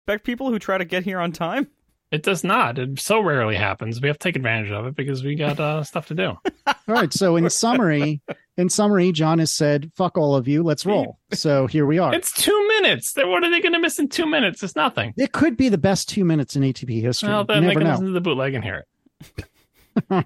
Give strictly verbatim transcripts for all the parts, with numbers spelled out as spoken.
respect people who try to get here on time? It does not. It so rarely happens. We have to take advantage of it because we got uh, stuff to do. All right. So in summary, in summary, John has said, fuck all of you. Let's roll. So here we are. It's two minutes. What are they going to miss in two minutes? It's nothing. It could be the best two minutes in A T P history. Well, then you they never can know. listen to the bootleg and hear it.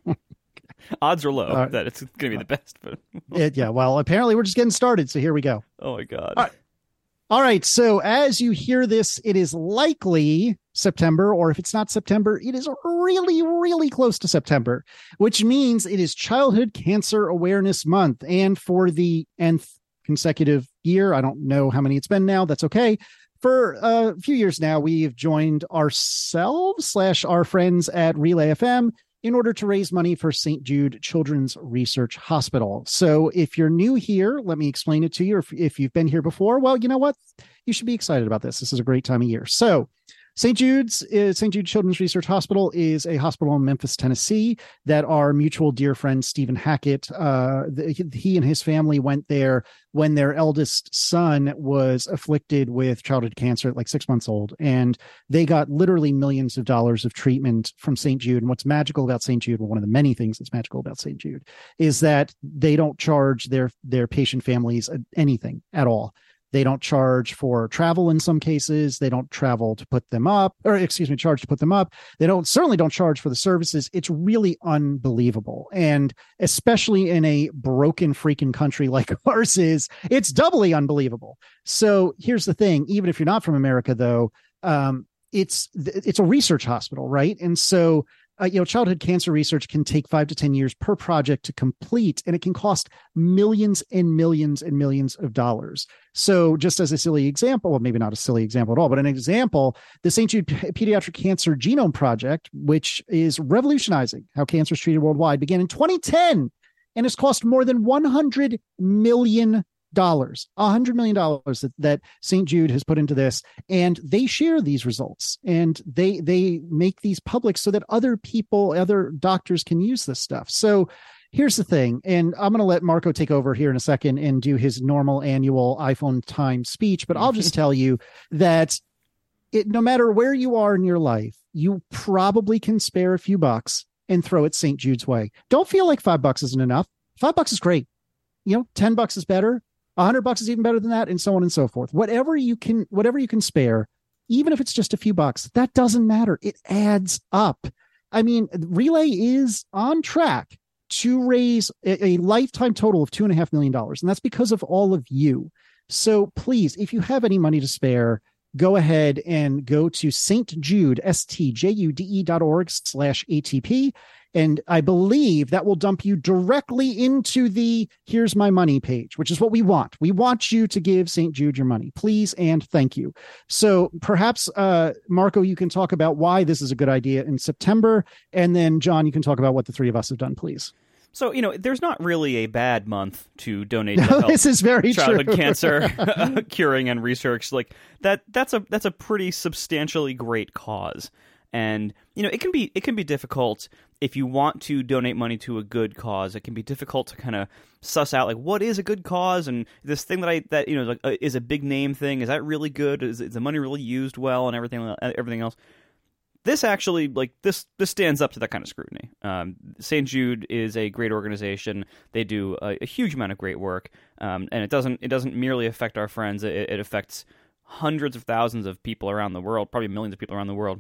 Odds are low Uh, that it's going to be the best. But It, yeah. Well, apparently we're just getting started. So here we go. oh my god. All right. All right. So as you hear this, it is likely September, or if it's not September, it is really, really close to September, which means it is Childhood Cancer Awareness Month. And for the nth consecutive year, I don't know how many it's been now. That's okay. For a few years now, we've joined ourselves slash our friends at Relay F M in order to raise money for Saint Jude Children's Research Hospital. So if you're new here, let me explain it to you. If, if you've been here before, well, you know what? You should be excited about this. This is a great time of year. So Saint Jude's uh, Saint Jude Children's Research Hospital is a hospital in Memphis, Tennessee, that our mutual dear friend Stephen Hackett, uh, the, he and his family went there when their eldest son was afflicted with childhood cancer at like six months old. And they got literally millions of dollars of treatment from Saint Jude. And what's magical about Saint Jude, well, one of the many things that's magical about Saint Jude, is that they don't charge their, their patient families anything at all. They don't charge for travel in some cases. They don't travel to put them up, or excuse me, charge to put them up. They don't certainly don't charge for the services. It's really unbelievable. And especially in a broken freaking country like ours is, it's doubly unbelievable. So here's the thing. Even if you're not from America, though, um, it's it's a research hospital, right? And so Uh, you know, childhood cancer research can take five to ten years per project to complete, and it can cost millions and millions and millions of dollars. So just as a silly example, well, maybe not a silly example at all, but an example, the Saint Jude Pediatric Cancer Genome Project, which is revolutionizing how cancer is treated worldwide, began in twenty ten and has cost more than one hundred million dollars, one hundred million dollars that, that Saint Jude has put into this. And they share these results and they they make these public so that other people, other doctors can use this stuff. So here's the thing, and I'm going to let Marco take over here in a second and do his normal annual iPhone time speech, but I'll just tell you that it, no matter where you are in your life, you probably can spare a few bucks and throw it Saint Jude's way. Don't feel like five bucks isn't enough. Five bucks is great. You know, ten bucks is better. A hundred bucks is even better than that, and so on and so forth. Whatever you can, whatever you can spare, even if it's just a few bucks, that doesn't matter. It adds up. I mean, Relay is on track to raise a, a lifetime total of two and a half million dollars, and that's because of all of you. So please, if you have any money to spare, go ahead and go to Saint Jude, S T J U D E dot org slash A T P. And I believe that will dump you directly into the here's my money page, which is what we want. We want you to give Saint Jude your money, please. And thank you. So perhaps, uh, Marco, you can talk about why this is a good idea in September. And then John, you can talk about what the three of us have done, please. So, you know, there's not really a bad month to donate to No, help this is very childhood true. cancer curing and research. Like that, that's a that's a pretty substantially great cause. And, you know, it can be it can be difficult if you want to donate money to a good cause. It can be difficult to kind of suss out, like, what is a good cause? And this thing that I that, you know, like, uh, is a big name thing. Is that really good? Is, is the money really used well and everything everything else? This actually, like, this this stands up to that kind of scrutiny. Um, Saint Jude is a great organization. They do a, a huge amount of great work, um, and it doesn't it doesn't merely affect our friends. It, it affects hundreds of thousands of people around the world, probably millions of people around the world.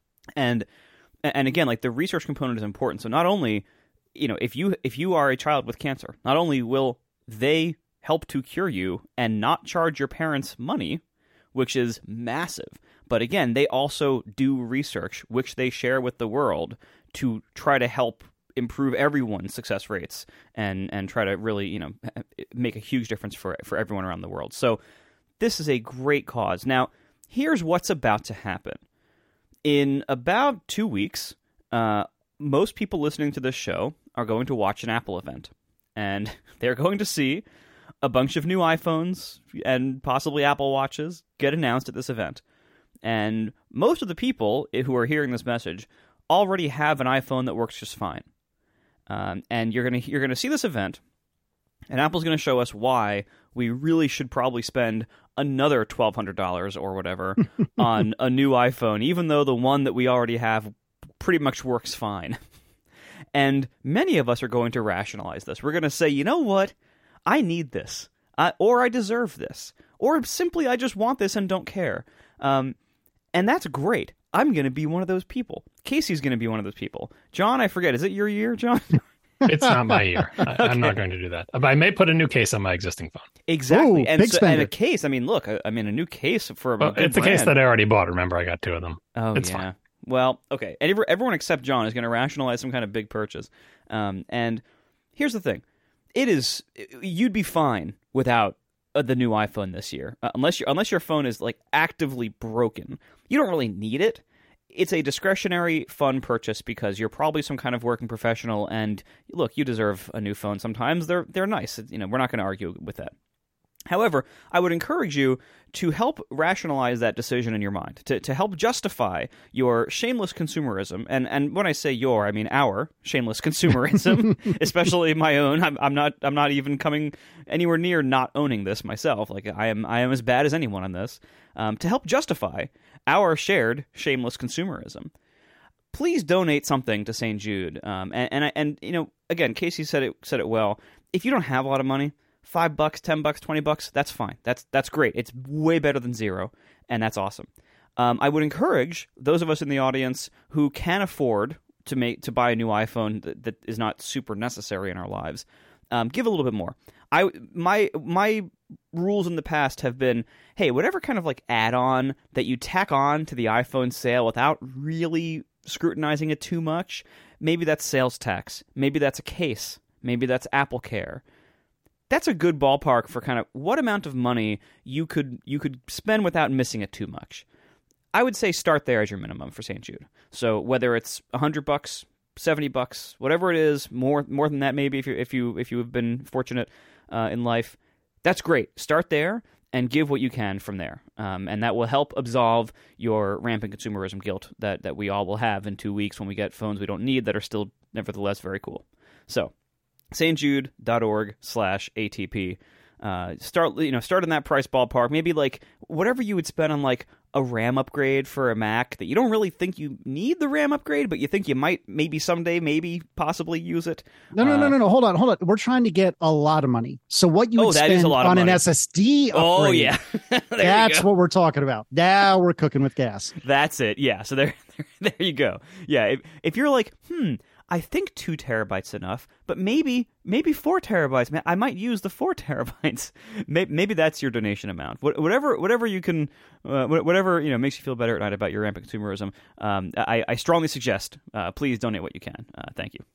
And and again, like, the research component is important. So not only, you know, if you if you are a child with cancer, not only will they help to cure you and not charge your parents money, which is massive, but again, they also do research, which they share with the world to try to help improve everyone's success rates and and try to really, you know, make a huge difference for for everyone around the world. So this is a great cause. Now, here's what's about to happen. In about two weeks, uh, most people listening to this show are going to watch an Apple event, and they're going to see a bunch of new iPhones and possibly Apple Watches get announced at this event. And most of the people who are hearing this message already have an iPhone that works just fine. Um, and you're gonna you're gonna see this event, and Apple's going to show us why we really should probably spend another twelve hundred dollars or whatever on a new iPhone, even though the one that we already have pretty much works fine. And many of us are going to rationalize this. We're going to say, you know what? I need this. Uh, or I deserve this. Or simply I just want this and don't care. Um, and that's great. I'm going to be one of those people. Casey's going to be one of those people. John, I forget. Is it your year, John? It's not my year. I, Okay. I'm not going to do that. But I may put a new case on my existing phone. Exactly. Ooh, and, big so, spender. and a case, I mean, look, I, I mean, a new case for a Well, good it's the case brand. that I already bought. Remember, I got two of them. Oh, It's yeah. fine. Well, okay. And every- everyone except John is going to rationalize some kind of big purchase. Um, and here's the thing. It is, you'd be fine without uh, the new iPhone this year. Uh, unless, your unless your phone is, like, actively broken. You don't really need it. It's a discretionary, fun purchase because you're probably some kind of working professional, and look, you deserve a new phone sometimes. They're they're nice. You know, we're not going to argue with that. However, I would encourage you to help rationalize that decision in your mind, to to help justify your shameless consumerism. And and when I say your, I mean our shameless consumerism, especially my own. I'm, I'm not I'm not even coming anywhere near not owning this myself. Like I am I am as bad as anyone on this. Um, to help justify our shared shameless consumerism, please donate something to Saint Jude. Um, and and, I, and you know, again, Casey said it said it well. If you don't have a lot of money, five bucks, ten bucks, twenty bucks, that's fine. That's that's great. It's way better than zero, and that's awesome. Um, I would encourage those of us in the audience who can afford to make to buy a new iPhone that, that is not super necessary in our lives. Um, give a little bit more. I my my rules in the past have been, hey, whatever kind of like add-on that you tack on to the iPhone sale without really scrutinizing it too much, maybe that's sales tax, maybe that's a case, maybe that's Apple Care. That's a good ballpark for kind of what amount of money you could you could spend without missing it too much. I would say start there as your minimum for Saint Jude. So whether it's a hundred bucks, seventy bucks, whatever it is, more more than that maybe if you if you if you have been fortunate uh, in life, that's great. Start there and give what you can from there, um, and that will help absolve your rampant consumerism guilt that that we all will have in two weeks when we get phones we don't need that are still nevertheless very cool. So, stjude.org slash ATP. Uh, start you know start in that price ballpark. Maybe like whatever you would spend on like a RAM upgrade for a Mac that you don't really think you need the RAM upgrade, but you think you might maybe someday maybe possibly use it. No, no, Uh, no, no, no. Hold on, hold on. We're trying to get a lot of money. So what you Oh, would that spend is a lot of on an money. S S D upgrade, Oh yeah, there you that's go. what we're talking about. Now we're cooking with gas. That's it. Yeah. So there, there, there you go. Yeah. If, if you're like, hmm, I think two terabytes enough, but maybe, maybe four terabytes. Man, I might use the four terabytes. Maybe, maybe that's your donation amount. What, whatever, whatever you can, uh, whatever you know makes you feel better at night about your rampant consumerism. Um, I, I strongly suggest, uh, please donate what you can. Uh, thank you.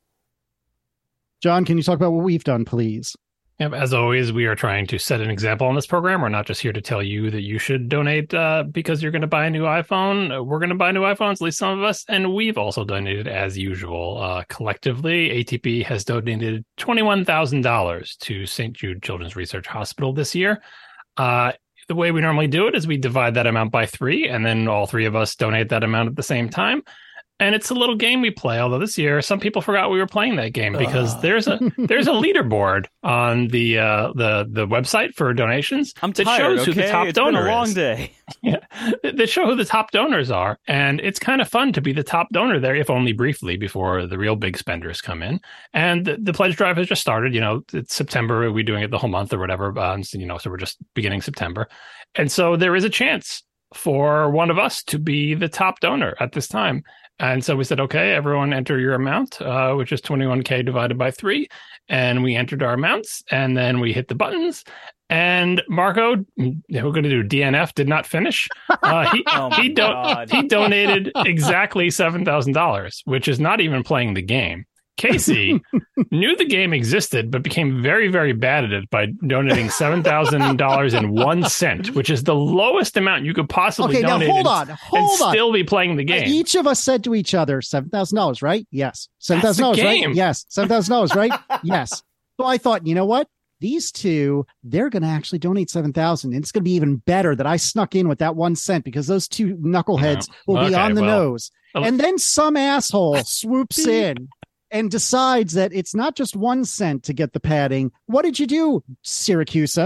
John, can you talk about what we've done, please? Yep, as always, we are trying to set an example on this program. We're not just here to tell you that you should donate uh, because you're going to buy a new iPhone. We're going to buy new iPhones, at least some of us, and we've also donated as usual. Uh, collectively, A T P has donated twenty-one thousand dollars to Saint Jude Children's Research Hospital this year. Uh, the way we normally do it is we divide that amount by three, and then all three of us donate that amount at the same time. And it's a little game we play, although this year some people forgot we were playing that game because Ugh. there's a there's a leaderboard on the uh, the the website for donations. I'm that tired. shows who okay, the top it's been donor a long is. day. Yeah, they show who the top donors are, and it's kind of fun to be the top donor there, if only briefly, before the real big spenders come in. And the, the pledge drive has just started. You know, it's September. We're doing it the whole month or whatever. Um, so, you know, so we're just beginning September, and so there is a chance for one of us to be the top donor at this time. And so we said, okay, everyone enter your amount, uh, which is twenty-one K divided by three. And we entered our amounts, and then we hit the buttons. And Marco, we're going to do D N F, did not finish. Uh, he, Oh my he, do- God. he donated exactly seven thousand dollars, which is not even playing the game. Casey knew the game existed, but became very, very bad at it by donating seven thousand dollars and one cent, which is the lowest amount you could possibly Okay, now donate hold and, on, hold and on. still be playing the game. Each of us said to each other, seven thousand dollars, right? Yes. seven thousand dollars, That's the right? game. Yes. seven thousand dollars, right? Yes. So I thought, you know what? These two, they're going to actually donate seven thousand dollars. It's going to be even better that I snuck in with that one cent because those two knuckleheads Yeah. will be Okay, on the well, nose. oh. And then some asshole swoops in and decides that it's not just one cent to get the padding. What did you do, Syracusa?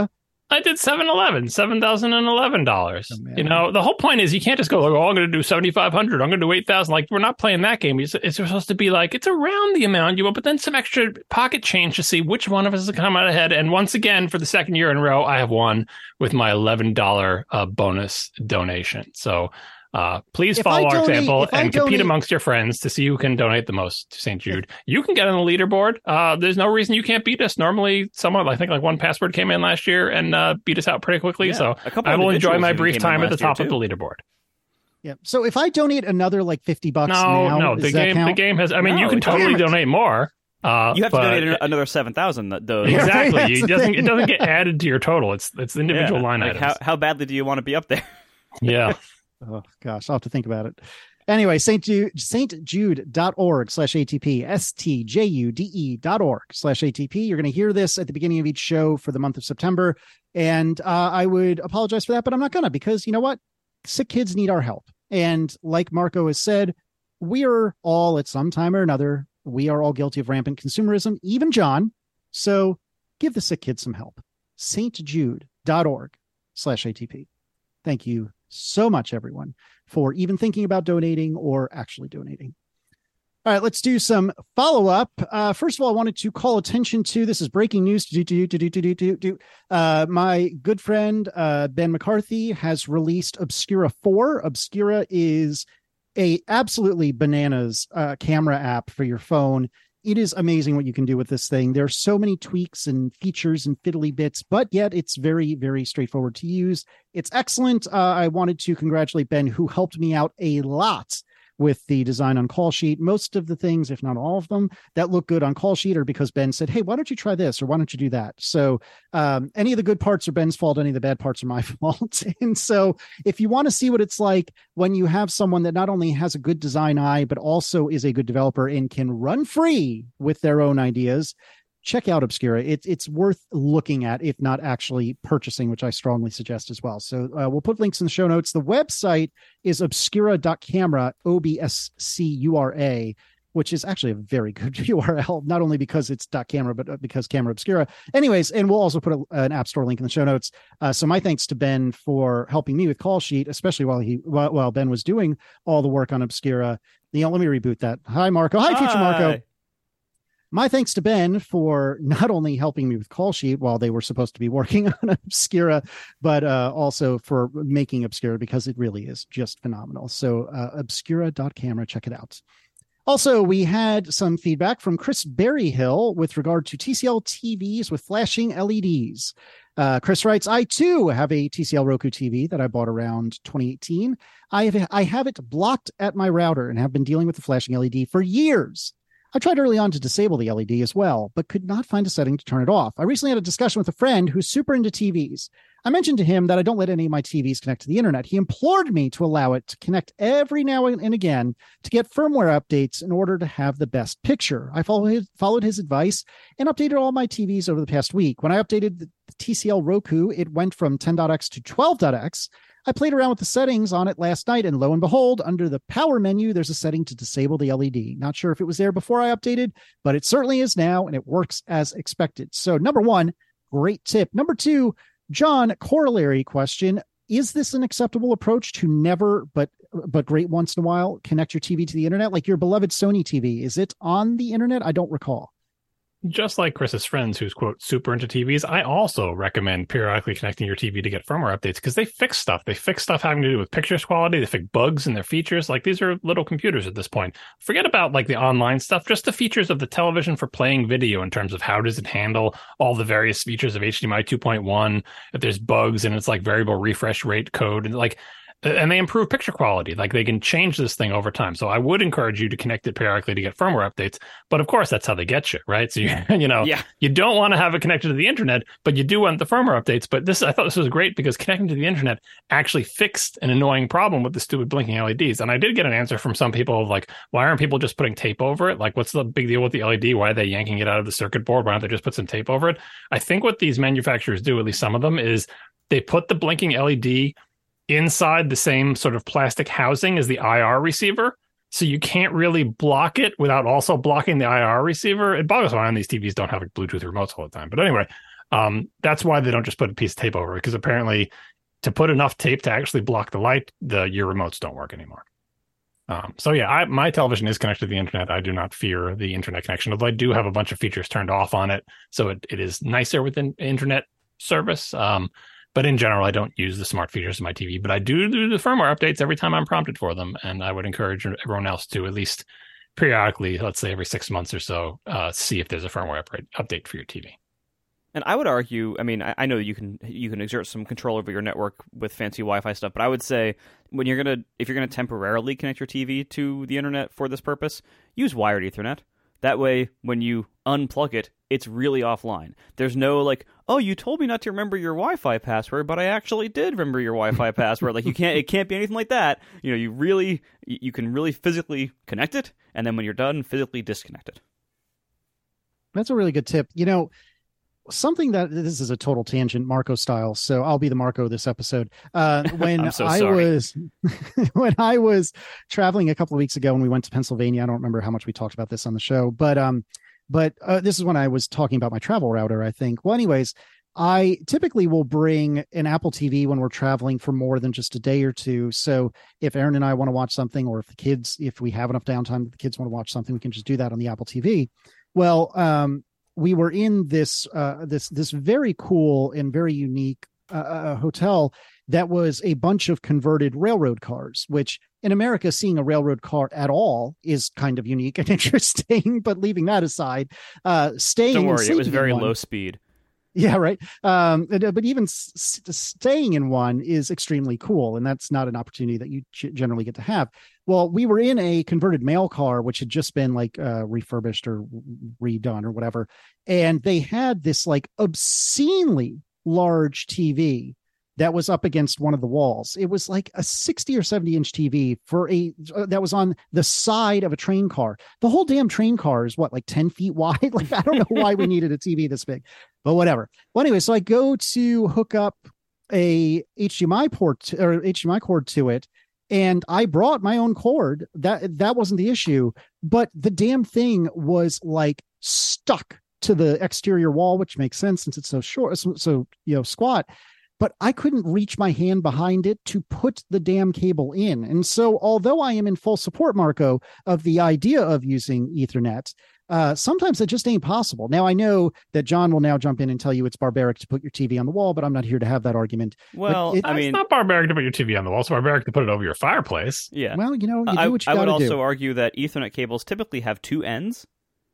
I did seven eleven, seven thousand eleven dollars. Oh, man. You know, the whole point is you can't just go, like, oh, I'm going to do seventy-five hundred. I'm going to do eight thousand. Like, we're not playing that game. It's, it's supposed to be like, it's around the amount you want, but then some extra pocket change to see which one of us has come out ahead. And once again, for the second year in a row, I have won with my eleven dollars uh, bonus donation. So uh, please If follow I our donate- example if I and compete donate- amongst your friends to see who can donate the most to Saint Jude. You can get on the leaderboard. Uh, there's no reason you can't beat us. Normally, someone, I think like one password came in last year and uh, beat us out pretty quickly. Yeah, so a couple I will enjoy individuals my even brief came in time at the last year, top of too. the leaderboard. Yeah. So if I donate another like fifty bucks No, now, no, does the that game, count? the game has. I mean, No, you can it totally doesn't. donate more. Uh, You have to but- donate an- another seven thousand. Though Exactly. That's it the doesn't. thing. It doesn't get added to your total. It's it's individual Yeah, line like items. how how badly do you want to be up there? Yeah. Oh gosh, I'll have to think about it. Anyway, Saint Jude, stjude.org slash ATP, S-T-J-U-D-E dot org slash ATP. You're going to hear this at the beginning of each show for the month of September. And uh, I would apologize for that, but I'm not going to, because you know what? Sick kids need our help. And like Marco has said, we are all at some time or another, we are all guilty of rampant consumerism, even John. So give the sick kids some help. stjude.org slash ATP. Thank you so much, everyone, for even thinking about donating or actually donating. All right, let's do some follow-up. Uh, first of all, I wanted to call attention to, this is breaking news. Do, do, do, do, do, do, do. Uh, my good friend, uh, Ben McCarthy, has released Obscura four. Obscura is a absolutely bananas uh, camera app for your phone. It is amazing what you can do with this thing. There are so many tweaks and features and fiddly bits, but yet it's very, very straightforward to use. It's excellent. Uh, I wanted to congratulate Ben, who helped me out a lot with the design on Call Sheet. Most of the things, if not all of them, that look good on Call Sheet are because Ben said, hey, why don't you try this? Or why don't you do that? So um, any of the good parts are Ben's fault. Any of the bad parts are my fault. And so if you want to see what it's like when you have someone that not only has a good design eye, but also is a good developer and can run free with their own ideas, check out Obscura. It, it's worth looking at, if not actually purchasing, which I strongly suggest as well. So uh, we'll put links in the show notes. The website is obscura dot camera, O B S C U R A, which is actually a very good U R L, not only because it's .camera, but because Camera Obscura. Anyways, and we'll also put a, an App Store link in the show notes. Uh, so my thanks to Ben for helping me with Call Sheet, especially while he while, while Ben was doing all the work on Obscura. You know, let me reboot that. Hi, Marco. Hi, future Marco. Hi. My thanks to Ben for not only helping me with Call Sheet while they were supposed to be working on Obscura, but uh, also for making Obscura, because it really is just phenomenal. So uh, obscura dot camera, check it out. Also, we had some feedback from Chris Berryhill with regard to T C L T Vs with flashing L E Ds. Uh, Chris writes, I too have a T C L Roku T V that I bought around twenty eighteen. I have, I have it blocked at my router and have been dealing with the flashing L E D for years. I tried early on to disable the L E D as well, but could not find a setting to turn it off. I recently had a discussion with a friend who's super into T Vs. I mentioned to him that I don't let any of my T Vs connect to the internet. He implored me to allow it to connect every now and again to get firmware updates in order to have the best picture. I followed his, followed his advice and updated all my T Vs over the past week. When I updated the T C L Roku, it went from ten dot x to twelve dot x. I played around with the settings on it last night, and lo and behold, under the power menu, there's a setting to disable the L E D. Not sure if it was there before I updated, but it certainly is now, and it works as expected. So number one, great tip. Number two, John, corollary question. Is this an acceptable approach to never, but but great once in a while, connect your T V to the internet? Like your beloved Sony T V, is it on the internet? I don't recall. Just like Chris's friends who's, quote, super into T Vs, I also recommend periodically connecting your T V to get firmware updates, because they fix stuff. They fix stuff having to do with pictures quality. They fix bugs in their features. Like, these are little computers at this point. Forget about like the online stuff, just the features of the television for playing video in terms of how does it handle all the various features of H D M I two point one. If there's bugs and it's like variable refresh rate code, and like, and they improve picture quality. Like, they can change this thing over time. So I would encourage you to connect it periodically to get firmware updates. But of course, that's how they get you, right? So, you, you know, Yeah. you don't want to have it connected to the internet, but you do want the firmware updates. But this, I thought this was great because connecting to the internet actually fixed an annoying problem with the stupid blinking L E Ds. And I did get an answer from some people of like, why aren't people just putting tape over it? Like, what's the big deal with the L E D? Why are they yanking it out of the circuit board? Why don't they just put some tape over it? I think what these manufacturers do, at least some of them, is they put the blinking L E D inside the same sort of plastic housing as the I R receiver. So you can't really block it without also blocking the I R receiver. It boggles my mind these T Vs don't have like Bluetooth remotes all the time. But anyway, Um, that's why they don't just put a piece of tape over it, because apparently to put enough tape to actually block the light, the your remotes don't work anymore. Um, so yeah, I, my television is connected to the internet. I do not fear the internet connection, although I do have a bunch of features turned off on it, so it, it is nicer with an internet service. Um, but in general, I don't use the smart features of my T V, but I do do the firmware updates every time I'm prompted for them, and I would encourage everyone else to at least periodically, let's say every six months or so, uh, see if there's a firmware upgrade, update for your T V. And I would argue, I mean, I, I know you can you can exert some control over your network with fancy Wi-Fi stuff, but I would say when you're gonna if you're gonna temporarily connect your T V to the internet for this purpose, use wired Ethernet. That way, when you unplug it, it's really offline. There's no like, oh, you told me not to remember your Wi-Fi password, but I actually did remember your Wi-Fi password. Like you can't, it can't be anything like that. You know, you really, you can really physically connect it, and then when you're done, physically disconnect it. That's a really good tip. You know, something that this is a total tangent, Marco style. So I'll be the Marco this episode. Uh, when I'm so I sorry. was when I was traveling a couple of weeks ago, when we went to Pennsylvania, I don't remember how much we talked about this on the show, but um, but uh, this is when I was talking about my travel router, I think. Well, anyways, I typically will bring an Apple T V when we're traveling for more than just a day or two. So if Aaron and I want to watch something, or if the kids, if we have enough downtime, the kids want to watch something, we can just do that on the Apple T V. Well, um, we were in this uh, this this very cool and very unique uh, hotel that was a bunch of converted railroad cars, which in America, seeing a railroad car at all is kind of unique and interesting. But leaving that aside, uh, staying Don't worry, it was very one, low speed. Yeah, right. Um, but even s- staying in one is extremely cool, and that's not an opportunity that you generally get to have. Well, we were in a converted mail car, which had just been like uh, refurbished or redone or whatever, and they had this like obscenely large T V that was up against one of the walls. It was like a sixty or seventy inch T V for a uh, that was on the side of a train car. The whole damn train car is what, like ten feet wide? Like, I don't know why we needed a T V this big, but whatever. Well, anyway, so I go to hook up a H D M I port to, or H D M I cord to it, and I brought my own cord. That that wasn't the issue, but the damn thing was like stuck to the exterior wall, which makes sense since it's so short, so, so you know, squat. But I couldn't reach my hand behind it to put the damn cable in. And so although I am in full support, Marco, of the idea of using Ethernet, uh, sometimes it just ain't possible. Now, I know that John will now jump in and tell you it's barbaric to put your T V on the wall, but I'm not here to have that argument. Well, it, I mean, it's not barbaric to put your T V on the wall. It's barbaric to put it over your fireplace. Yeah. Well, you know, you do I, what you I got to do. would also argue that Ethernet cables typically have two ends.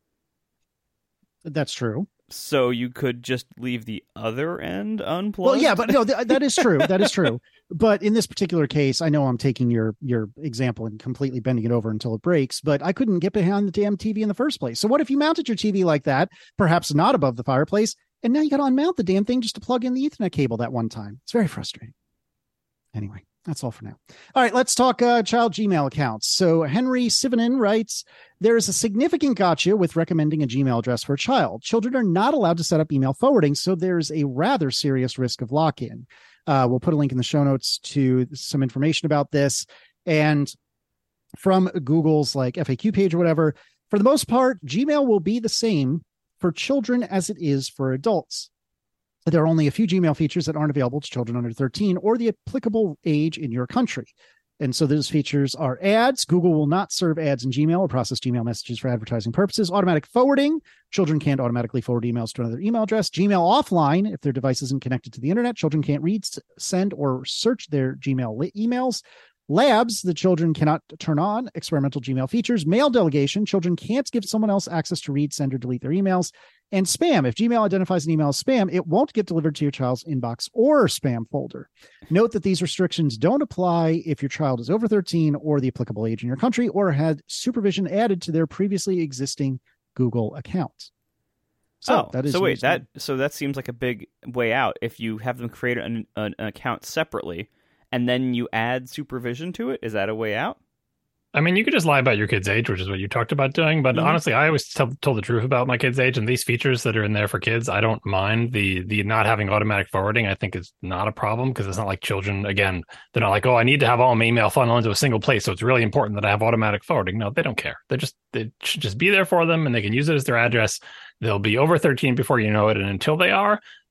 That's true. So you could just leave the other end unplugged. Well, yeah, but no, th- that is true. That is true. But in this particular case, I know I'm taking your your example and completely bending it over until it breaks, but I couldn't get behind the damn T V in the first place. So what if you mounted your T V like that, perhaps not above the fireplace, and now you got to unmount the damn thing just to plug in the Ethernet cable that one time? It's very frustrating. Anyway, that's all for now. All right, let's talk uh, child Gmail accounts. So Henry Sivanen writes, there is a significant gotcha with recommending a Gmail address for a child. Children are not allowed to set up email forwarding, so there's a rather serious risk of lock-in. Uh, we'll put a link in the show notes to some information about this. And from Google's like F A Q page or whatever, for the most part, Gmail will be the same for children as it is for adults. There are only a few Gmail features that aren't available to children under thirteen or the applicable age in your country. And so those features are ads. Google will not serve ads in Gmail or process Gmail messages for advertising purposes. Automatic forwarding. Children can't automatically forward emails to another email address. Gmail offline. If their device isn't connected to the internet, children can't read, send, or search their Gmail emails. Labs, the children cannot turn on. Experimental Gmail features. Mail delegation. Children can't give someone else access to read, send, or delete their emails. And spam. If Gmail identifies an email as spam, it won't get delivered to your child's inbox or spam folder. Note that these restrictions don't apply if your child is over thirteen or the applicable age in your country or had supervision added to their previously existing Google account. So, oh, that is so wait, that so that seems like a big way out. If you have them create an, an, an account separately and then you add supervision to it, is that a way out? I mean, you could just lie about your kid's age, which is what you talked about doing. But mm-hmm. honestly, I always tell, told the truth about my kid's age, and these features that are in there for kids, I don't mind. The the not having automatic forwarding, I think, is not a problem because it's not like children, again, they're not like, oh, I need to have all my email funnel into a single place, so it's really important that I have automatic forwarding. No, they don't care. They just they should just be there for them, and they can use it as their address. They'll be over thirteen before you know it, and until they are,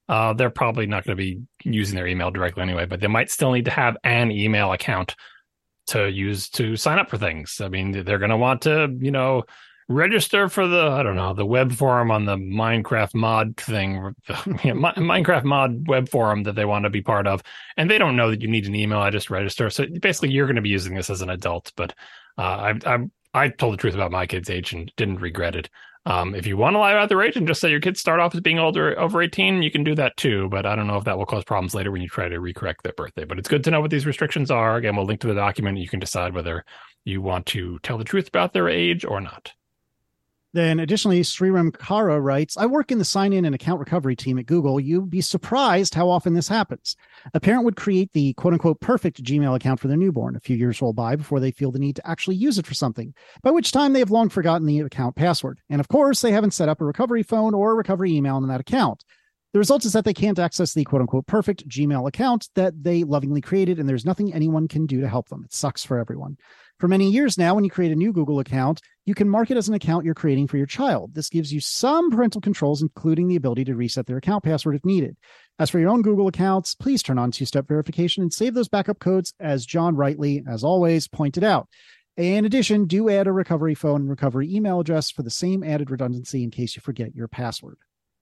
uh, they're probably not going to be using their email directly anyway, but they might still need to have an email account to use to sign up for things. I mean, they're going to want to, you know, register for the, I don't know, the web forum on the Minecraft mod thing, you know, Minecraft mod web forum that they want to be part of. And they don't know that you need an email address to register. So basically, you're going to be using this as an adult. But uh, I, I I told the truth about my kid's age and didn't regret it. Um, if you want to lie about their age and just say your kids start off as being older, over eighteen, you can do that too. But I don't know if that will cause problems later when you try to recorrect their birthday. But it's good to know what these restrictions are. Again, we'll link to the document. You can decide whether you want to tell the truth about their age or not. Then additionally, Sriram Kara writes, I work in the sign-in and account recovery team at Google. You'd be surprised how often this happens. A parent would create the quote-unquote perfect Gmail account for their newborn. A few years roll by before they feel the need to actually use it for something, by which time they have long forgotten the account password. And of course, they haven't set up a recovery phone or a recovery email in that account. The result is that they can't access the quote-unquote perfect Gmail account that they lovingly created, and there's nothing anyone can do to help them. It sucks for everyone. For many years now, when you create a new Google account, you can mark it as an account you're creating for your child. This gives you some parental controls, including the ability to reset their account password if needed. As for your own Google accounts, please turn on two-step verification and save those backup codes, as John rightly, as always, pointed out. In addition, do add a recovery phone and recovery email address for the same added redundancy in case you forget your password.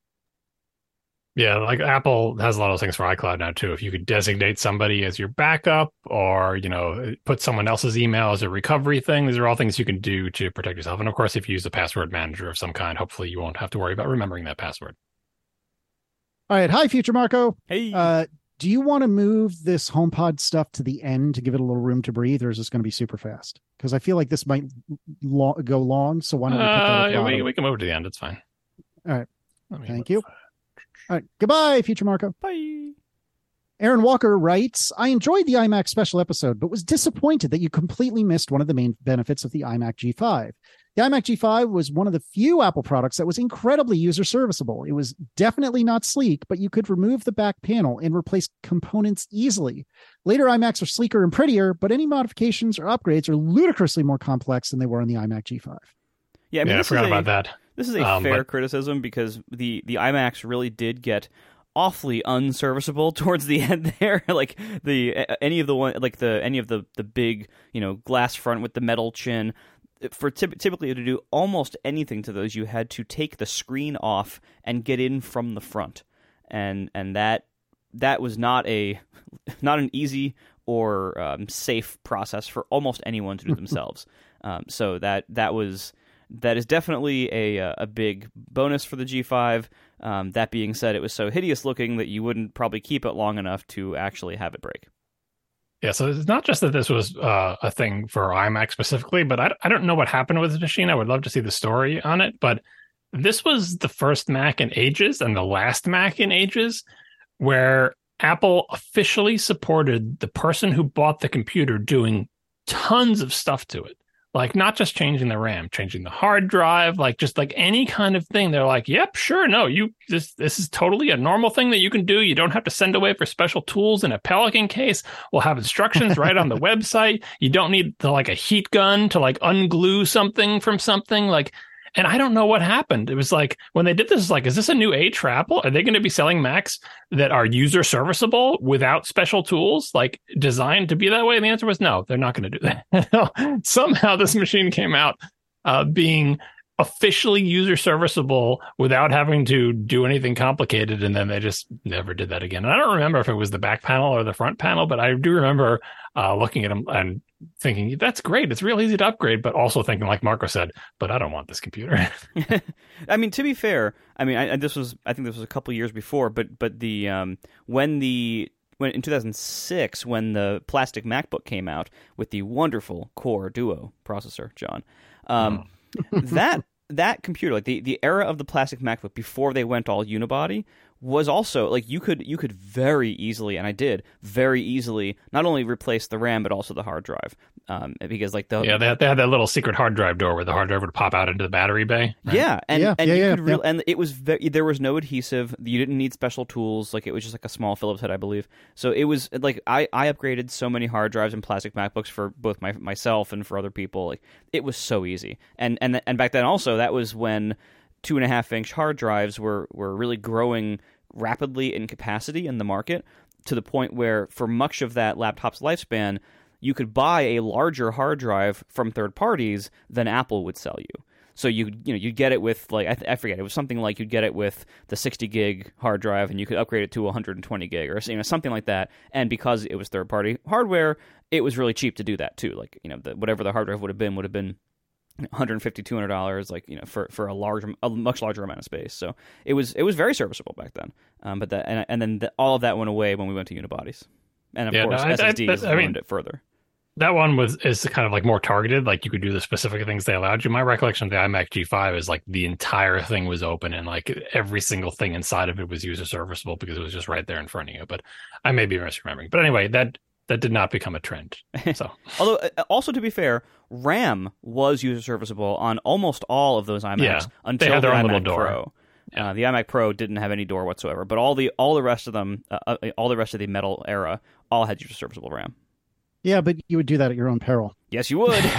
Yeah, like Apple has a lot of things for iCloud now too. If you could designate somebody as your backup, or, you know, put someone else's email as a recovery thing, these are all things you can do to protect yourself. And of course, if you use a password manager of some kind, hopefully you won't have to worry about remembering that password. All right. Hi, Future Marco. Hey. Uh, do you want to move this HomePod stuff to the end to give it a little room to breathe, or is this going to be super fast? Because I feel like this might lo- go long. So why don't we put that at Uh, the yeah, we, bottom? we can move it to the end. It's fine. All right. Let me Thank move. you. All right. Goodbye, Future Marco. Bye. Aaron Walker writes, I enjoyed the iMac special episode, but was disappointed that you completely missed one of the main benefits of the iMac G five. The iMac G five was one of the few Apple products that was incredibly user serviceable. It was definitely not sleek, but you could remove the back panel and replace components easily. Later iMacs are sleeker and prettier, but any modifications or upgrades are ludicrously more complex than they were on the iMac G five. Yeah, I mean, Yeah, I this forgot is a, about that. This is a Um, fair but- criticism because the, the iMacs really did get awfully unserviceable towards the end there. Like the any of the one like the any of the the big, you know, glass front with the metal chin. For typ- typically to do almost anything to those, you had to take the screen off and get in from the front, and and that that was not a not an easy or um, safe process for almost anyone to do themselves. Um, so that that was. That is definitely a a big bonus for the G five. Um, that being said, it was so hideous looking that you wouldn't probably keep it long enough to actually have it break. Yeah, so it's not just that this was uh, a thing for iMac specifically, but I, I don't know what happened with this machine. I would love to see the story on it, but this was the first Mac in ages and the last Mac in ages where Apple officially supported the person who bought the computer doing tons of stuff to it. Like, not just changing the RAM, changing the hard drive, like just like any kind of thing. They're like, yep, sure, no, you this this is totally a normal thing that you can do. You don't have to send away for special tools in a Pelican case. We'll have instructions right on the website. You don't need to, like, a heat gun to like unglue something from something. Like, and I don't know what happened. It was like when they did this, it's like, is this a new age for Apple? Are they going to be selling Macs that are user serviceable without special tools, like designed to be that way? And the answer was no, they're not going to do that. Somehow this machine came out uh, being officially user serviceable without having to do anything complicated. And then they just never did that again. And I don't remember if it was the back panel or the front panel, but I do remember uh, looking at them and thinking, that's great. It's real easy to upgrade, but also thinking, like Marco said, but I don't want this computer. I mean, to be fair, I mean, I, this was, I think this was a couple years before, but but the um, when the when in two thousand six when the plastic MacBook came out with the wonderful Core Duo processor, John, um, oh. that that computer, like the, the era of the plastic MacBook before they went all unibody, was also like you could you could very easily, and I did very easily, not only replace the RAM but also the hard drive, um, because like the yeah they had, they had that little secret hard drive door where the hard drive would pop out into the battery bay. Right? Yeah, and yeah, and yeah, you yeah, could re- yeah. and it was ve- there was no adhesive. You didn't need special tools. Like it was just like a small Phillips head, I believe. So it was like I, I upgraded so many hard drives and plastic MacBooks for both my myself and for other people. Like it was so easy. And and and back then also that was when two and a half inch hard drives were were really growing rapidly in capacity in the market to the point where for much of that laptop's lifespan, you could buy a larger hard drive from third parties than Apple would sell you. So you you know you'd get it with like I, th- I forget it was something like you'd get it with the sixty gig hard drive and you could upgrade it to one hundred twenty gig or you know something like that. And because it was third party hardware, it was really cheap to do that too. Like you know the, whatever the hard drive would have been would have been one hundred fifty dollars, two hundred dollars, like you know for, for a large a much larger amount of space. So it was it was very serviceable back then. Um, but that and, and then the, all of that went away when we went to unibodies, and of yeah, course no, I, S S Ds I, I, I ruined mean, it further. That one was is kind of like more targeted. Like you could do the specific things they allowed you. My recollection of the iMac G five is like the entire thing was open and like every single thing inside of it was user serviceable because it was just right there in front of you. But I may be misremembering. But anyway, that that did not become a trend. So, although also to be fair, RAM was user serviceable on almost all of those iMacs yeah, until they had their the own iMac little door. Pro. Yeah. Uh, the iMac Pro didn't have any door whatsoever, but all the all the rest of them, uh, all the rest of the metal era, all had user serviceable RAM. Yeah, but you would do that at your own peril. Yes, you would.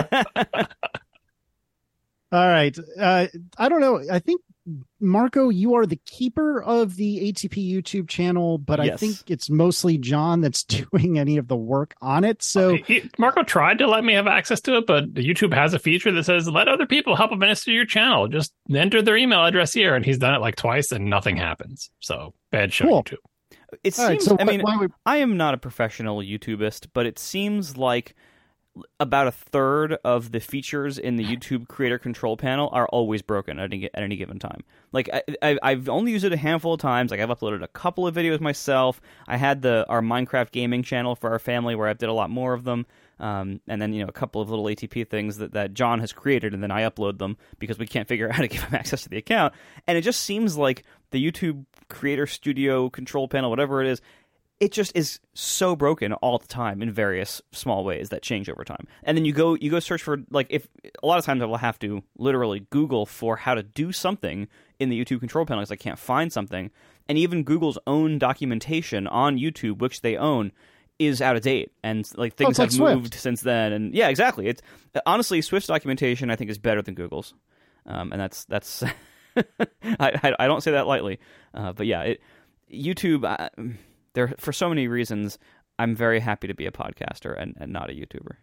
All right. Uh, I don't know. I think, Marco, you are the keeper of the A T P YouTube channel, but yes. I think it's mostly John that's doing any of the work on it. So uh, he, Marco tried to let me have access to it, but YouTube has a feature that says, let other people help administer your channel. Just enter their email address here. And he's done it like twice and nothing happens. So bad show, cool. YouTube. It seems, right, so I mean, why would... I am not a professional YouTubist, but it seems like about a third of the features in the YouTube Creator Control Panel are always broken at any, at any given time. Like, I, I, I've only used it a handful of times. Like, I've uploaded a couple of videos myself. I had the our Minecraft gaming channel for our family where I did a lot more of them. Um, and then, you know, a couple of little A T P things that, that John has created, and then I upload them because we can't figure out how to give him access to the account. And it just seems like the YouTube Creator Studio Control Panel, whatever it is, it just is so broken all the time in various small ways that change over time. And then you go you go search for, like, if a lot of times I will have to literally Google for how to do something in the YouTube control panel because I can't find something. And even Google's own documentation on YouTube, which they own, is out of date, and like things oh, have like moved Swift. since then. And yeah, exactly. It's honestly Swift's documentation I think is better than Google's, um, and that's that's I, I I don't say that lightly, uh, but yeah, it YouTube. Uh, there for so many reasons, I'm very happy to be a podcaster and, and not a YouTuber.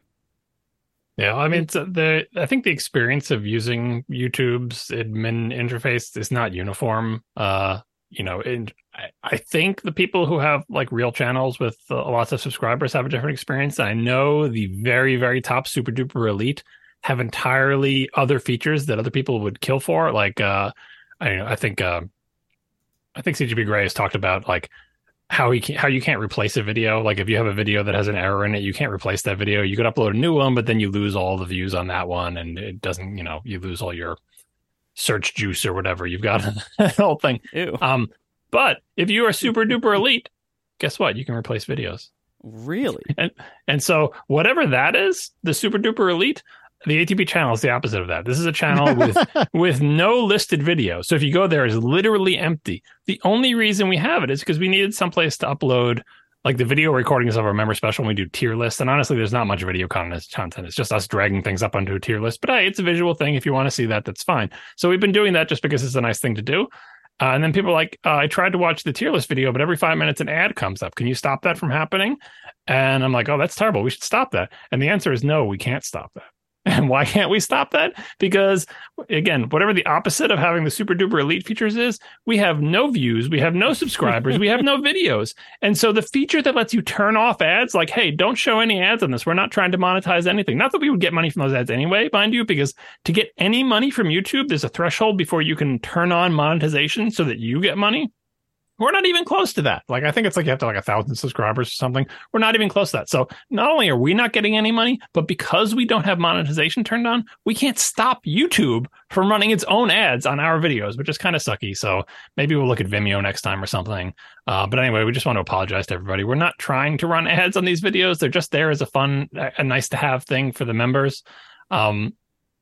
Yeah, I mean, it's, uh, the I think the experience of using YouTube's admin interface is not uniform. Uh, you know, and I, I think the people who have like real channels with uh, lots of subscribers have a different experience. I know the very, very top super duper elite have entirely other features that other people would kill for. Like, uh, I I think uh, I think C G P Grey has talked about like how he can, how you can't replace a video. Like if you have a video that has an error in it, you can't replace that video. You could upload a new one, but then you lose all the views on that one, and it doesn't. You know, you lose all your search juice or whatever you've got that whole thing. Ew. Um, but if you are super duper elite, guess what? You can replace videos. Really? And and so whatever that is, the super duper elite, the A T P channel is the opposite of that. This is a channel with with no listed video. So if you go there, it's literally empty. The only reason we have it is because we needed someplace to upload like the video recordings of our member special when we do tier lists. And honestly, there's not much video content. It's just us dragging things up onto a tier list. But hey, it's a visual thing. If you want to see that, that's fine. So we've been doing that just because it's a nice thing to do. Uh, and then people are like, uh, I tried to watch the tier list video, but every five minutes an ad comes up. Can you stop that from happening? And I'm like, oh, that's terrible. We should stop that. And the answer is no, we can't stop that. And why can't we stop that? Because, again, whatever the opposite of having the super duper elite features is, we have no views, we have no subscribers, we have no videos. And so the feature that lets you turn off ads, like, hey, don't show any ads on this. We're not trying to monetize anything. Not that we would get money from those ads anyway, mind you, because to get any money from YouTube, there's a threshold before you can turn on monetization so that you get money. We're not even close to that. Like, I think it's like you have to like a thousand subscribers or something. We're not even close to that. So not only are we not getting any money, but because we don't have monetization turned on, we can't stop YouTube from running its own ads on our videos, which is kind of sucky. So maybe we'll look at Vimeo next time or something. Uh, but anyway, we just want to apologize to everybody. We're not trying to run ads on these videos. They're just there as a fun, a nice to have thing for the members. Um,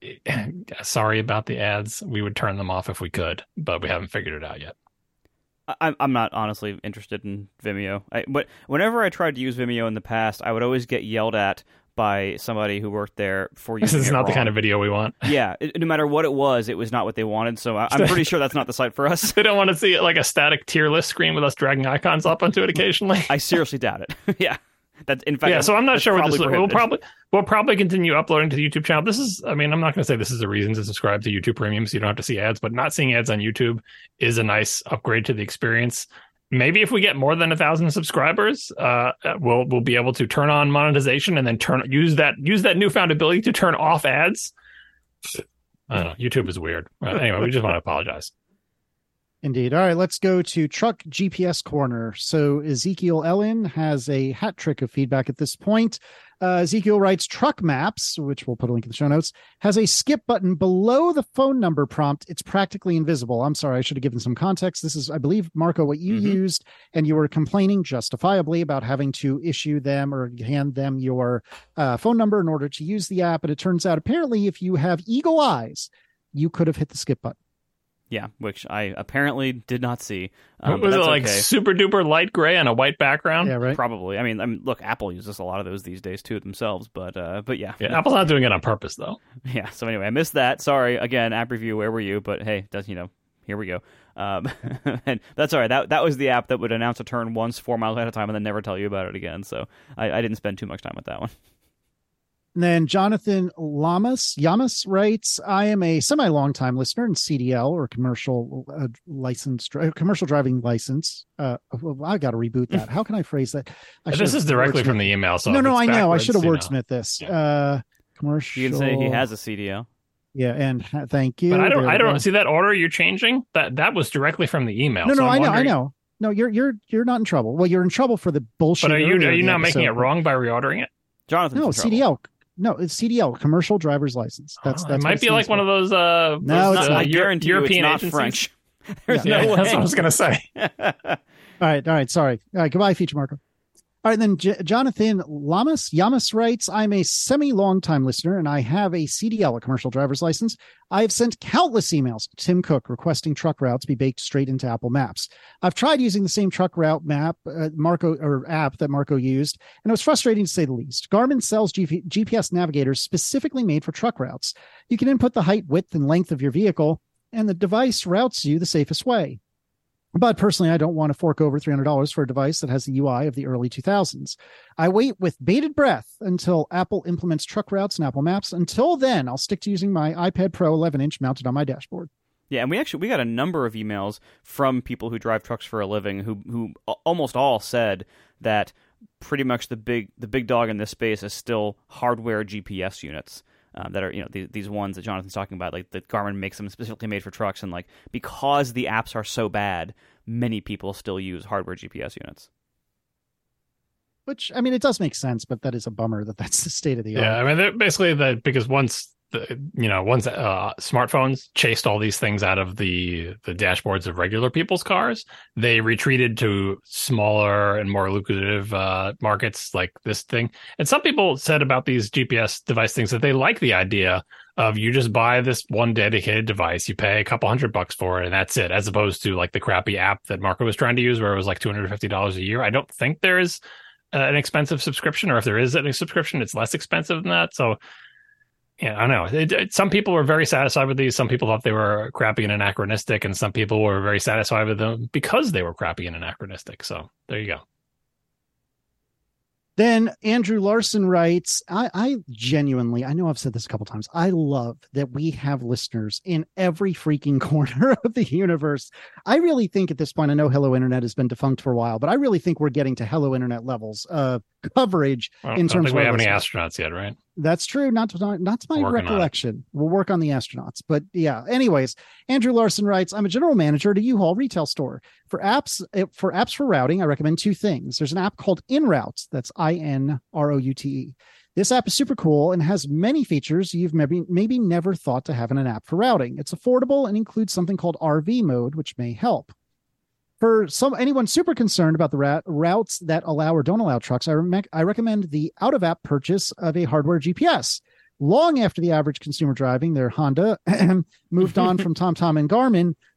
sorry about the ads. We would turn them off if we could, but we haven't figured it out yet. I'm not honestly interested in Vimeo. I, but whenever I tried to use Vimeo in the past, I would always get yelled at by somebody who worked there for This using is it not the wrong. kind of video we want. Yeah, it, no matter what it was, it was not what they wanted. So I, I'm pretty sure that's not the site for us. They don't want to see like a static tier list screen with us dragging icons up onto it occasionally. I seriously doubt it. Yeah, that's in fact. Yeah, so I'm not that's sure what this. probably We'll prohibited. probably we'll probably continue uploading to the YouTube channel. This is, I mean, I'm not going to say this is a reason to subscribe to YouTube Premium, so you don't have to see ads. But not seeing ads on YouTube is a nice upgrade to the experience. Maybe if we get more than a thousand subscribers, uh, we'll we'll be able to turn on monetization and then turn use that use that newfound ability to turn off ads. I don't know. YouTube is weird. Uh, anyway, we just want to apologize. Indeed. All right, let's go to Truck G P S Corner. So Ezekiel Ellen has a hat trick of feedback at this point. Uh, Ezekiel writes, Truck Maps, which we'll put a link in the show notes, has a skip button below the phone number prompt. It's practically invisible. I'm sorry, I should have given some context. This is, I believe, Marco, what you Mhm. used, and you were complaining justifiably about having to issue them or hand them your uh, phone number in order to use the app. And it turns out, apparently, if you have eagle eyes, you could have hit the skip button. Yeah, which I apparently did not see. Um, What but was it that's like okay. super duper light gray on a white background? Yeah, right. Probably. I mean, I mean, look, Apple uses a lot of those these days too themselves. But uh, but yeah, Yeah, Apple's not doing it on purpose though. yeah. So anyway, I missed that. Sorry again, app review. Where were you? But hey, does you know? Here we go. Um, and that's all right. That that was the app that would announce a turn once, four miles at a time, and then never tell you about it again. So I, I didn't spend too much time with that one. And then Jonathan Lamas, Yamas writes, I am a semi-long time listener in C D L or commercial uh, license, dri- commercial driving license. Uh, well, I got to reboot that. How can I phrase that? I This should've is directly wordsmithed- from the email. So no, if no, it's I know. I backwards, should have you know. wordsmithed this. Yeah. Uh, commercial. You can say he has a C D L. Yeah, and ha- thank you. But I don't. There I we don't go. see that order you're changing. That that was directly from the email. No, so no, I'm I know, wondering- I know. No, you're you're you're not in trouble. Well, you're in trouble for the bullshit. But are you earlier are in you the not making it episode. wrong by reordering it? Jonathan's No, in trouble. C D L. No, it's C D L, commercial driver's license. That's Oh, that's it what might be stands like for. one of those. Uh, No, those, it's uh, not. I Eu- guarantee European you it's not agencies. French. Yeah. There's Yeah, no way. that's what I was gonna say. All right, all right. Sorry. All right, goodbye, feature Marco. All right, then J- Jonathan Lamas Yamas writes, I'm a semi-long time listener and I have a C D L, a commercial driver's license. I've sent countless emails to Tim Cook requesting truck routes be baked straight into Apple Maps. I've tried using the same truck route map, uh, Marco or app that Marco used, and it was frustrating to say the least. Garmin sells G P- G P S navigators specifically made for truck routes. You can input the height, width, and length of your vehicle, and the device routes you the safest way. But personally, I don't want to fork over three hundred dollars for a device that has the U I of the early two thousands. I wait with bated breath until Apple implements truck routes in Apple Maps. Until then, I'll stick to using my iPad Pro eleven inch mounted on my dashboard. Yeah, and we actually we got a number of emails from people who drive trucks for a living who who almost all said that pretty much the big the big dog in this space is still hardware G P S units. Um, that are, you know, these, these ones that Jonathan's talking about, like that Garmin makes them specifically made for trucks, and like because the apps are so bad, many people still use hardware G P S units. Which, I mean, it does make sense, but that is a bummer that that's the state of the art. Yeah, I mean, they're basically that because once the you know once uh, smartphones chased all these things out of the the dashboards of regular people's cars, they retreated to smaller and more lucrative uh, markets like this thing. And some people said about these G P S device things that they like the idea of you just buy this one dedicated device, you pay a couple hundred bucks for it, and that's it, as opposed to like the crappy app that Marco was trying to use, where it was like two hundred fifty dollars a year. I don't think there is uh, an expensive subscription, or if there is a subscription, it's less expensive than that. So. Yeah, I know. It, it, some people were very satisfied with these. Some people thought they were crappy and anachronistic, and some people were very satisfied with them because they were crappy and anachronistic. So there you go. Then Andrew Larson writes, I, I genuinely, I know I've said this a couple times, I love that we have listeners in every freaking corner of the universe. I really think at this point, I know Hello Internet has been defunct for a while, but I really think we're getting to Hello Internet levels of coverage Well, in I don't terms think of we our have any listeners. astronauts yet, right? That's true. Not to, not, not to my Working on it. recollection. We'll work on the astronauts. But yeah, anyways, Andrew Larson writes, I'm a general manager at a U-Haul retail store. For apps eh, for apps for routing, I recommend two things. There's an app called InRoute. That's I N R O U T E. This app is super cool and has many features you've maybe maybe never thought to have in an app for routing. It's affordable and includes something called R V mode, which may help. For some anyone super concerned about the route, routes that allow or don't allow trucks, I, rem- I recommend the out-of-app purchase of a hardware G P S. Long after the average consumer driving their Honda moved on from TomTom and Garmin,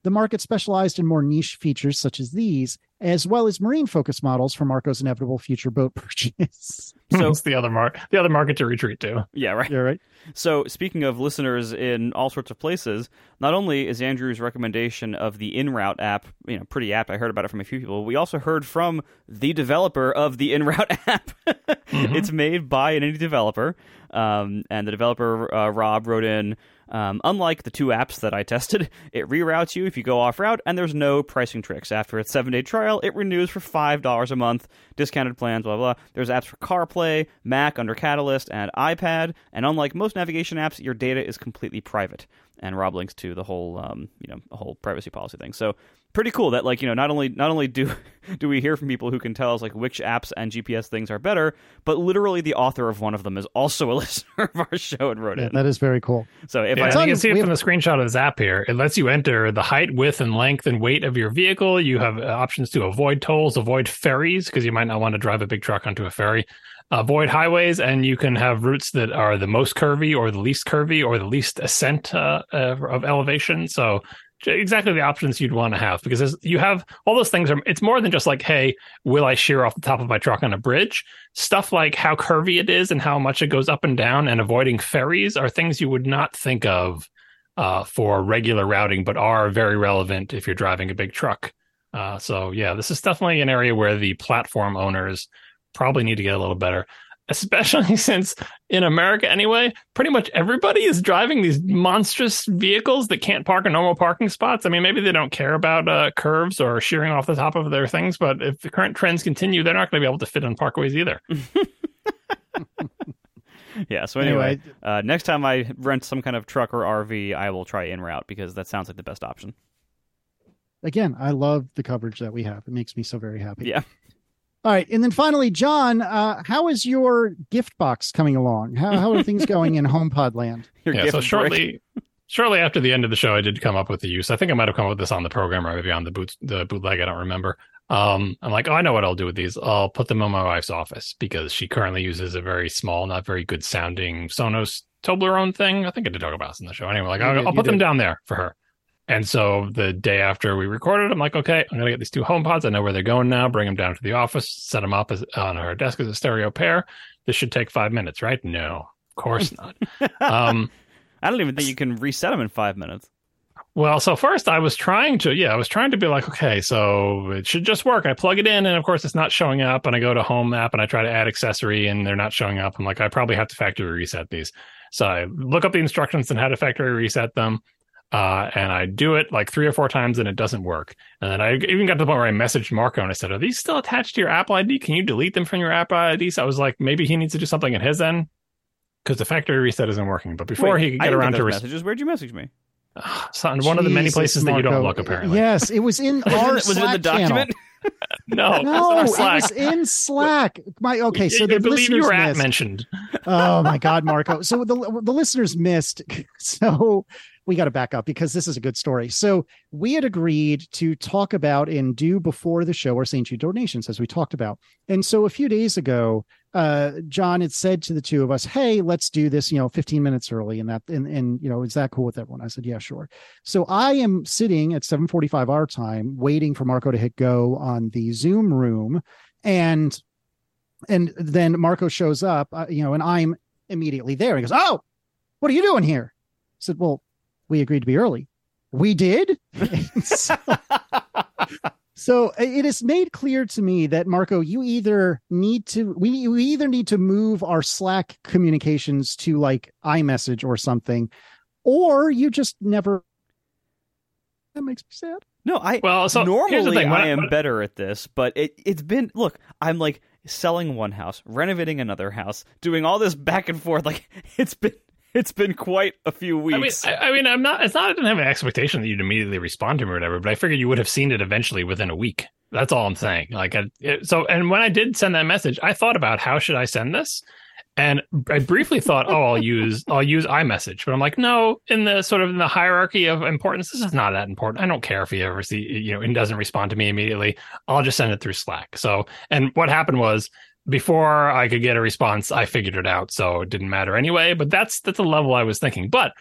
the market specialized in more niche features such as these, as well as marine-focused models for Marco's inevitable future boat purchase. So it's the other mar- the other market to retreat to. Yeah, right. Yeah, right. So speaking of listeners in all sorts of places, not only is Andrew's recommendation of the InRoute app, you know, pretty apt. I heard about it from a few people. We also heard from the developer of the InRoute app. mm-hmm. It's made by an indie developer, um, and the developer uh, Rob wrote in. Um, unlike the two apps that I tested, it reroutes you if you go off-route, and there's no pricing tricks. After its seven-day trial, it renews for five dollars a month, discounted plans, blah, blah, blah. There's apps for CarPlay, Mac under Catalyst, and iPad, and unlike most navigation apps, your data is completely private. And Rob links to the whole, um, you know, whole privacy policy thing. So pretty cool that, like, you know, not only not only do do we hear from people who can tell us like which apps and G P S things are better, but literally the author of one of them is also a listener of our show and wrote yeah, it. That is very cool. So if yeah, I, you can see it have... from the screenshot of this app here. It lets you enter the height, width, and length and weight of your vehicle. You have options to avoid tolls, avoid ferries, because you might not want to drive a big truck onto a ferry. Avoid highways, and you can have routes that are the most curvy or the least curvy or the least ascent uh, uh, of elevation. So exactly the options you'd want to have, because you have all those things. Are it's more than just like, hey, will I shear off the top of my truck on a bridge? Stuff like how curvy it is and how much it goes up and down and avoiding ferries are things you would not think of uh, for regular routing, but are very relevant if you're driving a big truck. Uh, so yeah, this is definitely an area where the platform owners probably need to get a little better, especially since in America anyway, pretty much everybody is driving these monstrous vehicles that can't park in normal parking spots. I mean, maybe they don't care about uh, curves or shearing off the top of their things, but if the current trends continue, they're not going to be able to fit on parkways either. Yeah, so anyway, Anyway. Uh, next time I rent some kind of truck or R V, I will try InRoute, because that sounds like the best option. Again, I love the coverage that we have. It makes me so very happy. Yeah. All right. And then finally, John, uh, how is your gift box coming along? How, how are things going in HomePod land? Your Yeah, gift so brick. shortly shortly after the end of the show, I did come up with the use. I think I might have come up with this on the program or maybe on the boot the bootleg. I don't remember. Um, I'm like, oh, I know what I'll do with these. I'll put them in my wife's office, because she currently uses a very small, not very good sounding Sonos Toblerone thing. I think I did talk about this in the show. Anyway, like, You I'll, did, I'll you put them did. down there for her. And so the day after we recorded, I'm like, okay, I'm going to get these two HomePods. I know where they're going now. Bring them down to the office, set them up as, on her desk as a stereo pair. This should take five minutes, right? No, of course not. um, I don't even think you can reset them in five minutes. Well, so first I was trying to, yeah, I was trying to be like, okay, so it should just work. I plug it in, and of course it's not showing up. And I go to Home app and I try to add accessory, and they're not showing up. I'm like, I probably have to factory reset these. So I look up the instructions on how to factory reset them. Uh, and I do it like three or four times and it doesn't work. And then I even got to the point where I messaged Marco and I said, are these still attached to your Apple I D? Can you delete them from your Apple I D? So I was like, maybe he needs to do something at his end, because the factory reset isn't working. But before Wait, he could I get didn't around get to those res- messages, where'd you message me? so on one of the many Jesus, places that you don't Marco. look, apparently. Yes, it was in Was, our it, was it in the Slack document? No, No, it's it not was Slack. in Slack. My okay, so I the believe you listeners were at missed. mentioned. Oh my God, Marco. So the the listeners missed. So we got to back up, because this is a good story. So we had agreed to talk about and do before the show our Saint Jude donations, as we talked about. And so a few days ago, uh, John had said to the two of us, hey, let's do this, you know, fifteen minutes early. And that, and, and, you know, is that cool with everyone? I said, yeah, sure. So I am sitting at seven forty-five our time, waiting for Marco to hit go on the Zoom room. And, and then Marco shows up, uh, you know, and I'm immediately there. He goes, oh, what are you doing here? I said, well, we agreed to be early. We did. so, so it is made clear to me that, Marco, you either need to, we, we either need to move our Slack communications to like iMessage or something, or you just never. That makes me sad. No, I Well, so here's the normally thing. When I I- am when- better at this, but it it's been look, I'm like selling one house, renovating another house, doing all this back and forth. Like it's been it's been quite a few I mean, weeks. I, I mean, I'm not. It's not. I didn't have an expectation that you'd immediately respond to me or whatever. But I figured you would have seen it eventually within a week. That's all I'm saying. Like, I, it, so, and when I did send that message, I thought about how should I send this, and I briefly thought, oh, I'll use I'll use iMessage. But I'm like, no. In the sort of in the hierarchy of importance, this is not that important. I don't care if he ever see you know and doesn't respond to me immediately. I'll just send it through Slack. So, and what happened was, before I could get a response, I figured it out, so it didn't matter anyway. But that's that's the level I was thinking. But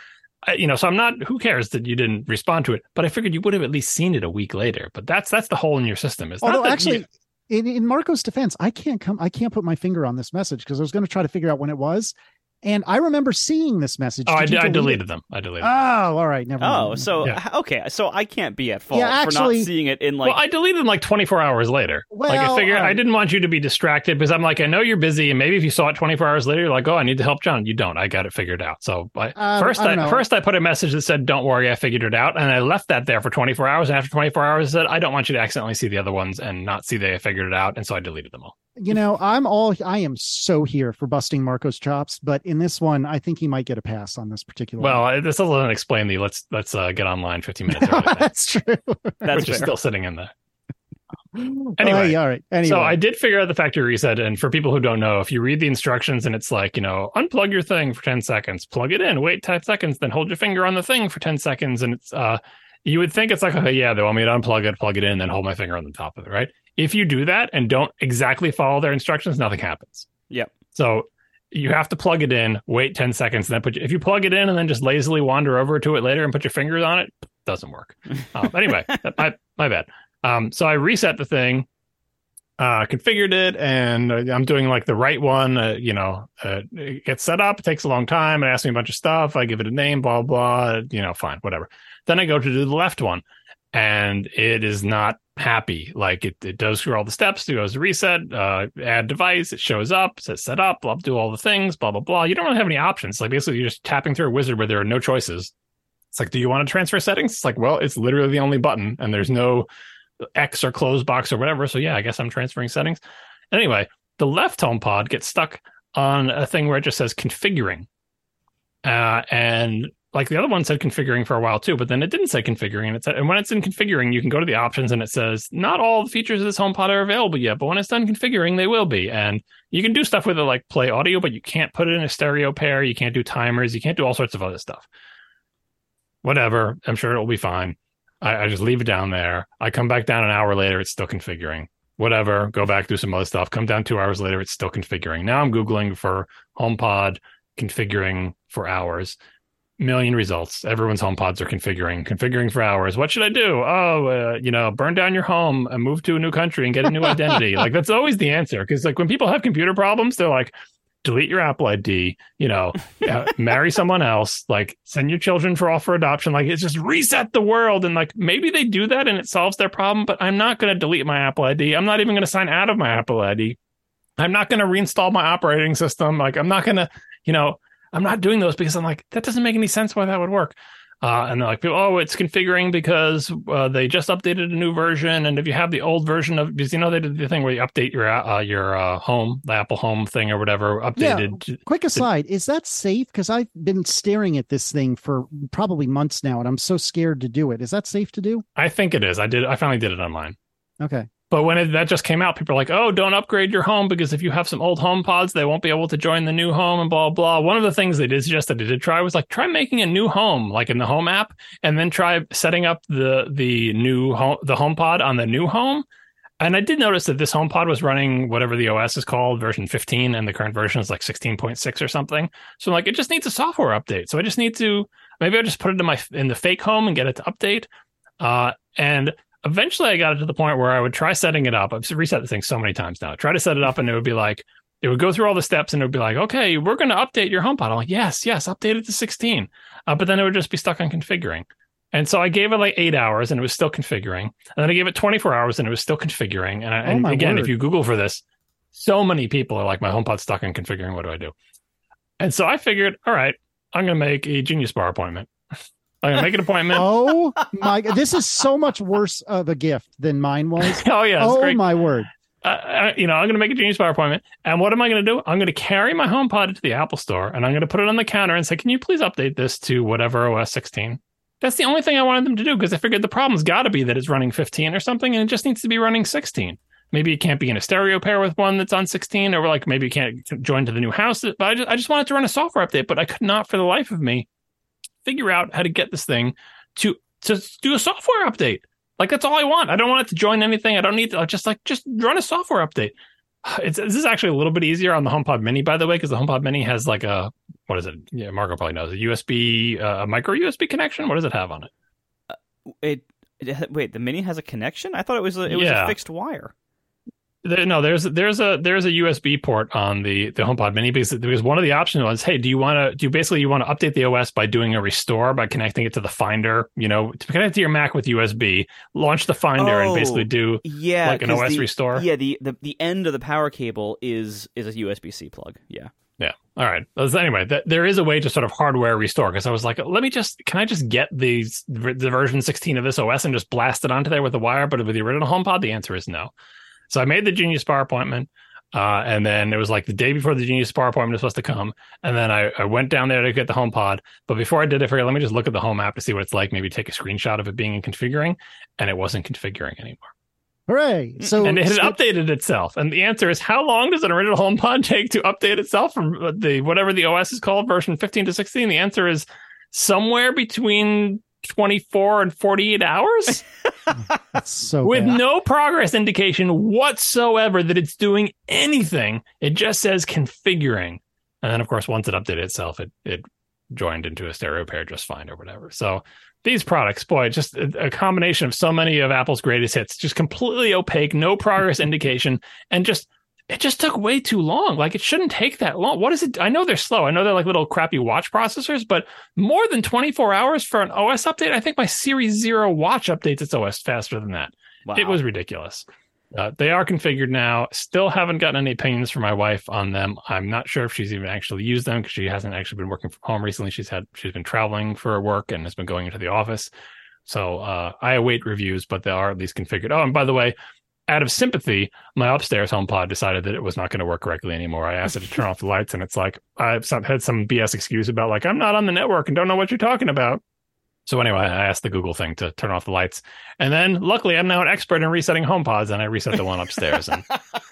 I, you know, so I'm not, who cares that you didn't respond to it? But I figured you would have at least seen it a week later. But that's that's the hole in your system. It's Although not that actually, you, in, in Marco's defense, I can't come, I can't put my finger on this message because I was going to try to figure out when it was. And I remember seeing this message. Oh, I, Did you I delete deleted it? them. I deleted Oh, them. all right. Never mind. Oh, so Yeah. okay, so I can't be at fault Yeah, for actually- not seeing it in like. Well, I deleted them like twenty-four hours later. like I Well, figured all right. I didn't want you to be distracted because I'm like, I know you're busy, and maybe if you saw it twenty-four hours later, you're like, oh, I need to help John. You don't. I got it figured out. So I, Um, first, I I, don't know. first I put a message that said, "Don't worry, I figured it out," and I left that there for twenty-four hours. And after twenty-four hours, I said, "I don't want you to accidentally see the other ones and not see they figured it out," and so I deleted them all. You know, I'm all, I am so here for busting Marco's chops, but in this one, I think he might get a pass on this particular Well, one. I- this doesn't explain the let's let's uh, get online fifteen minutes early, thing, That's true. That's which is fair. still sitting in there. Anyway. Anyway, all right. Anyway. So I did figure out the factory reset, and for people who don't know, if you read the instructions and it's like, you know, unplug your thing for ten seconds, plug it in, wait ten seconds, then hold your finger on the thing for ten seconds, and it's uh, you would think it's like, okay, yeah, they want me to unplug it, plug it in, then hold my finger on the top of it, right? If you do that and don't exactly follow their instructions, nothing happens. Yep. So you have to plug it in, wait ten seconds, and then put. If you plug it in and then just lazily wander over to it later and put your fingers on it, doesn't work. um, anyway, my my bad. Um, so I reset the thing, uh, configured it, and I'm doing like the right one. Uh, you know, uh, it gets set up. It takes a long time. It asks me a bunch of stuff. I give it a name, blah blah. You know, fine, whatever. Then I go to do the left one, and it is not happy. Like it, it does through all the steps. It goes to reset, uh, add device. It shows up, says set up, blah, do all the things, blah, blah, blah. You don't really have any options. Like basically you're just tapping through a wizard where there are no choices. It's like, do you want to transfer settings? It's like, well, it's literally the only button and there's no X or close box or whatever. So yeah, I guess I'm transferring settings. Anyway, the left HomePod gets stuck on a thing where it just says configuring. Uh, and like the other one said configuring for a while too, but then it didn't say configuring. And, it said, and when it's in configuring, you can go to the options and it says, not all the features of this HomePod are available yet, but when it's done configuring, they will be. And you can do stuff with it like play audio, but you can't put it in a stereo pair. You can't do timers. You can't do all sorts of other stuff. Whatever. I'm sure it'll be fine. I, I just leave it down there. I come back down an hour later. It's still configuring. Whatever. Go back, do some other stuff. Come down two hours later. It's still configuring. Now I'm Googling for HomePod configuring for hours. Million results. Everyone's HomePods are configuring, configuring for hours. What should I do? Oh, uh, you know, burn down your home and move to a new country and get a new identity. Like that's always the answer. Because like when people have computer problems, they're like, delete your Apple I D, you know, uh, marry someone else, like send your children for off for adoption. Like it's just reset the world. And like maybe they do that and it solves their problem, but I'm not going to delete my Apple I D. I'm not even going to sign out of my Apple I D. I'm not going to reinstall my operating system. Like I'm not going to, you know, I'm not doing those because I'm like, that doesn't make any sense why that would work. Uh, and they're like, oh, it's configuring because uh, they just updated a new version. And if you have the old version of, because you know, they did the thing where you update your uh, your uh, home, the Apple Home thing or whatever, updated. Yeah. Quick aside, is that safe? Because I've been staring at this thing for probably months now, and I'm so scared to do it. Is that safe to do? I think it is. I did. I finally did it online. Okay. But when it, that just came out, people are like, oh, don't upgrade your home because if you have some old home pods, they won't be able to join the new home and blah, blah. One of the things they did suggest that I did try was like, try making a new home, like in the home app, and then try setting up the the new home, the home pod on the new home. And I did notice that this home pod was running whatever the O S is called, version fifteen, and the current version is like sixteen point six or something. So like, it just needs a software update. So I just need to, maybe I'll just put it in my, in the fake home and get it to update. Uh, and Eventually, I got it to the point where I would try setting it up. I've reset the thing so many times now. Try to set it up, and it would be like, it would go through all the steps, and it would be like, okay, we're going to update your HomePod. I'm like, yes, yes, update it to sixteen. Uh, but then it would just be stuck on configuring. And so I gave it like eight hours, and it was still configuring. And then I gave it twenty-four hours, and it was still configuring. And, I, Oh, and my again, word. if you Google for this, so many people are like, my HomePod's stuck on configuring. What do I do? And so I figured, all right, I'm going to make a Genius Bar appointment. I'm going to make an appointment. Oh my! This is so much worse of a gift than mine was. Oh, yeah. It's Oh great. my word! Uh, uh, you know, I'm going to make a Genius Bar appointment. And what am I going to do? I'm going to carry my HomePod into the Apple Store, and I'm going to put it on the counter and say, can you please update this to whatever O S sixteen? That's the only thing I wanted them to do, because I figured the problem's got to be that it's running fifteen or something, and it just needs to be running sixteen. Maybe it can't be in a stereo pair with one that's on sixteen, or like maybe it can't join to the new house. But I just, I just wanted to run a software update, but I could not for the life of me figure out how to get this thing to to do a software update. Like, that's all I want. I don't want it to join anything. I don't need to, I just like, just run a software update. It's this is actually a little bit easier on the HomePod Mini, by the way, because the HomePod Mini has like a what is it? Yeah, Marco probably knows a U S B, uh, a micro U S B connection. What does it have on it? Uh, it, it wait, the Mini has a connection? I thought it was a, it was Yeah. a fixed wire. There, no, there's there's a there's a U S B port on the the HomePod Mini because because one of the options was, hey, do you want to do you basically you want to update the O S by doing a restore by connecting it to the Finder, you know, to connect to your Mac with U S B, launch the Finder, Oh, and basically do yeah, like an 'cause O S the, restore. Yeah, the, the the end of the power cable is is a U S B C plug. Yeah. Yeah. All right. So anyway, th- there is a way to sort of hardware restore because I was like, let me just, can I just get these the version sixteen of this O S and just blast it onto there with a wire? But with the original HomePod, the answer is no. So I made the Genius Bar appointment, uh, and then it was like the day before the Genius Bar appointment was supposed to come, and then I, I went down there to get the HomePod. But before I did it, I figured let me just look at the Home app to see what it's like. Maybe take a screenshot of it being in configuring, and it wasn't configuring anymore. Hooray! So and it had so- updated itself. And the answer is, how long does an original HomePod take to update itself from the whatever the O S is called, version fifteen to sixteen? The answer is somewhere between twenty-four and forty-eight hours. That's so With bad. no progress indication whatsoever that it's doing anything. It just says configuring. And then, of course, once it updated itself, it it joined into a stereo pair just fine or whatever. So these products, boy, just a, a combination of so many of Apple's greatest hits, just completely opaque, no progress indication, and just it just took way too long. Like, it shouldn't take that long. What is it? I know they're slow. I know they're like little crappy watch processors, but more than twenty-four hours for an O S update? I think my Series Zero watch updates its O S faster than that. Wow. It was ridiculous. Uh, they are configured now. Still haven't gotten any opinions from my wife on them. I'm not sure if she's even actually used them because she hasn't actually been working from home recently. She's had she's been traveling for work and has been going into the office. So uh, I await reviews, but they are at least configured. Oh, and by the way, out of sympathy, my upstairs HomePod decided that it was not going to work correctly anymore. I asked it to turn off the lights, and it's like I've some, had some B S excuse about like I'm not on the network and don't know what you're talking about. So anyway, I asked the Google thing to turn off the lights, and then luckily I'm now an expert in resetting HomePods, and I reset the one upstairs and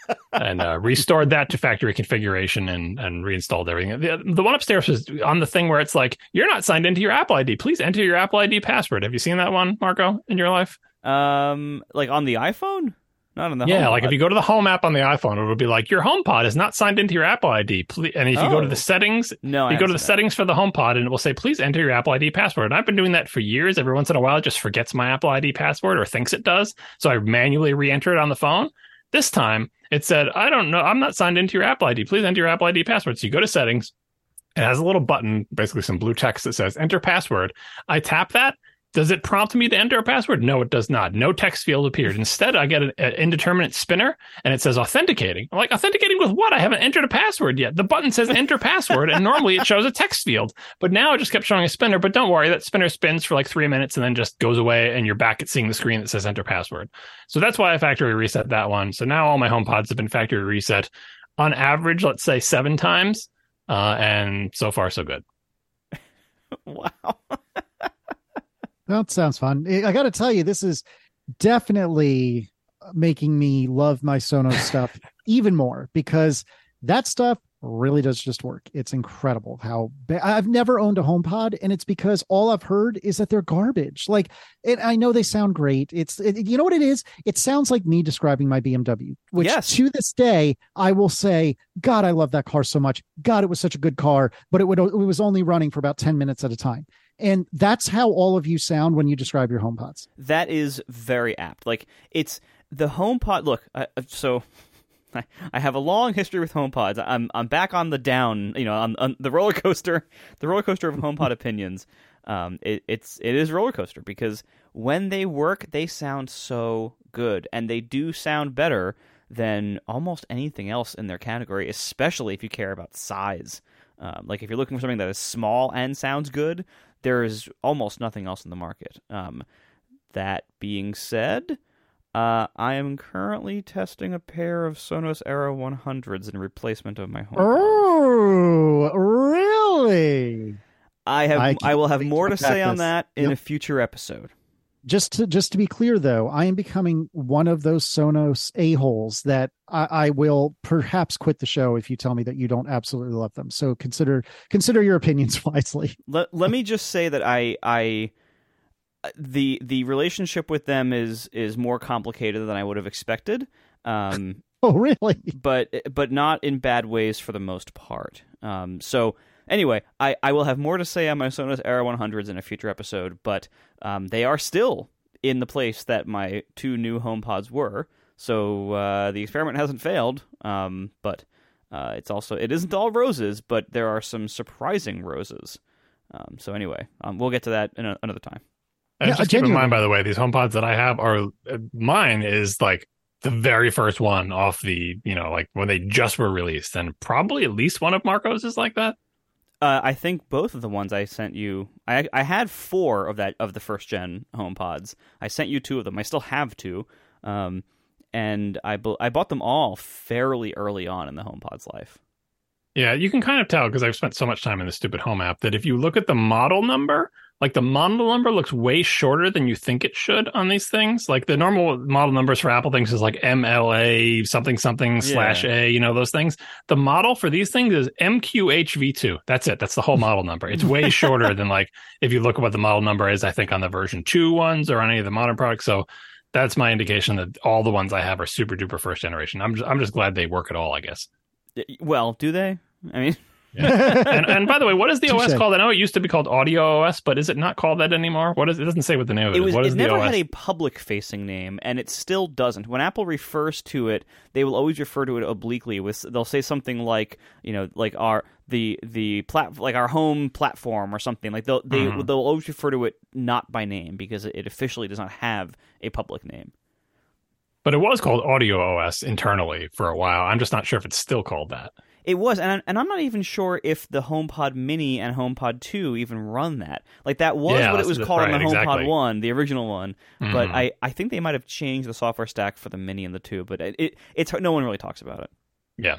and uh, restored that to factory configuration and and reinstalled everything. The, the one upstairs was on the thing where it's like you're not signed into your Apple I D. Please enter your Apple I D password. Have you seen that one, Marco, in your life? Um, like on the iPhone? Not on the Yeah, HomePod. like if you go to the Home app on the iPhone, it will be like your HomePod is not signed into your Apple I D. Please, and if you go to Oh. the settings, No, I you go to haven't the seen settings for the HomePod, and it will say, "Please enter your Apple I D password." And I've been doing that for years. Every once in a while, it just forgets my Apple I D password or thinks it does, so I manually re-enter it on the phone. This time, it said, "I don't know. I'm not signed into your Apple I D. Please enter your Apple I D password." So you go to settings. It has a little button, basically some blue text that says "Enter password." I tap that. Does it prompt me to enter a password? No, it does not. No text field appeared. Instead, I get an, an indeterminate spinner, and it says authenticating. I'm like, authenticating with what? I haven't entered a password yet. The button says enter password, and normally it shows a text field. But now it just kept showing a spinner. But don't worry, that spinner spins for like three minutes and then just goes away, and you're back at seeing the screen that says enter password. So that's why I factory reset that one. So now all my HomePods have been factory reset on average, let's say seven times. Uh, and so far, so good. Wow. That sounds fun. I got to tell you, this is definitely making me love my Sonos stuff even more because that stuff really does just work. It's incredible how ba- I've never owned a HomePod, and it's because all I've heard is that they're garbage. Like, and I know they sound great. It's it, you know what it is? It sounds like me describing my B M W, which Yes. to this day I will say, God, I love that car so much. God, it was such a good car, but it would it was only running for about ten minutes at a time. And that's how all of you sound when you describe your HomePods. That is very apt. Like, it's the HomePod. Look, I, so I, I have a long history with HomePods. I'm I'm back on the down, you know, on, on the roller coaster, the roller coaster of HomePod opinions. Um, it, it's it is a roller coaster because when they work, they sound so good, and they do sound better than almost anything else in their category, especially if you care about size. Um, like if you're looking for something that is small and sounds good, there is almost nothing else in the market. Um, that being said, uh, I am currently testing a pair of Sonos Era one hundreds in replacement of my HomePod. Oh, really? I have. I I, will have can't more to wait to say on practice. that in Yep. a future episode. Just to just to be clear, though, I am becoming one of those Sonos a-holes that I, I will perhaps quit the show if you tell me that you don't absolutely love them. So consider consider your opinions wisely. Let Let me just say that I I the the relationship with them is is more complicated than I would have expected. Um, Oh, really? But but not in bad ways for the most part. Um, so anyway, I, I will have more to say on my Sonos Era one hundreds in a future episode, but um, they are still in the place that my two new HomePods were. So uh, the experiment hasn't failed, um, but uh, it's also it isn't all roses, but there are some surprising roses. Um, so anyway, um, we'll get to that in a, another time. And Yeah, just keep in genuinely. mind, by the way, these HomePods that I have are uh, mine is like the very first one off the, you know, like when they just were released, and probably at least one of Marco's is like that. Uh, I think both of the ones I sent you, I I had four of that of the first gen HomePods. I sent you two of them. I still have two, um, and I bu- I bought them all fairly early on in the HomePod's life. Yeah, you can kind of tell because I've spent so much time in the stupid home app that if you look at the model number, like the model number looks way shorter than you think it should on these things. Like the normal model numbers for Apple things is like M L A something something Yeah. slash A, you know, those things. The model for these things is M Q H V two. That's it. That's the whole model number. It's way shorter than like if you look at what the model number is, I think on the version two ones or on any of the modern products. So that's my indication that all the ones I have are super duper first generation. I'm just, I'm just glad they work at all, I guess. Well, do they? I mean, Yeah. and and by the way, what is the O S Touche. called? I know it used to be called Audio O S, but is it not called that anymore? What is it? Doesn't say what the name of it, it is. was What it is the never O S? had a public facing name, and it still doesn't. When Apple refers to it, they will always refer to it obliquely. With they'll say something like, you know, like our the the plat like our home platform or something. Like they'll they Mhm. they'll always refer to it not by name because it officially does not have a public name. But it was called Audio O S internally for a while. I'm just not sure if it's still called that. It was, and and I'm not even sure if the HomePod Mini and HomePod two even run that. Like that was Yeah, what it was that's called on right, the HomePod exactly. one, the original one. But Mhm. I, I think they might have changed the software stack for the Mini and the two. But it, it it's no one really talks about it. Yeah.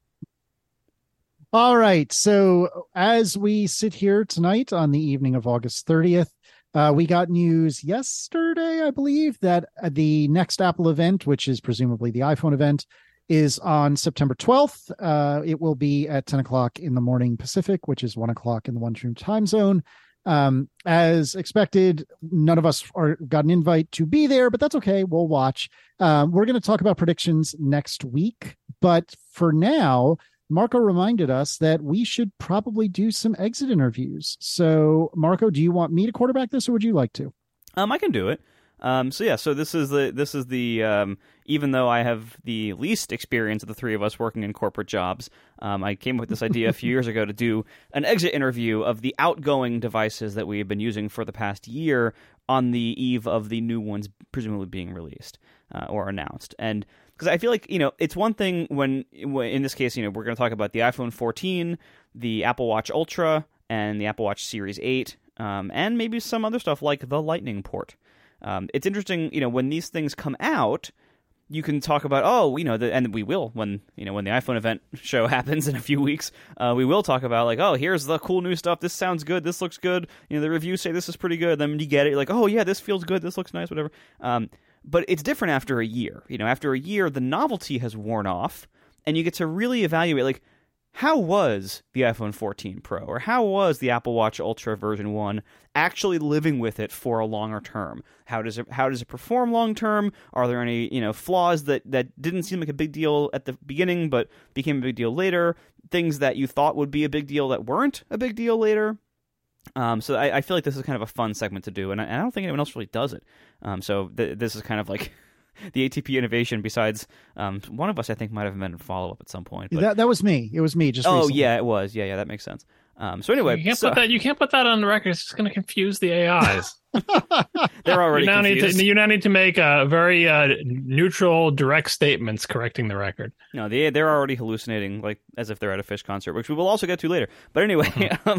All right. So as we sit here tonight on the evening of August thirtieth, uh, we got news yesterday, I believe, that the next Apple event, which is presumably the iPhone event, is on September twelfth. Uh, it will be at ten o'clock in the morning Pacific, which is one o'clock in the one true time zone. Um, as expected, none of us are got an invite to be there, but that's okay. We'll watch. Um, we're going to talk about predictions next week. But for now, Marco reminded us that we should probably do some exit interviews. So, Marco, do you want me to quarterback this, or would you like to? Um, I can do it. Um, so yeah, so this is the this is the um, even though I have the least experience of the three of us working in corporate jobs, um, I came up with this idea a few years ago to do an exit interview of the outgoing devices that we have been using for the past year on the eve of the new ones presumably being released uh, or announced. And because I feel like, you know, it's one thing when, when in this case, you know, we're going to talk about the iPhone fourteen, the Apple Watch Ultra, and the Apple Watch Series eight, um, and maybe some other stuff like the Lightning port. Um, it's interesting, you know, when these things come out, you can talk about, oh, you know, the, and we will when, you know, when the iPhone event show happens in a few weeks, uh, we will talk about like, oh, here's the cool new stuff. This sounds good. This looks good. You know, the reviews say this is pretty good. Then you get it, you're like, oh yeah, this feels good. This looks nice, whatever. Um, but it's different after a year. You know, after a year, the novelty has worn off, and you get to really evaluate, like, how was the iPhone fourteen Pro or how was the Apple Watch Ultra version one actually living with it for a longer term? How does it how does it perform long term? Are there any, you know, flaws that, that didn't seem like a big deal at the beginning but became a big deal later? Things that you thought would be a big deal that weren't a big deal later? Um, so I, I feel like this is kind of a fun segment to do, and I, and I don't think anyone else really does it. Um, so th- this is kind of like the A T P innovation. Besides, um, one of us I think might have been in follow up at some point. But... That that was me. It was me. Just oh recently. yeah, it was. Yeah, yeah, that makes sense. Um, so anyway, You can't so, put that. You can't put that on the record. It's just going to confuse the A Is. they're already you now confused. need to. You now need to make uh, very uh, neutral, direct statements correcting the record. No, they they're already hallucinating, like as if they're at a Fish concert, which we will also get to later. But anyway, um,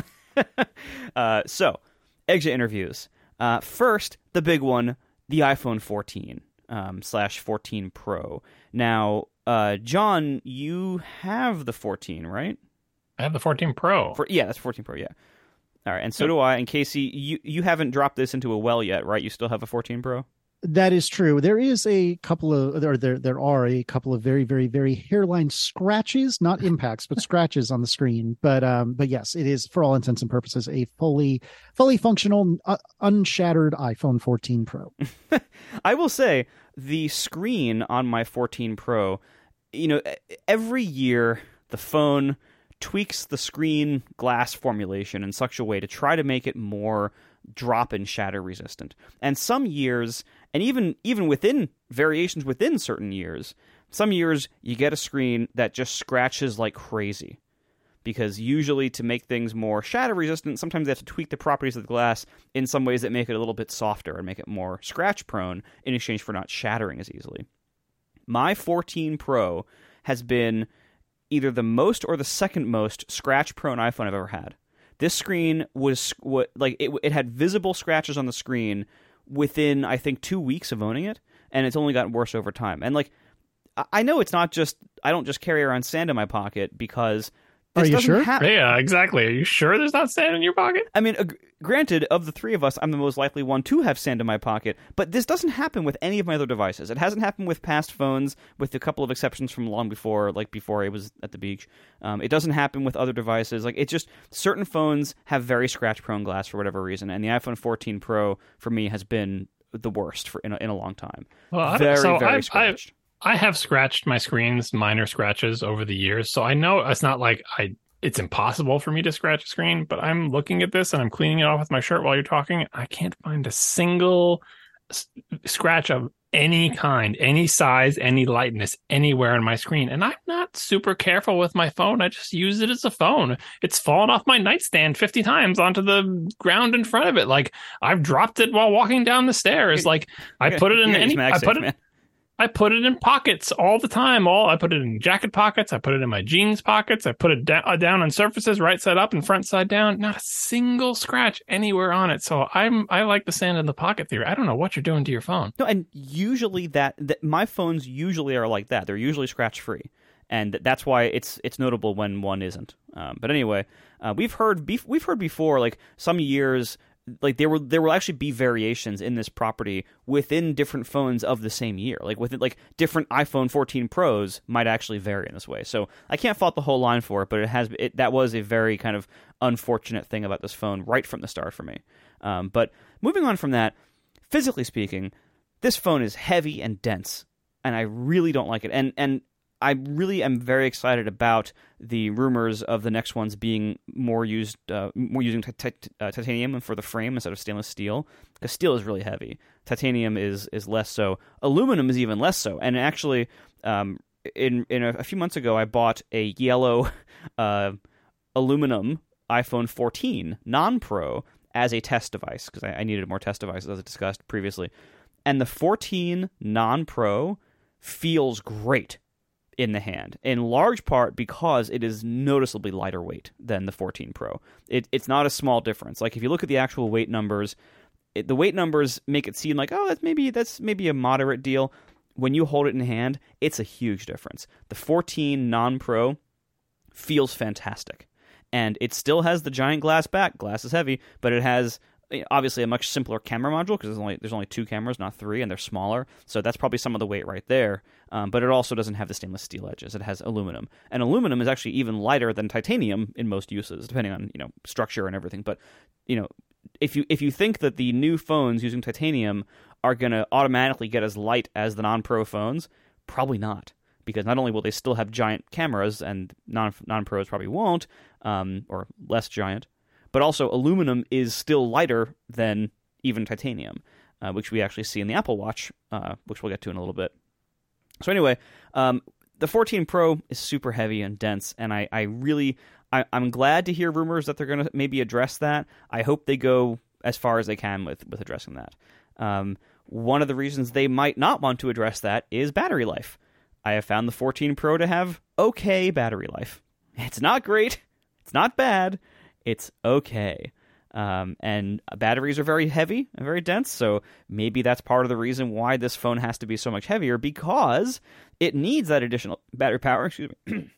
uh, so exit interviews. Uh, first, the big one, the iPhone fourteen um, slash fourteen Pro. Now, uh, John, you have the fourteen, right? I have the fourteen Pro. For, yeah, that's fourteen Pro. Yeah. All right, and so Yep. do I. And Casey, you you haven't dropped this into a well yet, right? You still have a fourteen Pro. That is true. There is a couple of, or there there are a couple of very very very hairline scratches, not impacts, but scratches on the screen. But um, but yes, it is for all intents and purposes a fully fully functional, uh, unshattered iPhone fourteen Pro. I will say the screen on my fourteen Pro you know, every year the phone tweaks the screen glass formulation in such a way to try to make it more drop and shatter resistant. And some years, and even even within variations within certain years, some years you get a screen that just scratches like crazy. Because usually to make things more shatter resistant, sometimes they have to tweak the properties of the glass in some ways that make it a little bit softer and make it more scratch prone in exchange for not shattering as easily. My fourteen Pro has been either the most or the second most scratch-prone iPhone I've ever had. This screen was what like it, it had visible scratches on the screen within, I think, two weeks of owning it, and it's only gotten worse over time. And like, I know it's not just I don't just carry around sand in my pocket because. Are you sure? Ha- yeah, exactly. Are you sure there's not sand in your pocket? I mean, uh, granted, of the three of us, I'm the most likely one to have sand in my pocket, but this doesn't happen with any of my other devices. It hasn't happened with past phones, with a couple of exceptions from long before, like before I was at the beach. Um, it doesn't happen with other devices. Like, it's just, certain phones have very scratch-prone glass for whatever reason, and the iPhone fourteen Pro, for me, has been the worst for in a, in a long time. Well, very, so very I've, scratched. I've, I have scratched my screens, minor scratches over the years, so I know it's not like I... It's impossible for me to scratch a screen, but I'm looking at this and I'm cleaning it off with my shirt while you're talking. I can't find a single s- scratch of any kind, any size, any lightness anywhere on my screen. And I'm not super careful with my phone. I just use it as a phone. It's fallen off my nightstand fifty times onto the ground in front of it. Like, I've dropped it while walking down the stairs. Like, I put it in any, I put it, I put it in pockets all the time. All I put it in jacket pockets. I put it in my jeans pockets. I put it da- down on surfaces, right side up and front side down. Not a single scratch anywhere on it. So I'm I like the sand in the pocket theory. I don't know what you're doing to your phone. No, and usually that, that my phones usually are like that. They're usually scratch free, and that's why it's it's notable when one isn't. Um, but anyway, uh, we've heard bef- we've heard before, like some years. Like there will there will actually be variations in this property within different phones of the same year. Like within like different iPhone fourteen Pros might actually vary in this way. So I can't fault the whole line for it, but it has it, that was a very kind of unfortunate thing about this phone right from the start for me. Um, but moving on from that, physically speaking, this phone is heavy and dense, and I really don't like it. And and I really am very excited about the rumors of the next ones being more used, uh, more using t- t- uh, titanium for the frame instead of stainless steel, because steel is really heavy. Titanium is is less so. Aluminum is even less so. And actually, um, in in a, a few months ago, I bought a yellow uh, aluminum iPhone fourteen non-Pro as a test device because I, I needed more test devices, as I discussed previously. And the fourteen non-Pro feels great in the hand, in large part because it is noticeably lighter weight than the fourteen Pro. It, it's not a small difference. Like if you look at the actual weight numbers, it, the weight numbers make it seem like, oh, that's maybe that's maybe a moderate deal. When you hold it in hand, it's a huge difference. The fourteen non-Pro feels fantastic, and it still has the giant glass back. Glass is heavy, but it has obviously a much simpler camera module because there's only there's only two cameras, not three, and they're smaller. So that's probably some of the weight right there. Um, but it also doesn't have the stainless steel edges. It has aluminum, and aluminum is actually even lighter than titanium in most uses, depending on you know structure and everything. But you know, if you if you think that the new phones using titanium are going to automatically get as light as the non-Pro phones, probably not. Because not only will they still have giant cameras, and non non-Pros probably won't, um, or less giant, but also aluminum is still lighter than even titanium, uh, which we actually see in the Apple Watch, uh, which we'll get to in a little bit. So anyway, um, the fourteen Pro is super heavy and dense, and I, I really, I, I'm glad to hear rumors that they're going to maybe address that. I hope they go as far as they can with, with addressing that. Um, one of the reasons they might not want to address that is battery life. I have found the fourteen Pro to have okay battery life. It's not great. It's not bad. It's okay. Um, and batteries are very heavy and very dense, so maybe that's part of the reason why this phone has to be so much heavier, because it needs that additional battery power. Excuse me.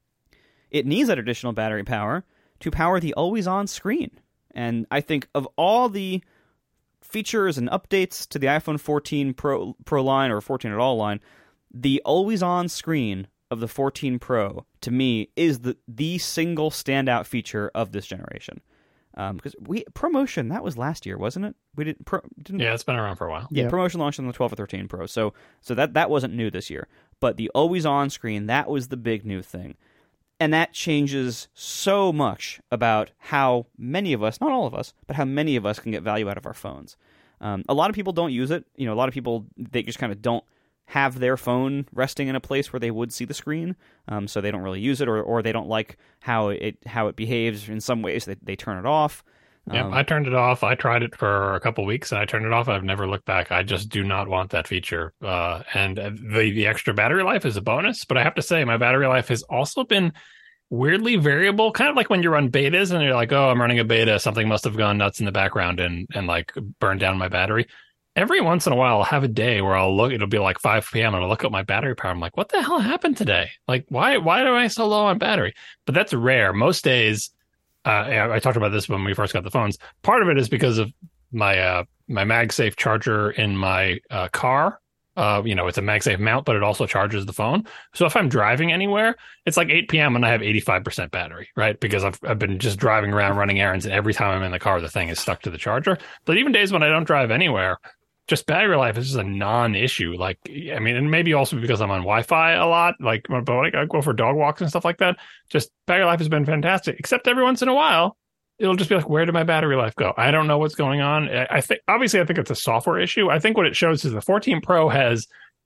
It needs that additional battery power to power the always-on screen. And I think of all the features and updates to the iPhone fourteen Pro, Pro line, or fourteen at all line, the always-on screen of the fourteen Pro, to me, is the the single standout feature of this generation. Um, because we ProMotion, that was last year, wasn't it? We didn't. Pro, didn't yeah, it's been around for a while. Yeah, Yep. ProMotion launched on the twelve or thirteen Pro, so so that that wasn't new this year. But the always-on screen, that was the big new thing. And that changes so much about how many of us, not all of us, but how many of us can get value out of our phones. Um, a lot of people don't use it. You know, a lot of people, they just kind of don't have their phone resting in a place where they would see the screen, um, so they don't really use it, or, or they don't like how it how it behaves. In some ways, they, they turn it off. Yeah, um, I turned it off. I tried it for a couple of weeks, and I turned it off. I've never looked back. I just do not want that feature. Uh, and the, the extra battery life is a bonus, but I have to say my battery life has also been weirdly variable, kind of like when you run betas and you're like, oh, I'm running a beta, something must have gone nuts in the background and, and like burned down my battery. Every once in a while, I'll have a day where I'll look, it'll be like five p.m. and I'll look at my battery power. I'm like, what the hell happened today? Like, why, why am I so low on battery? But that's rare. Most days, uh, I talked about this when we first got the phones. Part of it is because of my, uh, my MagSafe charger in my uh, car. Uh, you know, it's a MagSafe mount, but it also charges the phone. So if I'm driving anywhere, it's like eight p.m. and I have eighty-five percent battery, right? Because I've I've been just driving around running errands, and every time I'm in the car, the thing is stuck to the charger. But even days when I don't drive anywhere, just battery life is just a non-issue. Like, I mean, and maybe also because I'm on Wi-Fi a lot, like, but like I go for dog walks and stuff like that. Just battery life has been fantastic, except every once in a while, it'll just be like, where did my battery life go? I don't know what's going on. I think, obviously, I think it's a software issue. I think what it shows is the fourteen Pro has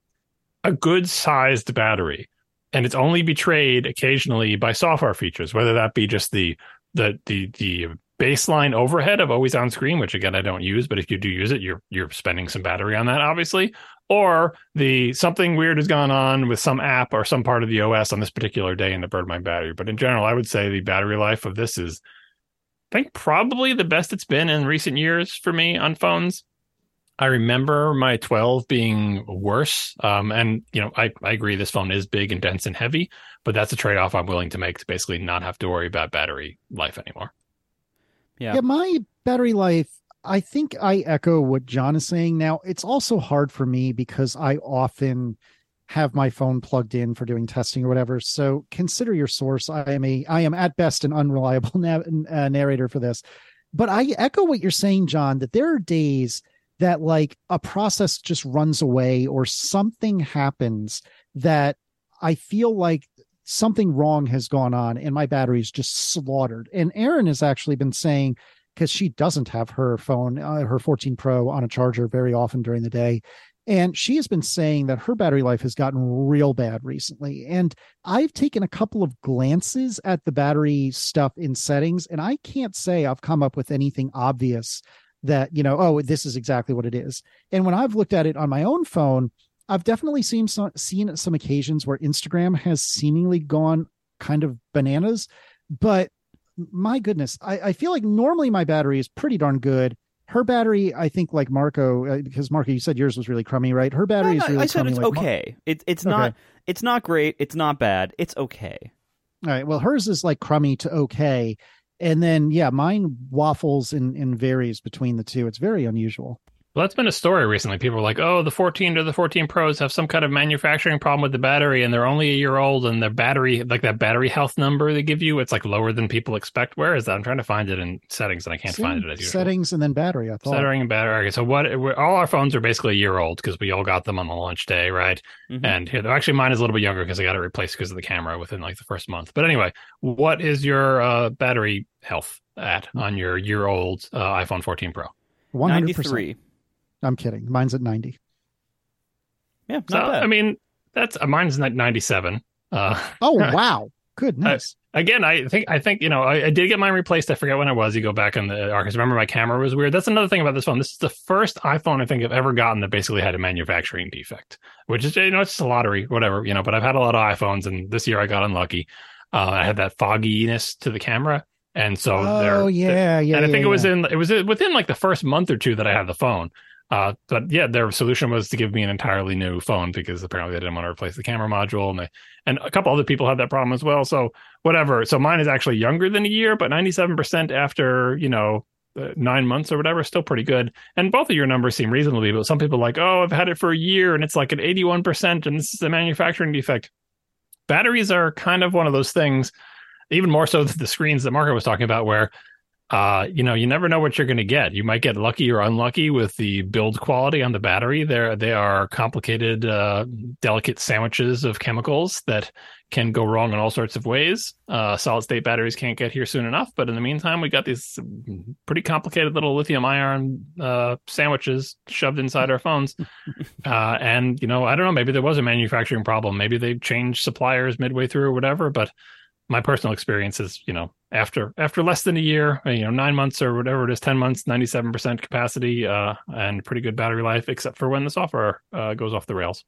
a good sized battery, and it's only betrayed occasionally by software features, whether that be just the, the, the, the baseline overhead of always on screen, which again, I don't use, but if you do use it, you're, you're spending some battery on that, obviously, or the something weird has gone on with some app or some part of the O S on this particular day and it burned my battery. But in general, I would say the battery life of this is, I think, probably the best it's been in recent years for me on phones. I remember my twelve being worse. Um, and, you know, I, I agree this phone is big and dense and heavy, but that's a trade-off I'm willing to make to basically not have to worry about battery life anymore. Yeah. Yeah, my battery life, I think I echo what John is saying. Now, it's also hard for me because I often have my phone plugged in for doing testing or whatever. So consider your source. I am a, I am at best an unreliable na- uh, narrator for this, but I echo what you're saying, John, that there are days that like a process just runs away or something happens that I feel like something wrong has gone on and my battery is just slaughtered. And Erin has actually been saying, because she doesn't have her phone, uh, her fourteen Pro on a charger very often during the day. And she has been saying that her battery life has gotten real bad recently. And I've taken a couple of glances at the battery stuff in settings, and I can't say I've come up with anything obvious that, you know, oh, this is exactly what it is. And when I've looked at it on my own phone, I've definitely seen some, seen some occasions where Instagram has seemingly gone kind of bananas. But my goodness, I, I feel like normally my battery is pretty darn good. Her battery, I think, like Marco, uh, because Marco, you said yours was really crummy, right? Her battery no, no, is really I said crummy. it's like okay. Mar- it, it's okay. not. It's not great. It's not bad. It's okay. All right. Well, hers is like crummy to okay. And then, yeah, mine waffles and, and varies between the two. It's very unusual. Well, that's been a story recently. People are like, oh, the fourteen or the fourteen Pros have some kind of manufacturing problem with the battery, and they're only a year old, and their battery, like that battery health number they give you, it's like lower than people expect. Where is that? I'm trying to find it in settings, and I can't See, find it as usual. Settings and then battery, I thought. Setting and battery. Okay, so what? All our phones are basically a year old because we all got them on the launch day, right? Mm-hmm. And here, actually, mine is a little bit younger because I got it replaced because of the camera within like the first month. But anyway, what is your uh, battery health at on your year-old uh, iPhone fourteen Pro? one hundred percent. ninety-three. I'm kidding. Mine's at ninety. Yeah, not so, bad. I mean, that's uh, mine's at ninety-seven. Uh, oh wow, goodness. Uh, again, I think I think you know I, I did get mine replaced. I forget when it was. You go back in the archives. Remember, my camera was weird. That's another thing about this phone. This is the first iPhone I think I've ever gotten that basically had a manufacturing defect, which is, you know, it's just a lottery, whatever, you know. But I've had a lot of iPhones, and this year I got unlucky. Uh, I had that fogginess to the camera. And so oh they're, yeah, they're, yeah. And I yeah, think yeah. it was in it was within like the first month or two that I had the phone. Uh, but yeah, their solution was to give me an entirely new phone because apparently they didn't want to replace the camera module, and they and a couple other people had that problem as well. So whatever. So mine is actually younger than a year, but ninety-seven percent after, you know, uh, nine months or whatever, still pretty good. And both of your numbers seem reasonably, but some people are like, oh, I've had it for a year and it's like an eighty-one percent, and this is a manufacturing defect. Batteries are kind of one of those things, even more so than the screens that Marco was talking about, where uh, you know, you never know what you're going to get. You might get lucky or unlucky with the build quality on the battery. They're, they are complicated, uh, delicate sandwiches of chemicals that can go wrong in all sorts of ways. Uh, solid state batteries can't get here soon enough. But in the meantime, we got these pretty complicated little lithium ion uh, sandwiches shoved inside our phones. uh, and, you know, I don't know, maybe there was a manufacturing problem. Maybe they changed suppliers midway through or whatever. But my personal experience is, you know, after after less than a year, you know, nine months or whatever it is, ten months, ninety-seven percent capacity uh, and pretty good battery life, except for when the software uh, goes off the rails.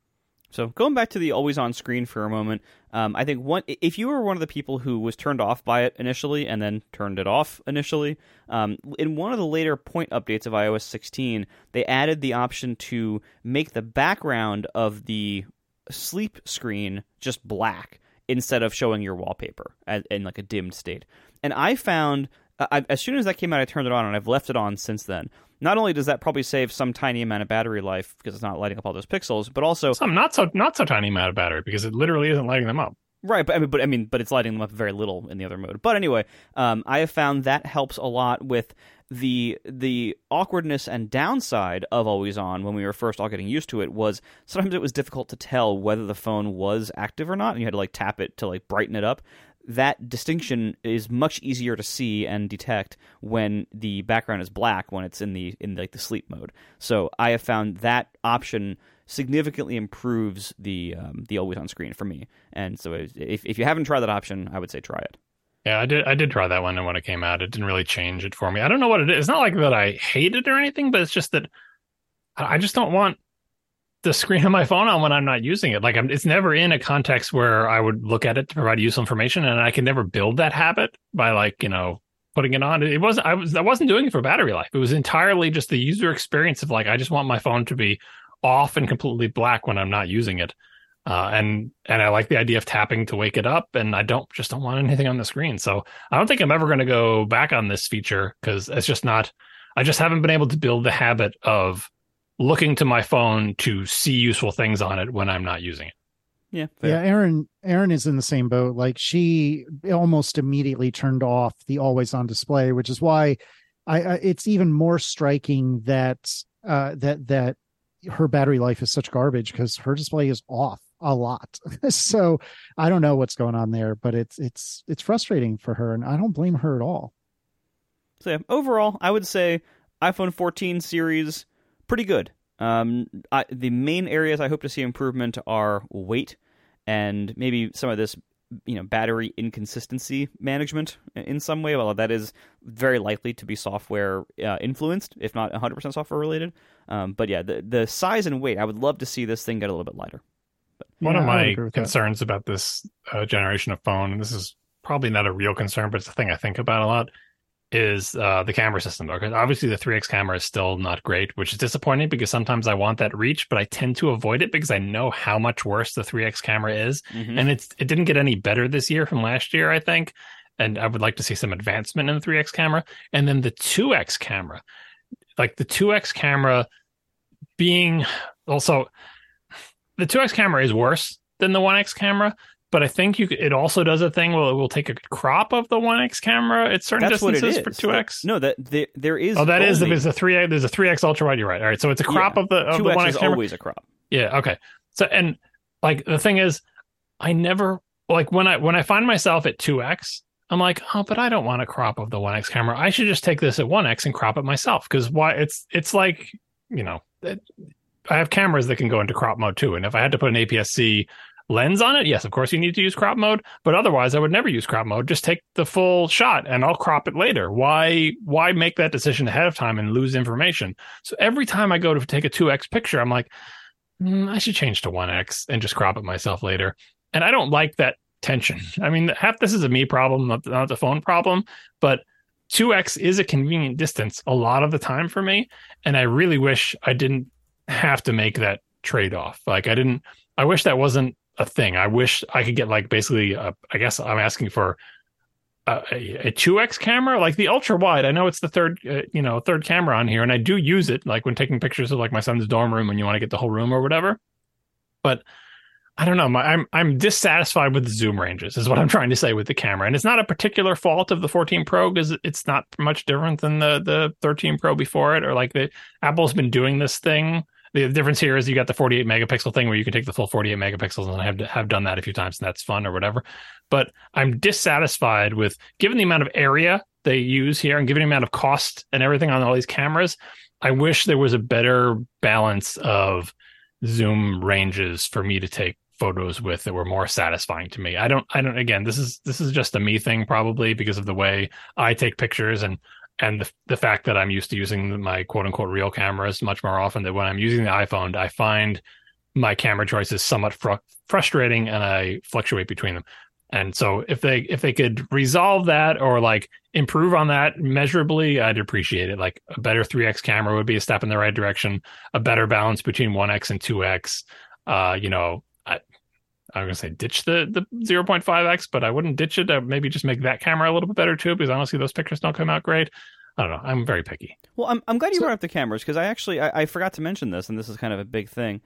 So going back to the always on screen for a moment, um, I think one if you were one of the people who was turned off by it initially and then turned it off initially, um, in one of the later point updates of i O S sixteen, they added the option to make the background of the sleep screen just black instead of showing your wallpaper as, in like a dimmed state. And I found, I, as soon as that came out, I turned it on, and I've left it on since then. Not only does that probably save some tiny amount of battery life because it's not lighting up all those pixels, but also some not so not so tiny amount of battery because it literally isn't lighting them up. Right, but I mean, but I mean, but it's lighting them up very little in the other mode. But anyway, um, I have found that helps a lot with the the awkwardness and downside of always on when we were first all getting used to it was sometimes it was difficult to tell whether the phone was active or not, and you had to like tap it to like brighten it up. That distinction is much easier to see and detect when the background is black when it's in the in like the sleep mode. So I have found that option significantly improves the um, the always on screen for me. And so if if you haven't tried that option, I would say try it. Yeah, I did. I did try that one, and when it came out, it didn't really change it for me. I don't know what it is. It's not like that I hate it or anything, but it's just that I just don't want the screen of my phone on when I'm not using it. Like I'm, it's never in a context where I would look at it to provide useful information, and I can never build that habit by like you know putting it on. It wasn't. I was. I wasn't doing it for battery life. It was entirely just the user experience of like I just want my phone to be off and completely black when I'm not using it. Uh, and and I like the idea of tapping to wake it up, and I don't just don't want anything on the screen. So I don't think I'm ever going to go back on this feature because it's just not. I just haven't been able to build the habit of looking to my phone to see useful things on it when I'm not using it. Yeah, fair. Yeah. Erin, Erin is in the same boat. Like she almost immediately turned off the always on display, which is why I, I it's even more striking that uh, that that her battery life is such garbage because her display is off a lot. So I don't know what's going on there, but it's it's it's frustrating for her, and I don't blame her at all. So yeah, overall, I would say iPhone fourteen series pretty good. Um, I, the main areas I hope to see improvement are weight and maybe some of this, you know, battery inconsistency management in some way. Well, that is very likely to be software uh, influenced, if not one hundred percent software related. Um, but yeah, the the size and weight, I would love to see this thing get a little bit lighter. But, One yeah, of my concerns that. about this uh, generation of phone, and this is probably not a real concern, but it's a thing I think about a lot, is uh, the camera system. Because obviously the three X camera is still not great, which is disappointing because sometimes I want that reach, but I tend to avoid it because I know how much worse the three X camera is. Mm-hmm. And it's it didn't get any better this year from last year, I think. And I would like to see some advancement in the three X camera. And then the two X camera, like the two X camera being also, the two X camera is worse than the one X camera. But I think you could, it also does a thing where it will take a crop of the one X camera at certain That's distances what it is. for two X. No, that there, there is. Oh, that only... is there's a three there's a three X ultra wide. You're right. All right, so it's a crop yeah. of the of two X the one X is camera. Always a crop. Yeah. Okay. So and like the thing is, I never like when I when I find myself at two X, I'm like, oh, but I don't want a crop of the one X camera. I should just take this at one X and crop it myself because why? It's it's like you know, it, I have cameras that can go into crop mode too, and if I had to put an A P S C lens on it, yes, of course you need to use crop mode, but otherwise I would never use crop mode. Just take the full shot and I'll crop it later. Why why make that decision ahead of time and lose information? So every time I go to take a two X picture, I'm like, mm, I should change to one X and just crop it myself later. And I don't like that tension. I mean, half this is a me problem, not, not the phone problem, but two X is a convenient distance a lot of the time for me. And I really wish I didn't have to make that trade-off. Like I didn't, I wish that wasn't a thing. I wish I could get like basically, uh, I guess I'm asking for a, a, a two X camera, like the ultra wide. I know it's the third, uh, you know, third camera on here, and I do use it like when taking pictures of like my son's dorm room when you want to get the whole room or whatever. But I don't know. My, I'm I'm dissatisfied with the zoom ranges, is what I'm trying to say with the camera, and it's not a particular fault of the fourteen Pro because it's not much different than the the thirteen Pro before it, or like the Apple's been doing this thing. The difference here is you got the forty-eight megapixel thing where you can take the full forty-eight megapixels, and I have have done that a few times, and that's fun or whatever. But I'm dissatisfied with, given the amount of area they use here and given the amount of cost and everything on all these cameras, I wish there was a better balance of zoom ranges for me to take photos with that were more satisfying to me. I don't, I don't, again, this is, this is just a me thing probably because of the way I take pictures and, and the, the fact that I'm used to using my quote unquote real cameras much more often, that when I'm using the iPhone, I find my camera choices somewhat fr- frustrating and I fluctuate between them. And so if they, if they could resolve that or like improve on that measurably, I'd appreciate it. Like a better three X camera would be a step in the right direction, a better balance between one X and two X, uh, you know, I'm going to say ditch the, the zero point five X, but I wouldn't ditch it. I'd maybe just make that camera a little bit better too, because honestly, those pictures don't come out great. I don't know. I'm very picky. Well, I'm I'm glad you So- brought up the cameras because I actually I, I forgot to mention this, and this is kind of a big thing.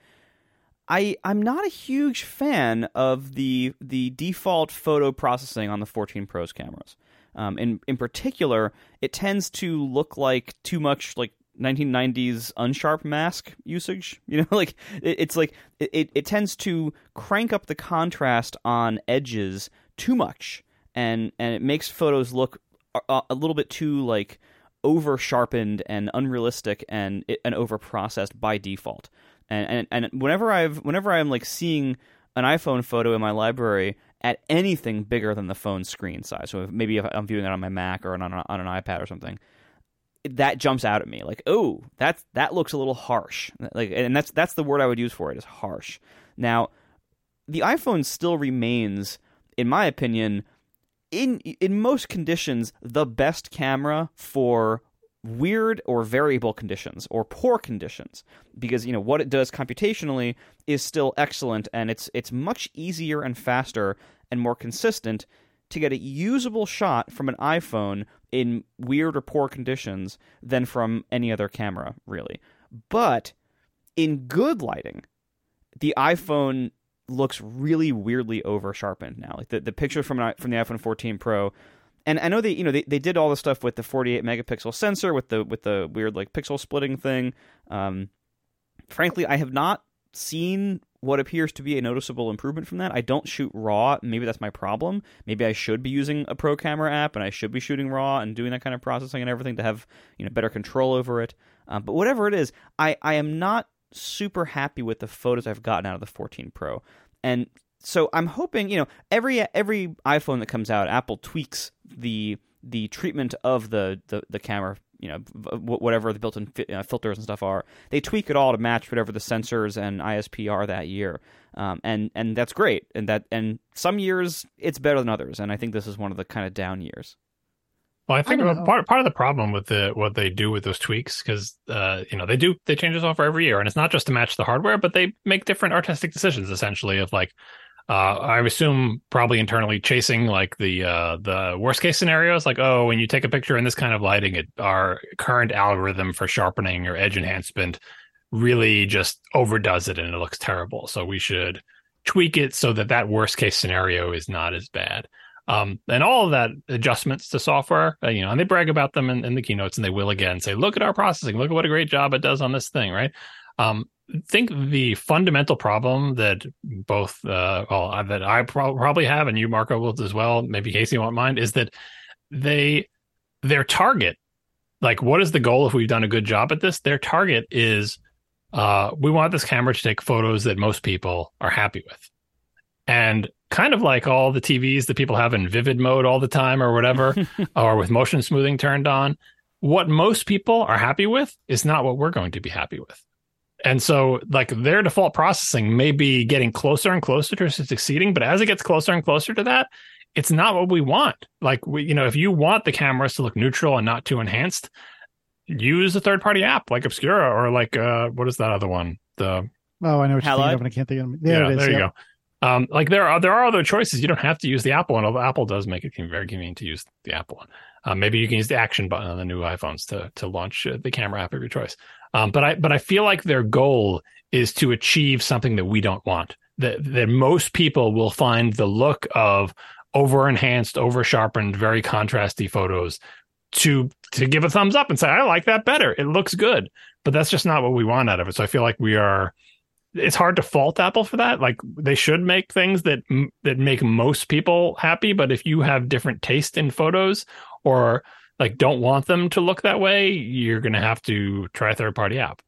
I I'm not a huge fan of the the default photo processing on the fourteen Pro's cameras. Um, in in particular, it tends to look like too much like nineteen nineties unsharp mask usage. You know, like it, it's like it, it tends to crank up the contrast on edges too much, and and it makes photos look a, a little bit too like over sharpened and unrealistic and and over processed by default. And, and and whenever I've whenever I'm like seeing an iPhone photo in my library at anything bigger than the phone screen size, so if, maybe if I'm viewing it on my Mac or on on, on an iPad or something, that jumps out at me like, oh, that's that looks a little harsh. Like, and that's that's the word I would use for it, is harsh. Now, the iPhone still remains, in my opinion, in in most conditions, the best camera for weird or variable conditions or poor conditions, because you know what it does computationally is still excellent, and it's it's much easier and faster and more consistent to get a usable shot from an iPhone in weird or poor conditions than from any other camera, really. But in good lighting, the iPhone looks really weirdly over sharpened now. Like the, the picture from an, from the iPhone fourteen Pro. And I know they, you know, they, they did all the stuff with the forty-eight megapixel sensor, with the with the weird like pixel splitting thing. Um, frankly, I have not seen what appears to be a noticeable improvement from that. I don't shoot RAW. Maybe that's my problem. Maybe I should be using a pro camera app, and I should be shooting RAW and doing that kind of processing and everything to have, you know, better control over it. Um, but whatever it is, I, I am not super happy with the photos I've gotten out of the fourteen Pro. And so I'm hoping, you know, every every iPhone that comes out, Apple tweaks the the treatment of the, the, the camera, you know, whatever the built-in fi- uh, filters and stuff are. They tweak it all to match whatever the sensors and I S P are that year, um, and and that's great. And that and some years it's better than others, and I think this is one of the kind of down years. Well, I think I don't uh, know. part part of the problem with the what they do with those tweaks, because uh, you know they do they change the software every year, and it's not just to match the hardware, but they make different artistic decisions essentially of like. Uh, I assume probably internally chasing like the uh, the worst case scenarios, like, oh, when you take a picture in this kind of lighting, it, our current algorithm for sharpening or edge enhancement really just overdoes it and it looks terrible. So we should tweak it so that that worst case scenario is not as bad. Um, and all of that adjustments to software, uh, you know, and they brag about them in, in the keynotes, and they will again say, look at our processing, look at what a great job it does on this thing, right? Um, think the fundamental problem that both uh well that I pro- probably have, and you, Marco, will as well, maybe Casey won't mind, is that they their target, like what is the goal if we've done a good job at this? Their target is uh we want this camera to take photos that most people are happy with. And kind of like all the T Vs that people have in vivid mode all the time or whatever, or with motion smoothing turned on, what most people are happy with is not what we're going to be happy with. And so, like, their default processing may be getting closer and closer to succeeding, but as it gets closer and closer to that, it's not what we want. Like, we, you know, if you want the cameras to look neutral and not too enhanced, use a third-party app like Obscura or like, uh, what is that other one? The Oh, I know what you're Halide? thinking of, and I can't think of it. There yeah, it is. there you yep. go. Um, like there are there are other choices. You don't have to use the Apple one, although Apple does make it very convenient to use the Apple one. Uh, maybe you can use the action button on the new iPhones to to launch uh, the camera app of your choice. Um, but I but I feel like their goal is to achieve something that we don't want, that that most people will find the look of over enhanced, over sharpened, very contrasty photos to to give a thumbs up and say, I like that better. It looks good. But that's just not what we want out of it. So I feel like we are, it's hard to fault Apple for that. Like, they should make things that that make most people happy. But if you have different taste in photos, or like don't want them to look that way, you're going to have to try a third party app.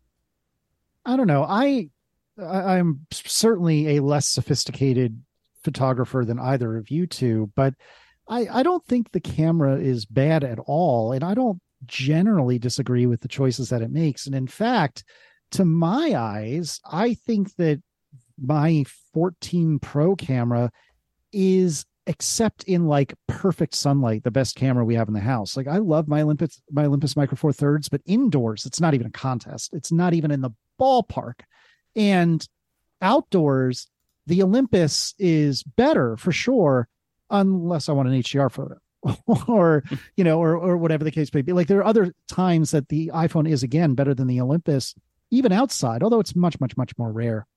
I don't know. I, I I'm certainly a less sophisticated photographer than either of you two, but I, I don't think the camera is bad at all. And I don't generally disagree with the choices that it makes. And in fact, to my eyes, I think that my fourteen Pro camera is, except in like perfect sunlight, the best camera we have in the house. Like, I love my Olympus, my Olympus Micro Four Thirds, but indoors, it's not even a contest. It's not even in the ballpark. And outdoors, the Olympus is better for sure, unless I want an H D R photo or, you know, or, or whatever the case may be. Like, there are other times that the iPhone is, again, better than the Olympus, even outside, although it's much, much, much more rare.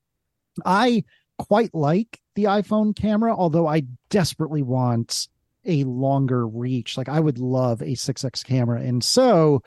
I quite like the iPhone camera, although I desperately want a longer reach. Like, I would love a six X camera. And so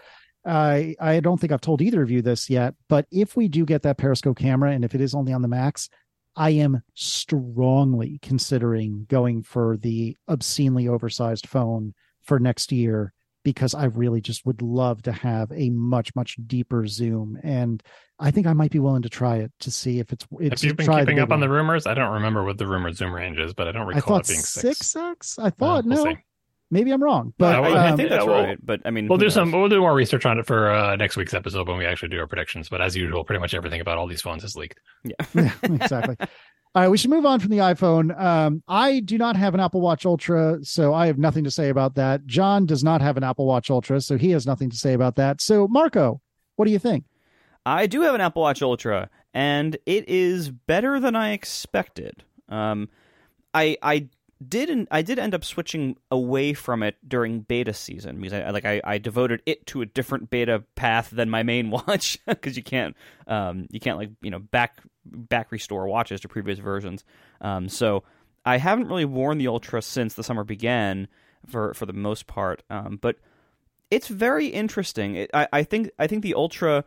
I, I don't think I've told either of you this yet, but if we do get that periscope camera, and if it is only on the Max, I am strongly considering going for the obscenely oversized phone for next year, because I really just would love to have a much, much deeper zoom. And I think I might be willing to try it to see if it's. it's Have you been keeping up on the rumors? I don't remember what the rumored zoom range is, but I don't recall I thought it being six X. I thought, uh, we'll no. See. Maybe I'm wrong, but I, I um, think that's yeah, we'll, right. But I mean, we'll do knows? some. We'll do more research on it for uh, next week's episode when we actually do our predictions. But as usual, pretty much everything about all these phones is leaked. Yeah, yeah, exactly. All right, we should move on from the iPhone. Um, I do not have an Apple Watch Ultra, so I have nothing to say about that. John does not have an Apple Watch Ultra, so he has nothing to say about that. So, Marco, what do you think? I do have an Apple Watch Ultra, and it is better than I expected. Um, I I did I did end up switching away from it during beta season, because I like I, I devoted it to a different beta path than my main watch, because you can't um you can't like you know back back restore watches to previous versions. Um, so I haven't really worn the Ultra since the summer began, for for the most part. Um, but it's very interesting. It, I I think I think the Ultra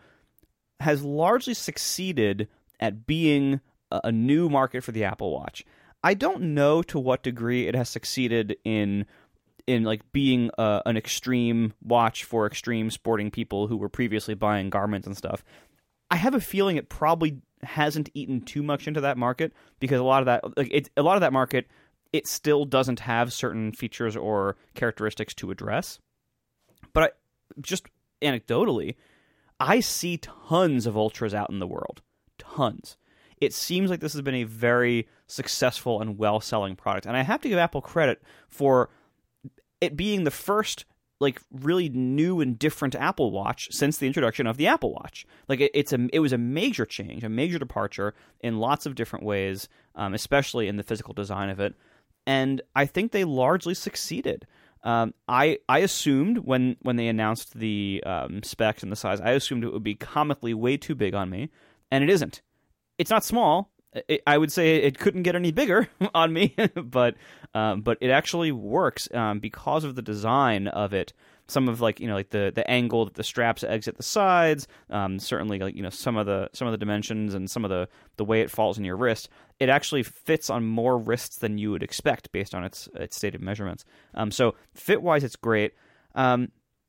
has largely succeeded at being a, a new market for the Apple Watch. I don't know to what degree it has succeeded in in like being uh, an extreme watch for extreme sporting people who were previously buying Garmins and stuff. I have a feeling it probably hasn't eaten too much into that market, because a lot of that like it, a lot of that market, it still doesn't have certain features or characteristics to address. But I, just anecdotally, I see tons of Ultras out in the world, tons. It seems like this has been a very successful and well-selling product. And I have to give Apple credit for it being the first like really new and different Apple Watch since the introduction of the Apple Watch. Like it, it's a it was a major change, a major departure in lots of different ways, um, especially in the physical design of it. And I think they largely succeeded. Um, I I assumed when when they announced the um, specs and the size, I assumed it would be comically way too big on me, and it isn't. It's not small. It, I would say it couldn't get any bigger on me, but um, but it actually works um, because of the design of it. Some of like you know like the, the angle that the straps exit the sides, um, certainly like you know some of the some of the dimensions and some of the, the way it falls in your wrist. It actually fits on more wrists than you would expect based on its its stated measurements. Um, so fit wise, it's great. Um,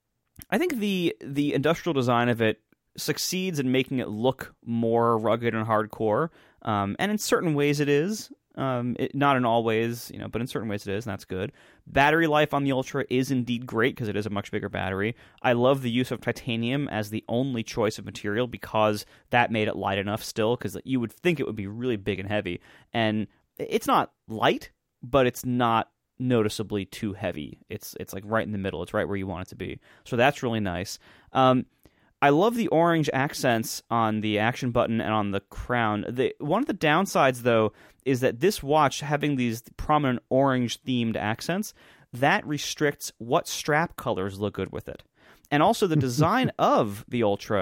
I think the the industrial design of it succeeds in making it look more rugged and hardcore, um, and in certain ways it is. Um, it, not in all ways, you know, but in certain ways it is, and that's good. Battery life on the Ultra is indeed great because it is a much bigger battery. I love the use of titanium as the only choice of material because that made it light enough still, because you would think it would be really big and heavy. And it's not light, but it's not noticeably too heavy. It's it's like right in the middle. It's right where you want it to be. So that's really nice. Um, I love the orange accents on the action button and on the crown. The, one of the downsides, though, is that this watch, having these prominent orange-themed accents, that restricts what strap colors look good with it. And also the design of the Ultra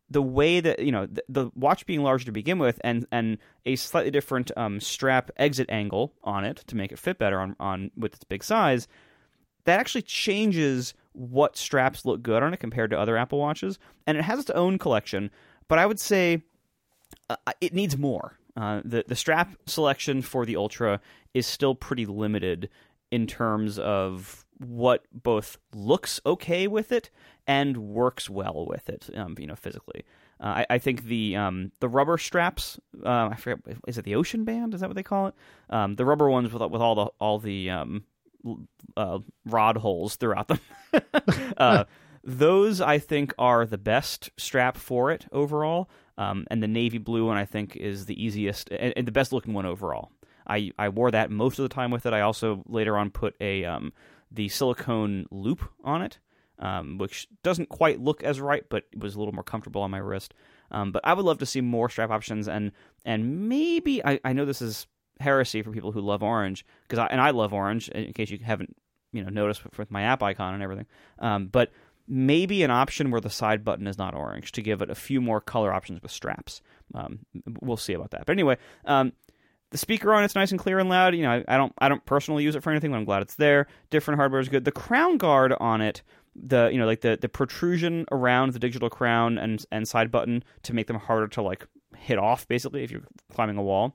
the way that, you know, the, the watch being larger to begin with and, and a slightly different um, strap exit angle on it to make it fit better on, on with its big size, that actually changes what straps look good on it compared to other Apple Watches. And it has its own collection, but I would say uh, it needs more. Uh, the, the strap selection for the Ultra is still pretty limited in terms of what both looks okay with it and works well with it, um, you know, physically. Uh, I, I think the um, the rubber straps, uh, I forget, is it the Ocean Band? Is that what they call it? Um, the rubber ones with with all the all the um, uh, rod holes throughout them. uh, those I think are the best strap for it overall, um, and the navy blue one I think is the easiest and, and the best looking one overall. I, I wore that most of the time with it. I also later on put a um, the silicone loop on it, um, which doesn't quite look as right, but it was a little more comfortable on my wrist. Um, but I would love to see more strap options, and and maybe I, I know this is heresy for people who love orange, because I, and I love orange in case you haven't you know noticed with my app icon and everything. Um, but maybe an option where the side button is not orange to give it a few more color options with straps. Um, we'll see about that. But anyway. Um, The speaker on it's nice and clear and loud. You know, I, I don't I don't personally use it for anything, but I'm glad it's there. Different hardware is good. The crown guard on it, the you know like the, the protrusion around the digital crown and and side button to make them harder to like hit off, basically, if you're climbing a wall.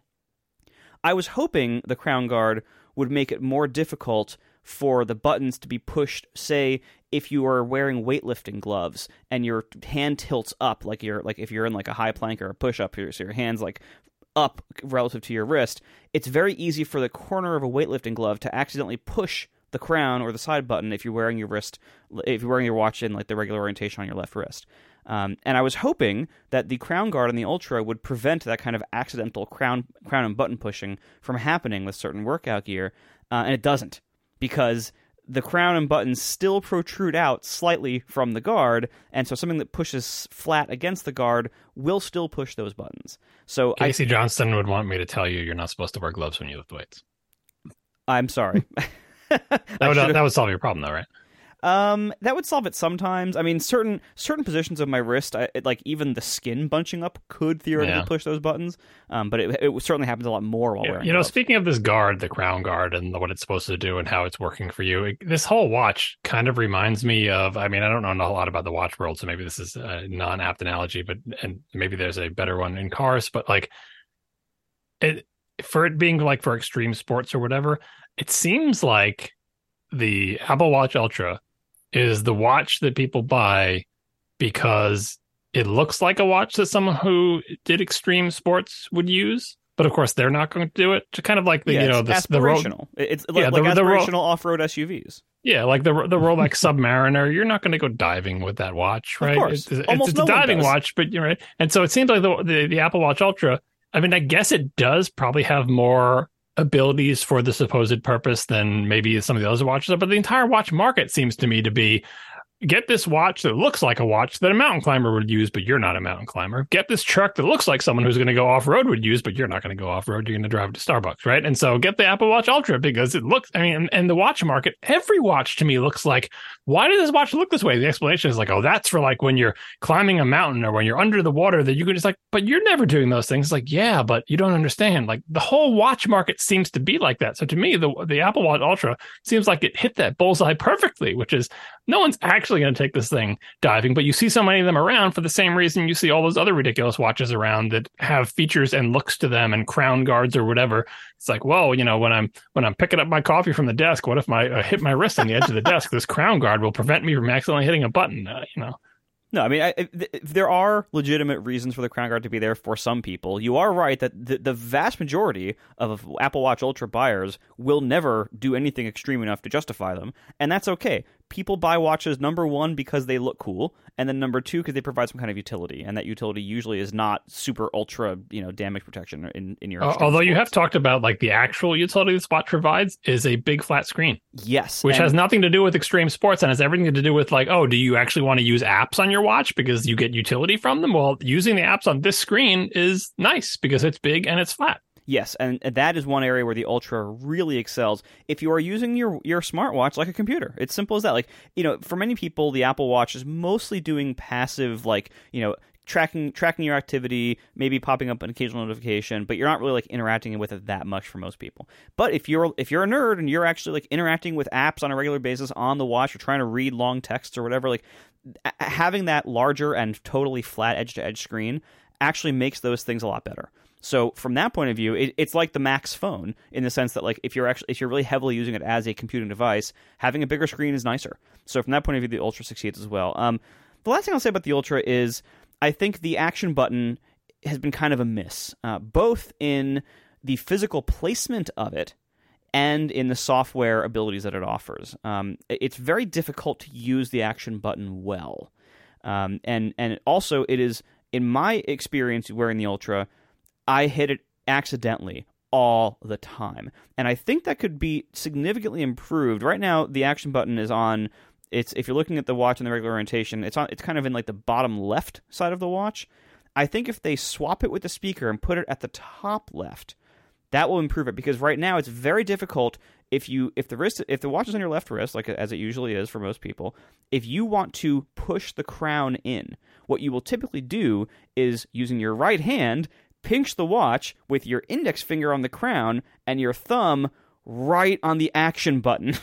I was hoping the crown guard would make it more difficult for the buttons to be pushed, say, if you are wearing weightlifting gloves and your hand tilts up, like you're like if you're in like a high plank or a push up, so your hands like up relative to your wrist. It's very easy for the corner of a weightlifting glove to accidentally push the crown or the side button if you're wearing your wrist, if you're wearing your watch in like the regular orientation on your left wrist. Um, and I was hoping that the crown guard on the Ultra would prevent that kind of accidental crown crown and button pushing from happening with certain workout gear, uh, and it doesn't, because the crown and buttons still protrude out slightly from the guard, and so something that pushes flat against the guard will still push those buttons. So Casey I, Johnston would want me to tell you you're not supposed to wear gloves when you lift weights. I'm sorry. that, would, that would solve your problem, though, right? Um, that would solve it sometimes. I mean, certain certain positions of my wrist, I, it, like even the skin bunching up, could theoretically yeah. push those buttons. Um, but it, it certainly happens a lot more while yeah, wearing. You know, gloves. Speaking of this guard, the crown guard, and what it's supposed to do and how it's working for you, it, this whole watch kind of reminds me of. I mean, I don't know a lot about the watch world, so maybe this is a non-apt analogy, but and maybe there's a better one in cars. But like, it for it being like for extreme sports or whatever, it seems like the Apple Watch Ultra is the watch that people buy because it looks like a watch that someone who did extreme sports would use. But of course, they're not going to do it. To kind of like the yeah, you know it's the aspirational. The road, it's yeah, like, like the, aspirational the off-road S U Vs. Yeah, like the the Rolex Submariner. You're not going to go diving with that watch, right? Of course, it's, it's, almost it's no a diving one does. watch, but you're right. And so it seems like the, the the Apple Watch Ultra. I mean, I guess it does probably have more abilities for the supposed purpose than maybe some of the other watches are, but the entire watch market seems to me to be get this watch that looks like a watch that a mountain climber would use, but you're not a mountain climber. Get this truck that looks like someone who's going to go off-road would use, but you're not going to go off-road. You're going to drive to Starbucks, right? And so get the Apple Watch Ultra because it looks, I mean, and, and the watch market, every watch to me looks like, why does this watch look this way? The explanation is like, oh, that's for like when you're climbing a mountain or when you're under the water that you can just like, but you're never doing those things. It's like, yeah, but you don't understand. Like the whole watch market seems to be like that. So to me, the, the Apple Watch Ultra seems like it hit that bullseye perfectly, which is no one's actually going to take this thing diving, but you see so many of them around for the same reason you see all those other ridiculous watches around that have features and looks to them and crown guards or whatever. It's like, well, you know, when I'm when I'm picking up my coffee from the desk, what if my I hit my wrist on the edge of the desk? This crown guard will prevent me from accidentally hitting a button. Uh, you know. No, I mean, I, th- there are legitimate reasons for the crown guard to be there for some people. You are right that the, the vast majority of Apple Watch Ultra buyers will never do anything extreme enough to justify them, and that's okay. People buy watches, number one, because they look cool, and then number two, because they provide some kind of utility, and that utility usually is not super ultra, you know, damage protection in, in your Uh, although sports. You have talked about, like, the actual utility this watch provides is a big flat screen. Yes. Which and- has nothing to do with extreme sports and has everything to do with, like, oh, do you actually want to use apps on your watch because you get utility from them? Well, using the apps on this screen is nice because it's big and it's flat. Yes, and that is one area where the Ultra really excels. If you are using your, your smartwatch like a computer, it's simple as that. Like, you know, for many people, the Apple Watch is mostly doing passive, like, you know, tracking tracking your activity, maybe popping up an occasional notification, but you're not really like interacting with it that much for most people. But if you're if you're a nerd and you're actually like interacting with apps on a regular basis on the watch, or trying to read long texts or whatever, like having that larger and totally flat edge to edge screen actually makes those things a lot better. So from that point of view, it, it's like the Max phone in the sense that like if you're actually if you're really heavily using it as a computing device, having a bigger screen is nicer. So from that point of view, the Ultra succeeds as well. Um, the last thing I'll say about the Ultra is I think the action button has been kind of a miss, uh, both in the physical placement of it and in the software abilities that it offers. Um, it's very difficult to use the action button well, um, and and also it is, in my experience wearing the Ultra, I hit it accidentally all the time. And I think that could be significantly improved. Right now, the action button is on, it's if you're looking at the watch in the regular orientation, it's on it's kind of in like the bottom left side of the watch. I think if they swap it with the speaker and put it at the top left, that will improve it, because right now it's very difficult if you if the wrist if the watch is on your left wrist, like as it usually is for most people, if you want to push the crown in, what you will typically do is using your right hand pinch the watch with your index finger on the crown and your thumb right on the action button.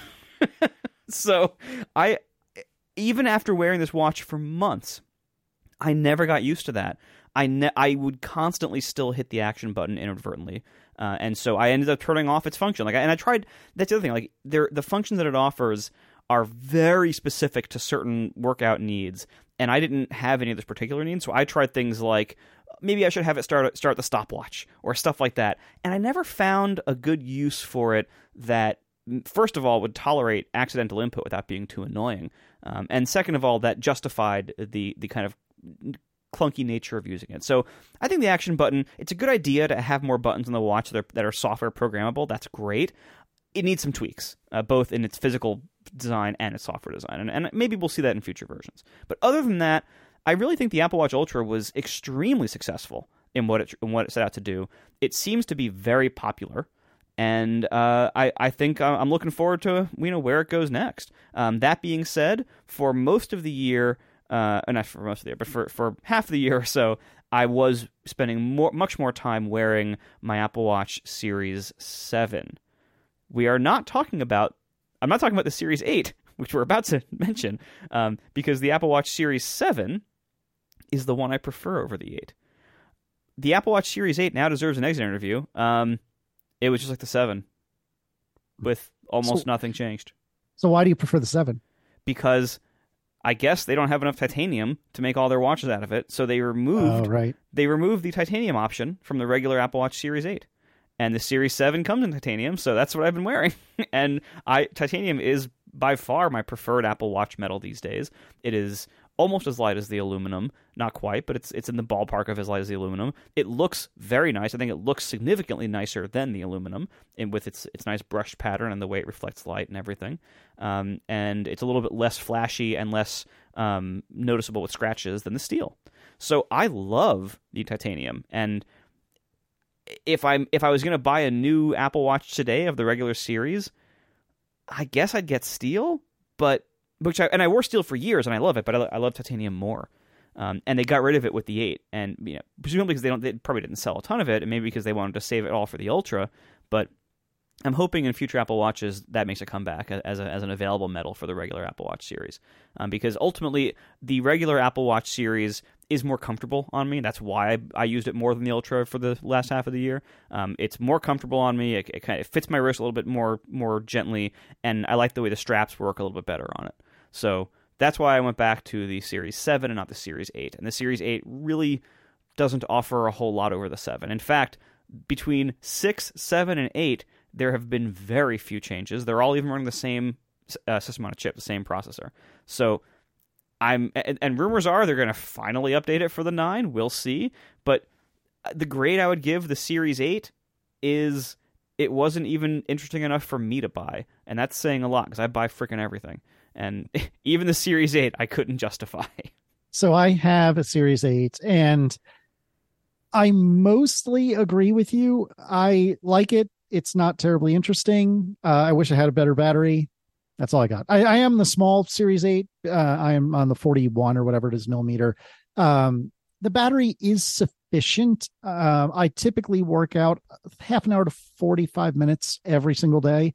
So I, even after wearing this watch for months, I never got used to that. I ne- I would constantly still hit the action button inadvertently, uh, and so I ended up turning off its function. Like, and I tried. That's the other thing. Like, there, the functions that it offers are very specific to certain workout needs, and I didn't have any of this particular needs. So I tried things like, maybe I should have it start start the stopwatch or stuff like that. And I never found a good use for it that, first of all, would tolerate accidental input without being too annoying. Um, and second of all, that justified the the kind of clunky nature of using it. So I think the action button, it's a good idea to have more buttons on the watch that are, that are software programmable. That's great. It needs some tweaks, uh, both in its physical design and its software design. And, and maybe we'll see that in future versions. But other than that, I really think the Apple Watch Ultra was extremely successful in what it in what it set out to do. It seems to be very popular, and uh, I I think I'm looking forward to you know where it goes next. Um, that being said, for most of the year, uh, not for most of the year, but for, for half of the year or so, I was spending more much more time wearing my Apple Watch Series seven. We are not talking about. I'm not talking about the Series eight, which we're about to mention, um, because the Apple Watch Series seven is the one I prefer over the eight. The Apple Watch Series eight now deserves an exit interview. Um, it was just like the seven, with almost so, nothing changed. So why do you prefer the seven? Because I guess they don't have enough titanium to make all their watches out of it, so they removed oh, right. they removed the titanium option from the regular Apple Watch Series eight. And the Series seven comes in titanium, so that's what I've been wearing. And I titanium is by far my preferred Apple Watch metal these days. It is almost as light as the aluminum, not quite, but it's it's in the ballpark of as light as the aluminum. It looks very nice. I think it looks significantly nicer than the aluminum, and with its its nice brushed pattern and the way it reflects light and everything. Um, and it's a little bit less flashy and less um, noticeable with scratches than the steel. So I love the titanium, and if I'm if I was going to buy a new Apple Watch today of the regular series, I guess I'd get steel, but which I, and I wore steel for years and I love it, but I, I love titanium more. Um, and they got rid of it with the eight, and you know, presumably because they don't, they probably didn't sell a ton of it, and maybe because they wanted to save it all for the Ultra. But I'm hoping in future Apple Watches that makes a comeback as a, as an available metal for the regular Apple Watch series, um, because ultimately the regular Apple Watch series is more comfortable on me. That's why I, I used it more than the Ultra for the last half of the year. Um, it's more comfortable on me. It, it kind of it fits my wrist a little bit more more gently, and I like the way the straps work a little bit better on it. So that's why I went back to the Series seven and not the Series eight. And the Series eight really doesn't offer a whole lot over the seven. In fact, between six, seven, and eight, there have been very few changes. They're all even running the same uh, system on a chip, the same processor. So I'm, and, and rumors are they're going to finally update it for the nine. We'll see. But the grade I would give the Series eight is it wasn't even interesting enough for me to buy. And that's saying a lot because I buy freaking everything. And even the Series eight, I couldn't justify. So I have a Series eight, and I mostly agree with you. I like it. It's not terribly interesting. Uh, I wish I had a better battery. That's all I got. I, I am the small Series eight. Uh, I am on the forty-one or whatever it is millimeter. Um, the battery is sufficient. Uh, I typically work out half an hour to forty-five minutes every single day.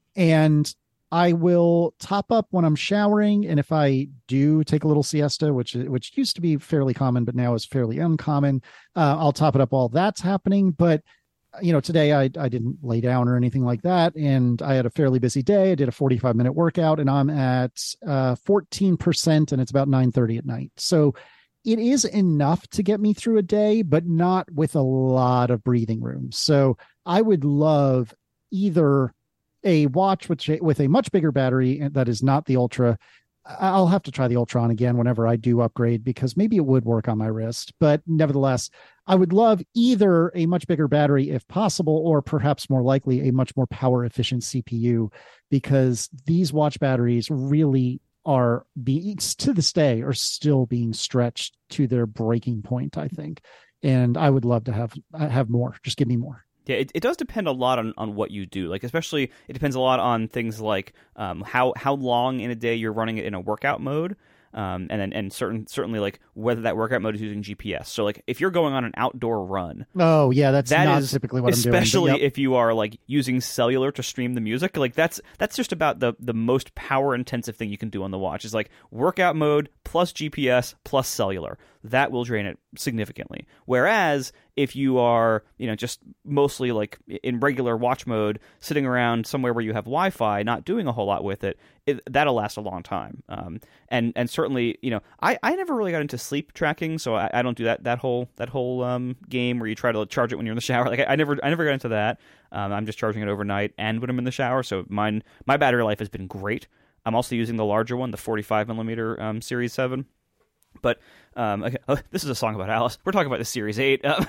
And I will top up when I'm showering. And if I do take a little siesta, which, which used to be fairly common, but now is fairly uncommon, uh, I'll top it up while that's happening. But, you know, today I, I didn't lay down or anything like that. And I had a fairly busy day. I did a forty-five minute workout and I'm at uh, fourteen percent and it's about nine thirty at night. So it is enough to get me through a day, but not with a lot of breathing room. So I would love either a watch with, with a much bigger battery that is not the Ultra. I'll have to try the Ultron again whenever I do upgrade, because maybe it would work on my wrist. But nevertheless, I would love either a much bigger battery if possible, or perhaps more likely a much more power efficient C P U, because these watch batteries really are being, to this day, are still being stretched to their breaking point, I think. And I would love to have have more. Just give me more. Yeah, it, it does depend a lot on, on what you do. Like, especially, it depends a lot on things like um, how how long in a day you're running it in a workout mode, um, and then and certain certainly like whether that workout mode is using G P S. So like if you're going on an outdoor run, oh yeah, that's that not is, typically what I'm doing. Especially yep. if you are like using cellular to stream the music, like that's that's just about the the most power intensive thing you can do on the watch. Is like workout mode plus G P S plus cellular. That will drain it significantly. Whereas if you are, you know, just mostly like in regular watch mode, sitting around somewhere where you have Wi-Fi, not doing a whole lot with it, it that'll last a long time. Um, and and certainly, you know, I, I never really got into sleep tracking, so I, I don't do that that whole that whole um, game where you try to charge it when you're in the shower. Like I, I never I never got into that. Um, I'm just charging it overnight and when I'm in the shower. So mine my battery life has been great. I'm also using the larger one, the forty-five millimeter um, Series seven. But um, okay, oh, this is a song about Alice. We're talking about the Series eight. Uh,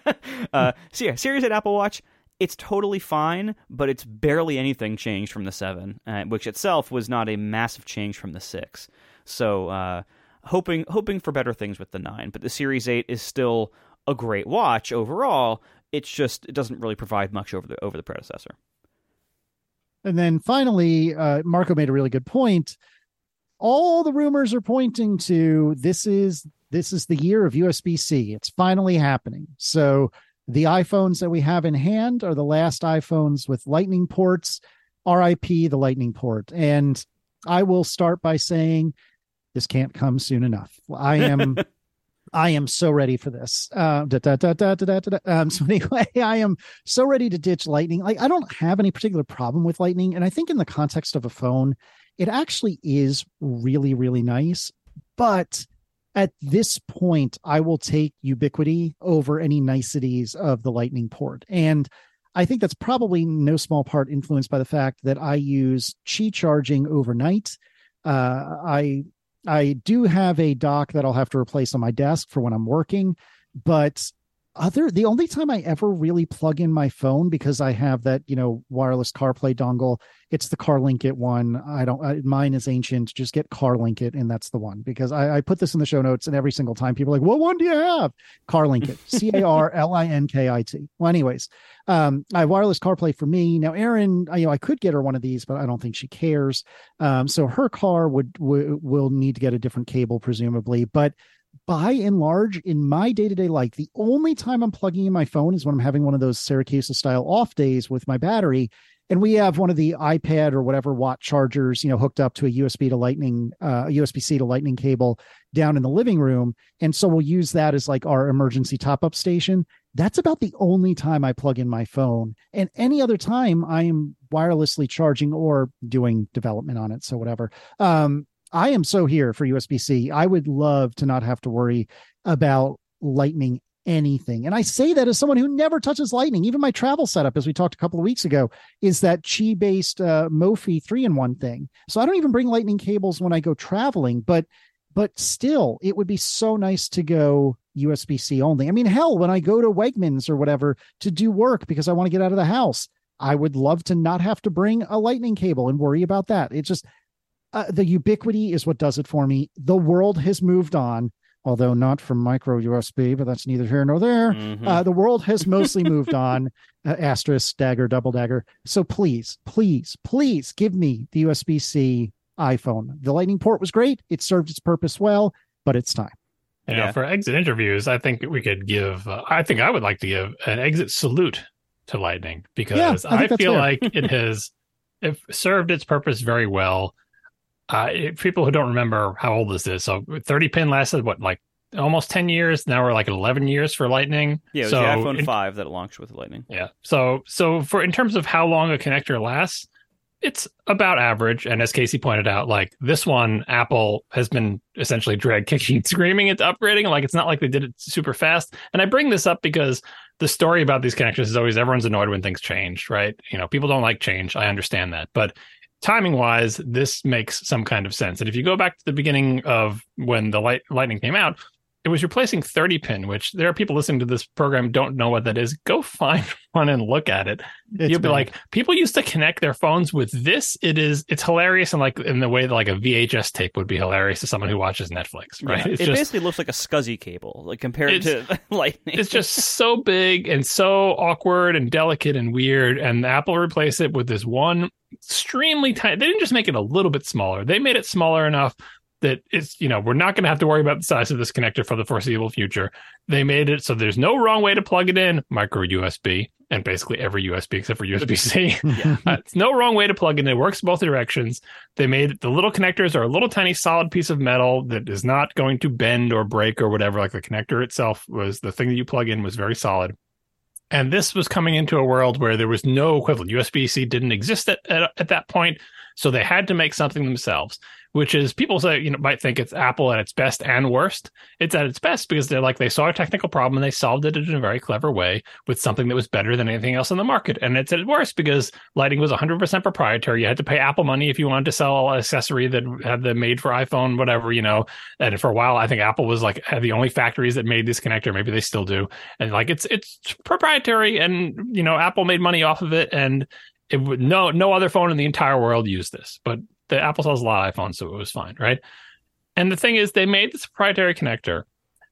uh, so yeah, Series eight Apple Watch, it's totally fine, but it's barely anything changed from the seven, uh, which itself was not a massive change from the six. So uh, hoping hoping for better things with the nine. But the Series eight is still a great watch overall. It's just it doesn't really provide much over the over the predecessor. And then finally, uh, Marco made a really good point. All the rumors are pointing to this is this is the year of U S B C. It's finally happening. So the iPhones that we have in hand are the last iPhones with Lightning ports. R I P the Lightning port. And I will start by saying this can't come soon enough. I am I am so ready for this. Uh, da, da, da, da, da, da, da. Um, so anyway, I am so ready to ditch Lightning. Like I don't have any particular problem with Lightning. And I think in the context of a phone, it actually is really, really nice. But at this point, I will take ubiquity over any niceties of the Lightning port. And I think that's probably no small part influenced by the fact that I use Qi charging overnight. Uh, I I do have a dock that I'll have to replace on my desk for when I'm working, but other the only time I ever really plug in my phone, because I have that, you know, wireless CarPlay dongle, it's the CarLink It one. I don't I, mine is ancient. Just get CarLink It, and that's the one, because I, I put this in the show notes, and every single time people are like, what one do you have? CarLink It, C A R L I N K I T. Well, anyways, um, I have wireless CarPlay for me now. Erin, I, you know, I could get her one of these, but I don't think she cares. Um, so her car would w- will need to get a different cable, presumably, but. By and large, in my day-to-day life, the only time I'm plugging in my phone is when I'm having one of those Syracuse-style off days with my battery, and we have one of the iPad or whatever watt chargers, you know, hooked up to a U S B to Lightning, uh, U S B C to Lightning cable down in the living room, and so we'll use that as like our emergency top-up station. That's about the only time I plug in my phone, and any other time I am wirelessly charging or doing development on it. So whatever. Um, I am so here for U S B C. I would love to not have to worry about Lightning anything. And I say that as someone who never touches Lightning. Even my travel setup, as we talked a couple of weeks ago, is that Qi-based uh, Mophie three-in-one thing. So I don't even bring Lightning cables when I go traveling, but but still, it would be so nice to go U S B C only. I mean, hell, when I go to Wegmans or whatever to do work because I want to get out of the house, I would love to not have to bring a Lightning cable and worry about that. It just... Uh, the ubiquity is what does it for me. The world has moved on, although not from micro U S B, but that's neither here nor there. Mm-hmm. Uh, the world has mostly moved on, uh, asterisk, dagger, double dagger. So please, please, please give me the U S B C iPhone. The Lightning port was great. It served its purpose well, but it's time. You Yeah. know, for exit interviews, I think we could give, uh, I think I would like to give an exit salute to Lightning because Yeah, I think I, that's feel fair. like it has it served its purpose very well. Uh, it, people who don't remember how old this is, so thirty pin lasted, what, like almost ten years? Now we're like at eleven years for Lightning. Yeah, it was so the iPhone in- five that launched with Lightning. Yeah. So so for in terms of how long a connector lasts, it's about average. And as Casey pointed out, like this one, Apple has been essentially drag kicking and screaming into upgrading. Like it's not like they did it super fast. And I bring this up because the story about these connectors is always everyone's annoyed when things change, right? You know, people don't like change. I understand that. But timing wise, this makes some kind of sense. And if you go back to the beginning of when the light, Lightning came out, it was replacing thirty pin, which there are people listening to this program who don't know what that is. Go find one and look at it. It's You'll be bad. like, people used to connect their phones with this. It is, it's hilarious, and like in the way that like a V H S tape would be hilarious to someone who watches Netflix, right? Yeah, It's it just, basically looks like a SCSI cable, like compared It's- to Lightning. it's just so big and so awkward and delicate and weird. And Apple replaced it with this one extremely tiny. They didn't just make it a little bit smaller. They made it smaller enough that it's, you know, we're not going to have to worry about the size of this connector for the foreseeable future. They made it so there's no wrong way to plug it in, micro U S B, and basically every U S B except for U S B C. Yeah. Uh, it's no wrong way to plug it in. It works both directions. They made the little connectors are a little tiny solid piece of metal that is not going to bend or break or whatever. Like the connector itself was the thing that you plug in was very solid. And this was coming into a world where there was no equivalent. U S B C didn't exist at, at, at that point. So they had to make something themselves, which is people say, you know, might think it's Apple at its best and worst. It's at its best because they're like, they saw a technical problem and they solved it in a very clever way with something that was better than anything else in the market. And it's at its worst because Lightning was one hundred percent proprietary. You had to pay Apple money if you wanted to sell an accessory that had the made for iPhone, whatever, you know. And for a while, I think Apple was like had the only factories that made this connector. Maybe they still do. And like, it's, it's proprietary and, you know, Apple made money off of it. And it would no, no other phone in the entire world used this, but the Apple sells a lot of iPhones, so it was fine, right? And the thing is, they made this proprietary connector,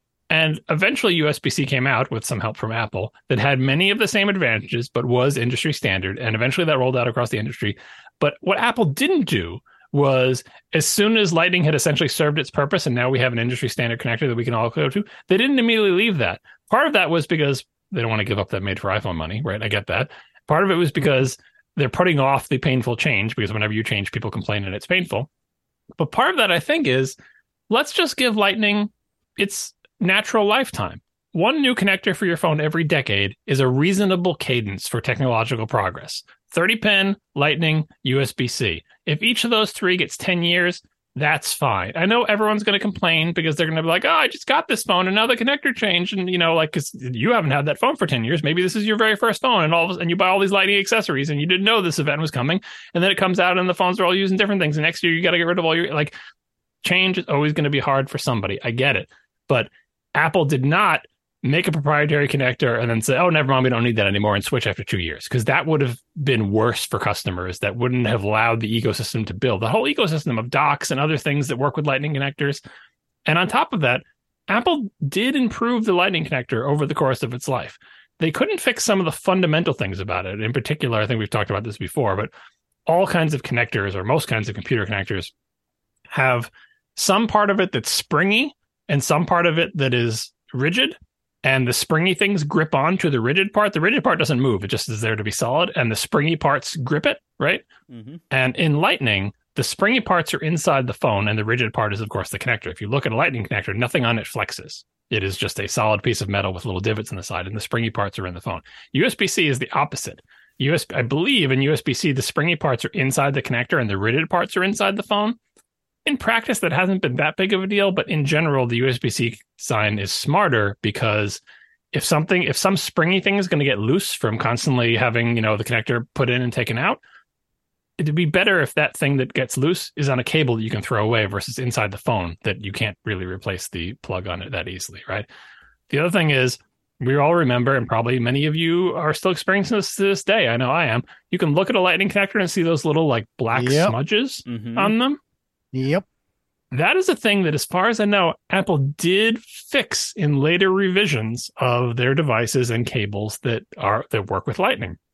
and eventually U S B C came out with some help from Apple that had many of the same advantages, but was industry standard, and eventually that rolled out across the industry. But what Apple didn't do was, as soon as Lightning had essentially served its purpose, and now we have an industry standard connector that we can all go to, they didn't immediately leave that. Part of that was because they don't want to give up that made for iPhone money, right? I get that. Part of it was because they're putting off the painful change because whenever you change, people complain and it's painful. But part of that, I think, is let's just give Lightning its natural lifetime. One new connector for your phone every decade is a reasonable cadence for technological progress. thirty pin, Lightning, U S B C. If each of those three gets ten years, that's fine. I know everyone's going to complain because they're going to be like, oh, I just got this phone and now the connector changed. And, you know, like, because you haven't had that phone for ten years. Maybe this is your very first phone and all of, and you buy all these Lightning accessories and you didn't know this event was coming. And then it comes out and the phones are all using different things. And next year you got to get rid of all your, like, change is always going to be hard for somebody. I get it. But Apple did not make a proprietary connector and then say, oh, never mind, we don't need that anymore and switch after two years. Because that would have been worse for customers. That wouldn't have allowed the ecosystem to build. The whole ecosystem of docks and other things that work with Lightning connectors. And on top of that, Apple did improve the Lightning connector over the course of its life. They couldn't fix some of the fundamental things about it. In particular, I think we've talked about this before, but all kinds of connectors or most kinds of computer connectors have some part of it that's springy and some part of it that is rigid. And the springy things grip onto the rigid part. The rigid part doesn't move. It just is there to be solid. And the springy parts grip it, right? Mm-hmm. And in Lightning, the springy parts are inside the phone. And the rigid part is, of course, the connector. If you look at a Lightning connector, nothing on it flexes. It is just a solid piece of metal with little divots in the side. And the springy parts are in the phone. U S B C is the opposite. U S B, I believe in U S B C, the springy parts are inside the connector and the rigid parts are inside the phone. In practice, that hasn't been that big of a deal, but in general, the U S B C sign is smarter because if something, if some springy thing is going to get loose from constantly having, you know, the connector put in and taken out, it'd be better if that thing that gets loose is on a cable that you can throw away versus inside the phone that you can't really replace the plug on it that easily, right? The other thing is, we all remember, and probably many of you are still experiencing this to this day. I know I am. You can look at a Lightning connector and see those little like black Yep. smudges Mm-hmm. on them. Yep. That is a thing that, as far as I know, Apple did fix in later revisions of their devices and cables that are that work with Lightning.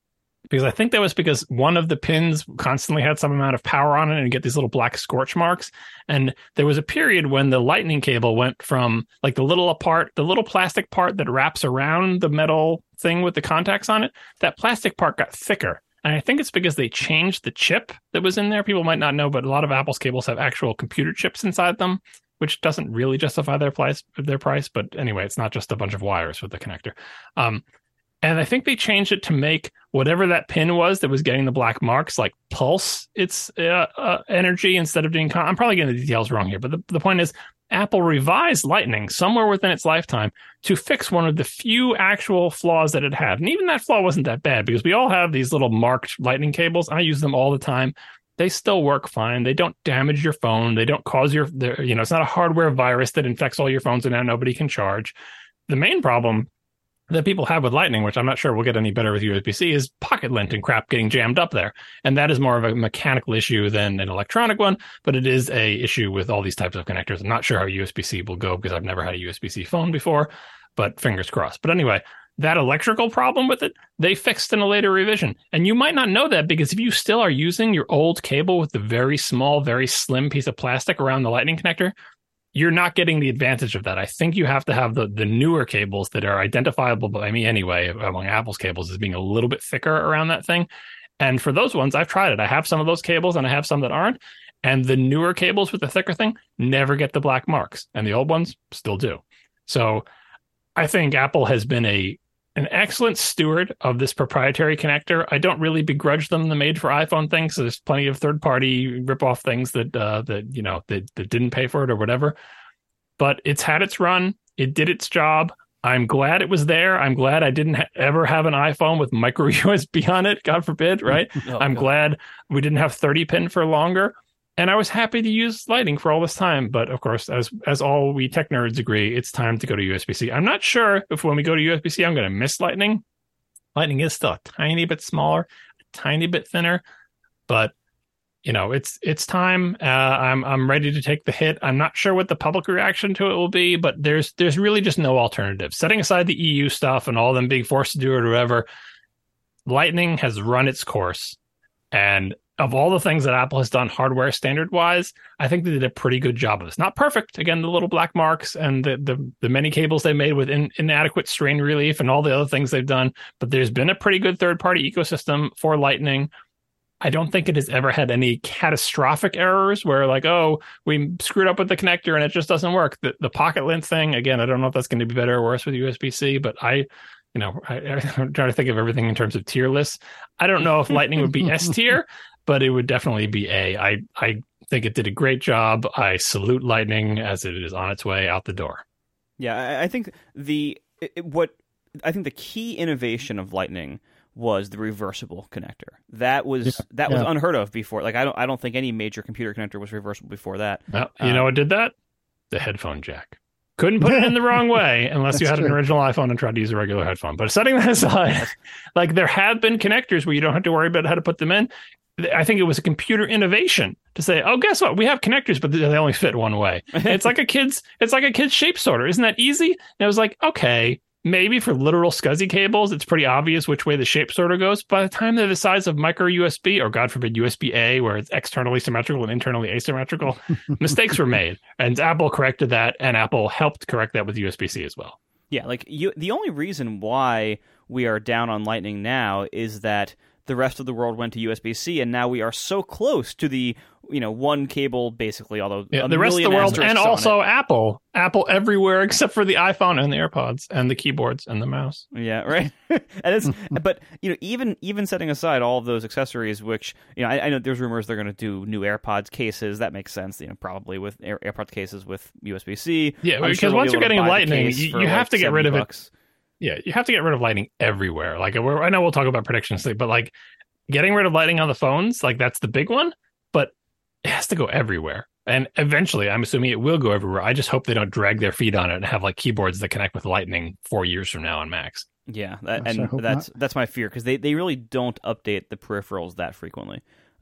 because I think that was because one of the pins constantly had some amount of power on it and you get these little black scorch marks. And there was a period when the lightning cable went from like the little apart, the little plastic part that wraps around the metal thing with the contacts on it, that plastic part got thicker. And I think it's because they changed the chip that was in there. People might not know, but a lot of Apple's cables have actual computer chips inside them, which doesn't really justify their price. Their price. But anyway, it's not just a bunch of wires with the connector. Um, And I think they changed it to make whatever that pin was that was getting the black marks, like pulse its uh, uh, energy instead of doing... Con- I'm probably getting the details wrong here, but the, the point is Apple revised Lightning somewhere within its lifetime to fix one of the few actual flaws that it had. And even that flaw wasn't that bad because we all have these little marked Lightning cables. I use them all the time. They still work fine. They don't damage your phone. They don't cause your... You know, it's not a hardware virus that infects all your phones and now nobody can charge. The main problem that people have with Lightning, which I'm not sure will get any better with U S B C, is pocket lint and crap getting jammed up there. And that is more of a mechanical issue than an electronic one, but it is a issue with all these types of connectors. I'm not sure how U S B C will go because I've never had a U S B C phone before, but fingers crossed. But anyway, that electrical problem with it, they fixed in a later revision. And you might not know that because if you still are using your old cable with the very small, very slim piece of plastic around the Lightning connector, you're not getting the advantage of that. I think you have to have the, the newer cables that are identifiable by me anyway, among Apple's cables, as being a little bit thicker around that thing. And for those ones, I've tried it. I have some of those cables and I have some that aren't. And the newer cables with the thicker thing never get the black marks. And the old ones still do. So I think Apple has been a an excellent steward of this proprietary connector. I don't really begrudge them the made for iPhone thing. So there's plenty of third party rip-off things that, uh, that, you know, that, that didn't pay for it or whatever, but it's had its run. It did its job. I'm glad it was there. I'm glad I didn't ha- ever have an iPhone with micro U S B on it. God forbid. Right. oh, I'm God. glad we didn't have thirty pin for longer. And I was happy to use Lightning for all this time. But of course, as as all we tech nerds agree, it's time to go to U S B C. I'm not sure if when we go to U S B C, I'm going to miss Lightning. Lightning is still a tiny bit smaller, a tiny bit thinner. But, you know, it's it's time. Uh, I'm I'm ready to take the hit. I'm not sure what the public reaction to it will be, but there's there's really just no alternative. Setting aside the E U stuff and all them being forced to do it or whatever, Lightning has run its course. And of all the things that Apple has done hardware standard wise, I think they did a pretty good job of this. Not perfect. Again, the little black marks and the the, the many cables they made with in, inadequate strain relief and all the other things they've done. But there's been a pretty good third party ecosystem for Lightning. I don't think it has ever had any catastrophic errors where like, oh, we screwed up with the connector and it just doesn't work. The, the pocket lint thing, again, I don't know if that's going to be better or worse with U S B C, but I, you know, I, I'm trying to think of everything in terms of tier lists. I don't know if Lightning would be S tier, but it would definitely be A. I, I think it did a great job. I salute Lightning as it is on its way out the door. Yeah, I, I think the it, what I think the key innovation of Lightning was the reversible connector. That was yeah, that yeah. was unheard of before. Like I don't I don't think any major computer connector was reversible before that. Well, you um, know what did that? The headphone jack. Couldn't put it in the wrong way unless you had true. an original iPhone and tried to use a regular headphone. But setting that aside, like there have been connectors where you don't have to worry about how to put them in. I think it was a computer innovation to say, oh, guess what? We have connectors, but they only fit one way. It's like a kid's, it's like a kid's shape sorter. Isn't that easy? And I was like, okay, maybe for literal SCSI cables, it's pretty obvious which way the shape sorter goes. By the time they're the size of micro U S B, or God forbid U S B A, where it's externally symmetrical and internally asymmetrical, mistakes were made. And Apple corrected that, and Apple helped correct that with U S B C as well. Yeah, like you, the only reason why we are down on Lightning now is that the rest of the world went to U S B C, and now we are so close to the, you know, one cable, basically, although yeah, the rest of the world, and also Apple. Apple everywhere except for the iPhone and the AirPods and the keyboards and the mouse. Yeah, right. and it's, but, you know, even even setting aside all of those accessories, which, you know, I, I know there's rumors they're going to do new AirPods cases. That makes sense, you know, probably with Air, AirPods cases with U S B C. Yeah, I'm because sure once you're getting Lightning, you, you have like to get rid of bucks. it. Yeah, you have to get rid of Lightning everywhere. Like, we're, I know we'll talk about predictions, but like getting rid of Lightning on the phones, like that's the big one, but it has to go everywhere. And eventually, I'm assuming it will go everywhere. I just hope they don't drag their feet on it and have like keyboards that connect with Lightning four years from now on Macs. Yeah, that, and that's not. that's my fear, because they, they really don't update the peripherals that frequently.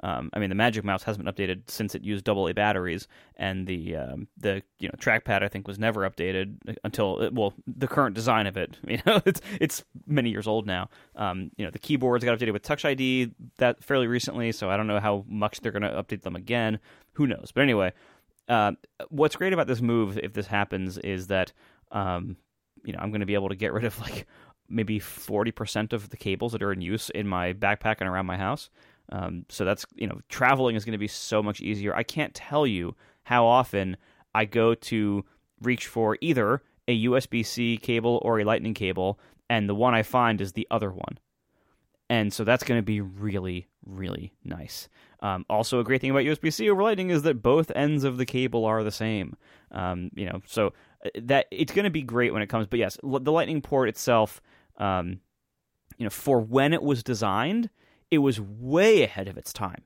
Um, I mean, the Magic Mouse hasn't been updated since it used double A batteries, and the um, the you know trackpad I think was never updated until well the current design of it. You know, it's it's many years old now. Um, you know, the keyboards got updated with Touch I D that fairly recently, so I don't know how much they're going to update them again. Who knows? But anyway, uh, what's great about this move, if this happens, is that um, you know I'm going to be able to get rid of like maybe forty percent of the cables that are in use in my backpack and around my house. Um, so that's, you know, traveling is going to be so much easier. I can't tell you how often I go to reach for either a U S B C cable or a Lightning cable, and the one I find is the other one. And so that's going to be really, really nice. Um, also, a great thing about U S B C over Lightning is that both ends of the cable are the same. Um, you know, so that it's going to be great when it comes. But yes, the Lightning port itself, um, you know, for when it was designed, it was way ahead of its time.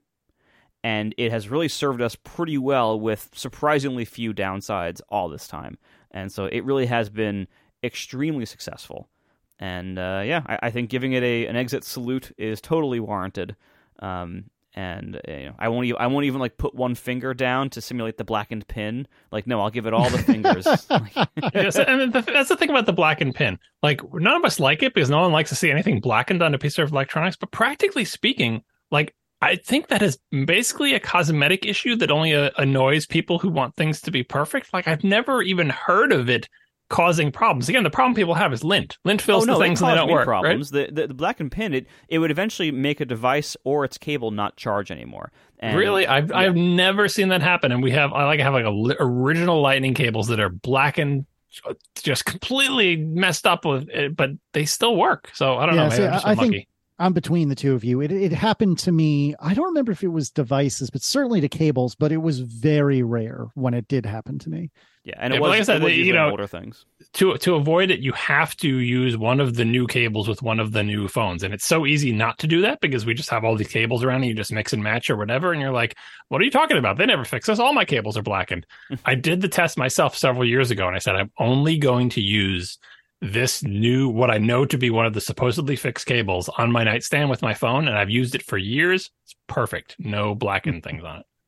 And it has really served us pretty well with surprisingly few downsides all this time. And so it really has been extremely successful. And uh, yeah, I, I think giving it a an exit salute is totally warranted. Um, and uh, you know, I won't even, I won't even like put one finger down to simulate the blackened pin. Like, no, I'll give it all the fingers. Like, yes, and the, that's the thing about the blackened pin. Like, none of us like it because no one likes to see anything blackened on a piece of electronics. But practically speaking, like, I think that is basically a cosmetic issue that only uh, annoys people who want things to be perfect. Like, I've never even heard of it causing problems. Again, the problem people have is lint. Lint fills oh, no, the things and they don't work. Problems. Right? The, the the blackened pin, it it would eventually make a device or its cable not charge anymore. And, really, I've yeah. I've never seen that happen. And we have I like have like a li- original Lightning cables that are blackened, just completely messed up with it, but they still work. So I don't yeah, know. Maybe see, I'm just I unlucky. think I'm between the two of you. It it happened to me. I don't remember if it was devices, but certainly to cables. But it was very rare when it did happen to me. Yeah, and it yeah, was, like I said, it was you know, older things. To to avoid it, you have to use one of the new cables with one of the new phones, and it's so easy not to do that because we just have all these cables around, and you just mix and match or whatever, and you're like, "What are you talking about? They never fix this. All my cables are blackened." I did the test myself several years ago, and I said I'm only going to use this new, what I know to be one of the supposedly fixed cables on my nightstand with my phone, and I've used it for years. It's perfect. No blackened things on it.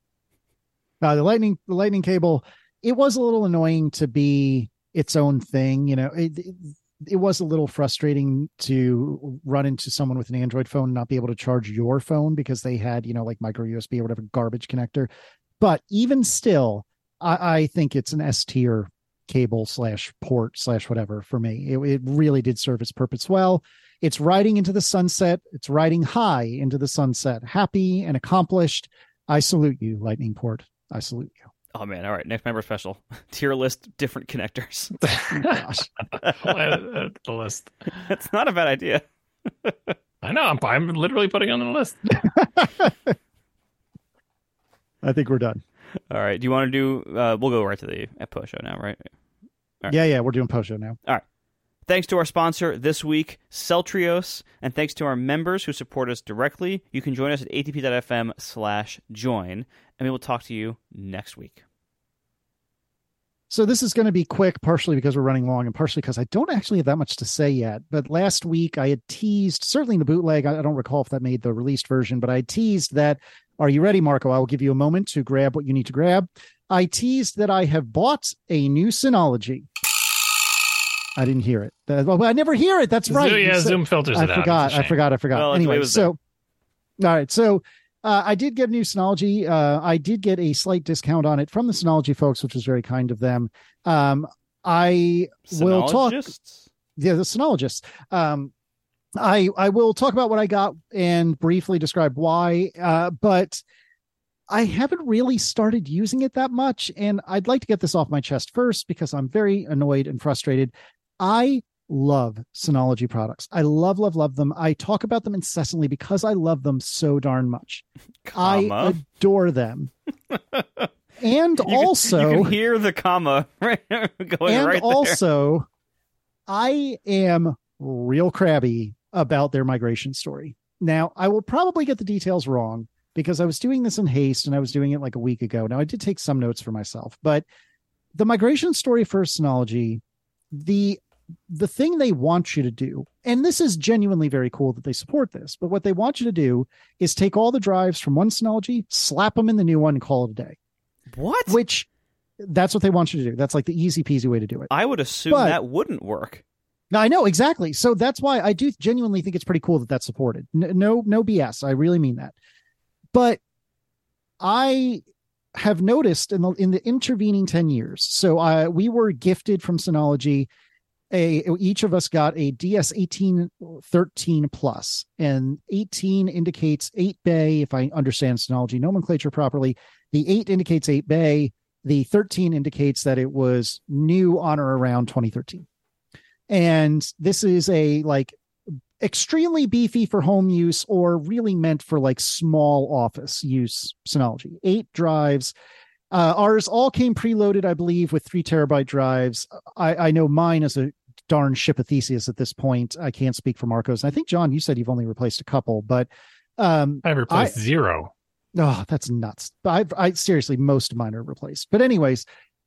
Uh, the lightning, the lightning cable, it was a little annoying to be its own thing. You know, it, it, it was a little frustrating to run into someone with an Android phone and not be able to charge your phone because they had, you know, like micro U S B or whatever garbage connector. But even still, I, I think it's an S tier cable slash port slash whatever for me. It, it really did serve its purpose well. It's riding into the sunset. It's riding high into the sunset. Happy and accomplished. I salute you, Lightning port. I salute you. Oh man! All right, next member special tier list, different connectors. Oh, gosh. The list. That's not a bad idea. I know. I'm I'm literally putting it on the list. I think we're done. All right. Do you want to do? Uh, we'll go right to the at post show now, right? right? Yeah, yeah. We're doing post show now. All right. Thanks to our sponsor this week, Celtrios, and thanks to our members who support us directly. You can join us at atp.fm slash join, and we will talk to you next week. So this is going to be quick, partially because we're running long and partially because I don't actually have that much to say yet. But last week I had teased, certainly in the bootleg, I don't recall if that made the released version, but I teased that, are you ready, Marco? I will give you a moment to grab what you need to grab. I teased that I have bought a new Synology. I didn't hear it. Uh, well, I never hear it. That's right. Zoom, yeah, so, Zoom filters I it forgot, out. I forgot. I forgot. Well, anyway, so, all right. So uh, I did get a new Synology. Uh, I did get a slight discount on it from the Synology folks, which was very kind of them. Um, I will talk. Yeah, the Synologists. Um, I, I will talk about what I got and briefly describe why, uh, but I haven't really started using it that much. And I'd like to get this off my chest first because I'm very annoyed and frustrated. I love Synology products. I love, love, love them. I talk about them incessantly because I love them so darn much. Comma. I adore them. And you also, can, you can hear the comma right going and right also, I am real crabby about their migration story. Now, I will probably get the details wrong because I was doing this in haste and I was doing it like a week ago. Now, I did take some notes for myself, but the migration story for Synology, the the thing they want you to do, and this is genuinely very cool that they support this, but what they want you to do is take all the drives from one Synology, slap them in the new one, and call it a day. What? Which, that's what they want you to do. That's like the easy peasy way to do it. I would assume But- that wouldn't work. No, I know, exactly. So that's why I do genuinely think it's pretty cool that that's supported. N- No, no B S. I really mean that. But I have noticed in the in the intervening ten years. So uh, we were gifted from Synology. A each of us got a D S eighteen thirteen plus, and eighteen indicates eight bay. If I understand Synology nomenclature properly, the eight indicates eight bay. The thirteen indicates that it was new on or around twenty thirteen. And this is a like extremely beefy for home use or really meant for like small office use Synology. Eight drives. Uh, ours all came preloaded, I believe, with three terabyte drives. I, I know mine is a darn ship of Theseus at this point. I can't speak for Marcos. And I think, John, you said you've only replaced a couple, but um, I've replaced I, zero. Oh, that's nuts. I, I seriously, most of mine are replaced. But anyways,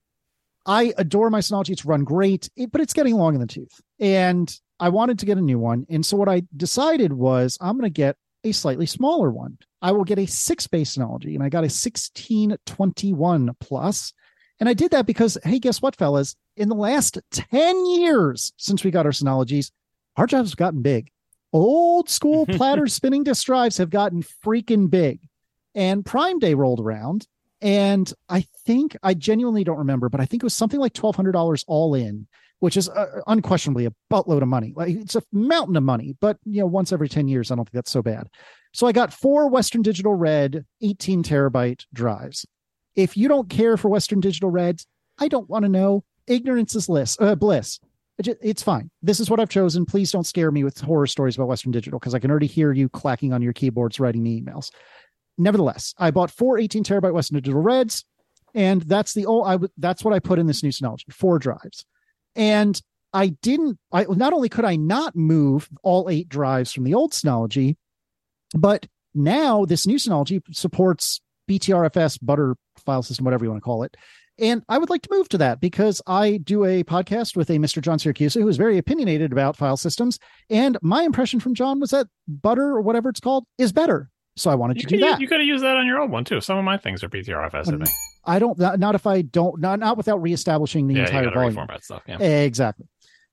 I adore my Synology. It's run great, it, but it's getting long in the tooth. And I wanted to get a new one. And so what I decided was I'm going to get a slightly smaller one. I will get a six bay Synology, and I got a sixteen twenty-one plus. And I did that because, hey, guess what, fellas? In the last ten years since we got our Synologies, hard drives have gotten big. Old school platter spinning disk drives have gotten freaking big. And Prime Day rolled around, and I think, I genuinely don't remember, but I think it was something like twelve hundred dollars all in, which is uh, unquestionably a buttload of money. Like, it's a mountain of money, but you know, once every ten years, I don't think that's so bad. So I got four Western Digital Red eighteen terabyte drives. If you don't care for Western Digital Reds, I don't want to know. Ignorance is bliss. Uh, bliss. It's fine. This is what I've chosen. Please don't scare me with horror stories about Western Digital, because I can already hear you clacking on your keyboards writing me emails. Nevertheless, I bought four eighteen terabyte Western Digital Reds, and that's the oh, I w- that's what I put in this new Synology, four drives. And I didn't, I not only could I not move all eight drives from the old Synology, but now this new Synology supports B T R F S, Butter file system, whatever you want to call it. And I would like to move to that because I do a podcast with a Mister John Syracuse who is very opinionated about file systems. And my impression from John was that Butter, or whatever it's called, is better. So I wanted You to could, do that. You could have used that on your old one too. Some of my things are B T R F S, I think. I don't, not, not if I don't, not, not without reestablishing the Yeah, entire you gotta volume. reformat stuff. Yeah. Exactly.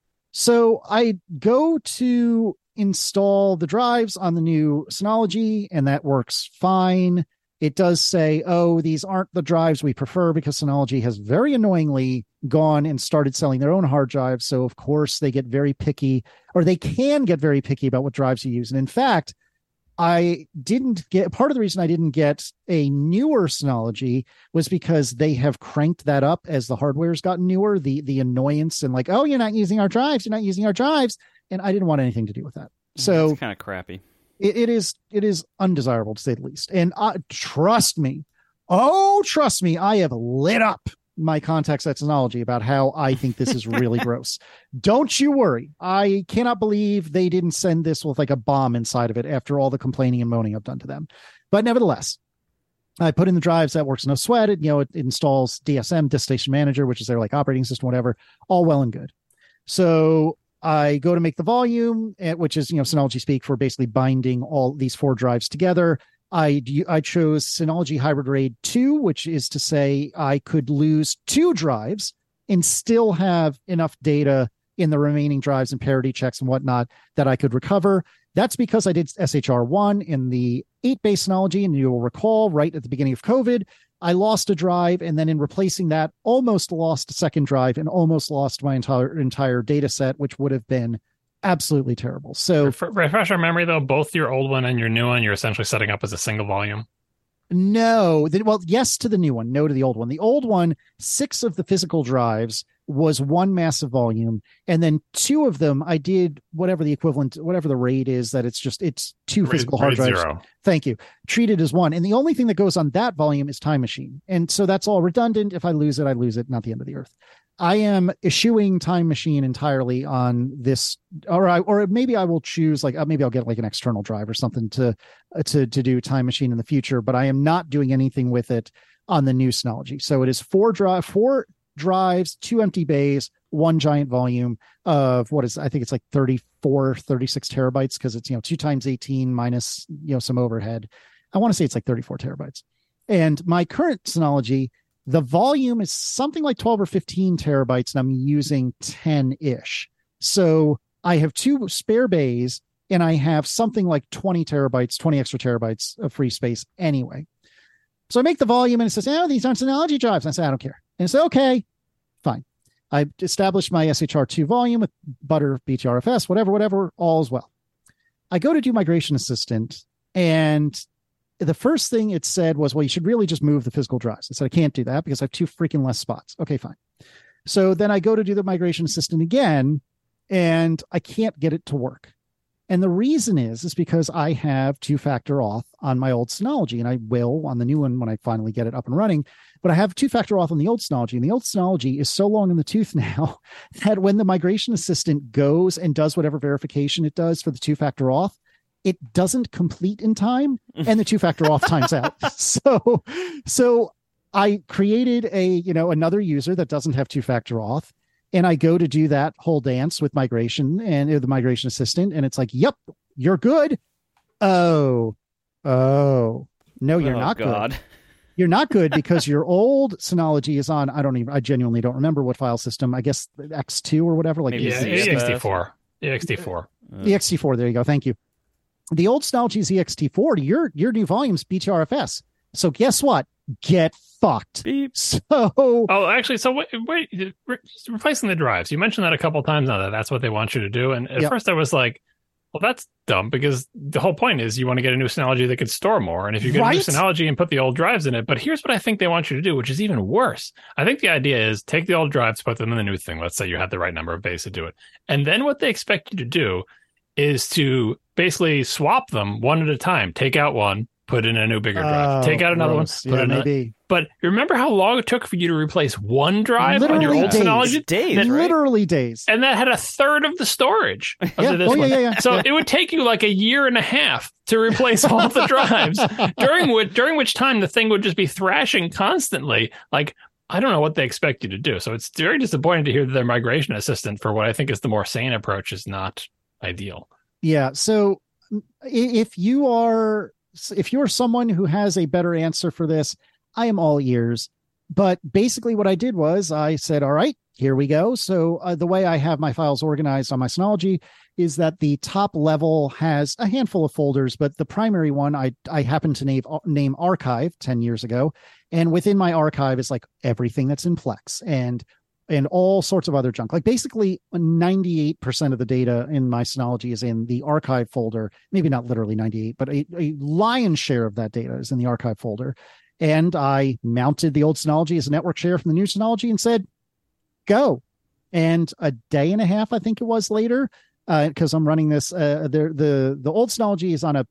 So I go to install the drives on the new Synology, and that works fine. It does say, oh, these aren't the drives we prefer, because Synology has very annoyingly gone and started selling their own hard drives. So, of course, they get very picky, or they can get very picky about what drives you use. And in fact, I didn't get, part of the reason I didn't get a newer Synology was because they have cranked that up as the hardware's gotten newer, the the annoyance and like, oh, you're not using our drives, you're not using our drives. And I didn't want anything to do with that. So it's kind of crappy. It, it is it is undesirable, to say the least. And uh, trust me, oh, trust me, I have lit up my contacts at Synology about how I think this is really gross. Don't you worry. I cannot believe they didn't send this with like a bomb inside of it after all the complaining and moaning I've done to them. But nevertheless, I put in the drives. That works no sweat. It, you know, it, it installs D S M, Disk Station Manager, which is their like operating system, whatever, all well and good. So I go to make the volume, which is, you know, Synology speak for basically binding all these four drives together. I, I chose Synology Hybrid RAID two, which is to say I could lose two drives and still have enough data in the remaining drives and parity checks and whatnot that I could recover. That's because I did S H R one in the eight bay Synology, and you will recall right at the beginning of COVID, I lost a drive, and then in replacing that, almost lost a second drive and almost lost my entire entire data set, which would have been absolutely terrible. So Ref- refresh our memory though, both your old one and your new one, you're essentially setting up as a single volume. No, the, well, yes to the new one, no to the old one. The old one, six of the physical drives was one massive volume, and then two of them I did whatever the equivalent, whatever the RAID is, that it's just it's two RAID, physical hard RAID drives. Zero. Thank you. Treated as one, and the only thing that goes on that volume is Time Machine, and so that's all redundant. If I lose it, I lose it. Not the end of the earth. I am eschewing Time Machine entirely on this, or I, or maybe I will choose like uh, maybe I'll get like an external drive or something to uh, to to do Time Machine in the future. But I am not doing anything with it on the new Synology. So it is four drive four drives, two empty bays, one giant volume of what is, I think it's like thirty-four, thirty-six terabytes because it's, you know, two times eighteen minus, you know, some overhead. I want to say it's like thirty-four terabytes. And my current Synology, the volume is something like twelve or fifteen terabytes, and I'm using ten-ish. So I have two spare bays, and I have something like twenty terabytes, twenty extra terabytes of free space anyway. So I make the volume, and it says, oh, these aren't Synology drives. And I say, I don't care. And it's okay, fine. I established my S H R two volume with Butter, B T R F S, whatever, whatever, all is well. I go to do Migration Assistant, and the first thing it said was, well, you should really just move the physical drives. I said, I can't do that because I have two freaking less spots. Okay, fine. So then I go to do the Migration Assistant again, and I can't get it to work. And the reason is, is because I have two-factor auth on my old Synology, and I will on the new one when I finally get it up and running. But I have two-factor auth on the old Synology, and the old Synology is so long in the tooth now that when the Migration Assistant goes and does whatever verification it does for the two-factor auth, it doesn't complete in time, and the two-factor auth times out. So, so I created a, you know, another user that doesn't have two-factor auth. And I go to do that whole dance with migration and uh, the Migration Assistant. And it's like, yep, you're good. Oh, oh, no, you're oh, not God. good. You're not good because your old Synology is on, I don't even, I genuinely don't remember what file system, I guess X two or whatever. Like yeah, E X T four. E X T four. E X T four, there you go. Thank you. The old Synology is E X T four. Your, your new volume's B T R F S. So guess what? Get fucked. Beep. So, oh, actually, so wait, wait re- replacing the drives. You mentioned that a couple of times now that that's what they want you to do. And at yep. first I was like, well, that's dumb because the whole point is you want to get a new Synology that could store more. And if you get right? a new Synology and put the old drives in it, but here's what I think they want you to do, which is even worse. I think the idea is take the old drives, put them in the new thing. Let's say you have the right number of bays to do it. And then what they expect you to do is to basically swap them one at a time. Take out one, put in a new bigger drive. Oh, take out another gross. one, put yeah, in maybe. A, but remember how long it took for you to replace one drive literally on your old days. Synology? Days, that, right? Literally days. And that had a third of the storage. Of yeah. this Oh, yeah, one. yeah, yeah. So yeah. it would take you like a year and a half to replace all the drives, during which during which time the thing would just be thrashing constantly. Like, I don't know what they expect you to do. So it's very disappointing to hear that their Migration Assistant, for what I think is the more sane approach, is not ideal. Yeah. So if you are if you're someone who has a better answer for this, I am all ears. But basically what I did was I said, all right, here we go. So uh, the way I have my files organized on my Synology is that the top level has a handful of folders, but the primary one I I happened to name, name Archive ten years ago. And within my archive is like everything that's in Plex and and all sorts of other junk. Like basically ninety-eight percent of the data in my Synology is in the archive folder. Maybe not literally ninety-eight, but a, a lion's share of that data is in the archive folder. And I mounted the old Synology as a network share from the new Synology and said, go. And a day and a half, I think it was later, because uh, I'm running this, uh, the, the, the old Synology is on a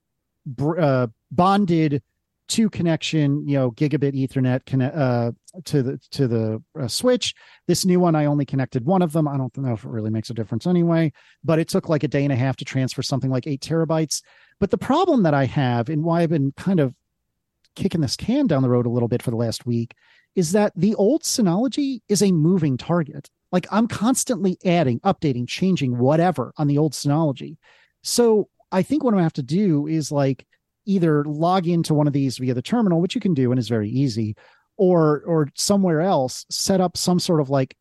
uh, bonded two connection, you know, gigabit Ethernet connect uh, to the to the uh, switch. This new one, I only connected one of them. I don't know if it really makes a difference anyway, but it took like a day and a half to transfer something like eight terabytes. But the problem that I have, and why I've been kind of kicking this can down the road a little bit for the last week, is that the old Synology is a moving target. Like I'm constantly adding, updating, changing, whatever on the old Synology. So I think what I'm gonna have to do is like either log into one of these via the terminal, which you can do and is very easy, or or somewhere else set up some sort of like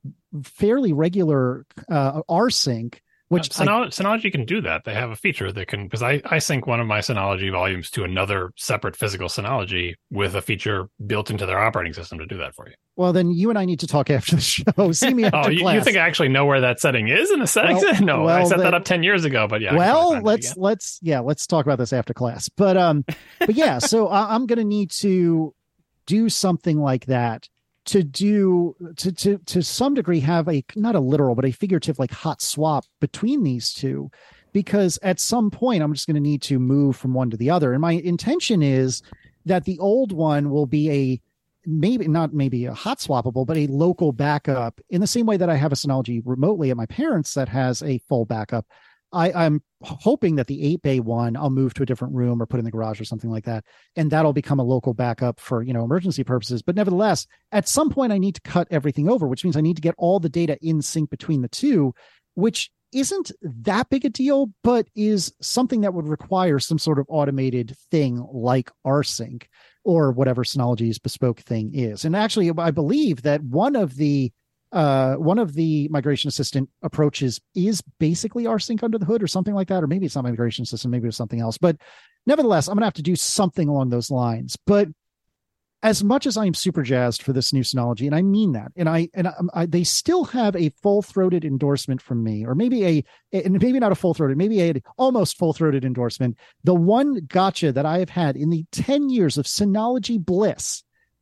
fairly regular uh, rsync. Which uh, Synology, I, Synology can do that. They have a feature that can, because I, I sync one of my Synology volumes to another separate physical Synology with a feature built into their operating system to do that for you. Well, then you and I need to talk after the show. See me after oh, you, class. You think I actually know where that setting is in the settings? Well, no, well, I set then, that up ten years ago, but yeah. Well, let's, let's, yeah, let's talk about this after class. But, um, but yeah, so I, I'm going to need to do something like that. To do to to to some degree have a not a literal but a figurative like hot swap between these two, because at some point I'm just going to need to move from one to the other. And my intention is that the old one will be a maybe not maybe a hot swappable, but a local backup in the same way that I have a Synology remotely at my parents that has a full backup. I, I'm hoping that the eight bay one I'll move to a different room or put in the garage or something like that, and that'll become a local backup for, you know, emergency purposes. But nevertheless, at some point I need to cut everything over, which means I need to get all the data in sync between the two, which isn't that big a deal, but is something that would require some sort of automated thing like rsync or whatever Synology's bespoke thing is. And actually, I believe that one of the uh one of the migration assistant approaches is basically rsync under the hood or something like that, or maybe it's not migration assistant, maybe it's something else. But nevertheless, I'm gonna have to do something along those lines. But as much as I'm super jazzed for this new Synology, and I mean that, and I and I, I, they still have a full-throated endorsement from me, or maybe a, and maybe not a full-throated, maybe a almost full-throated endorsement. The one gotcha that I have had in the ten years of Synology bliss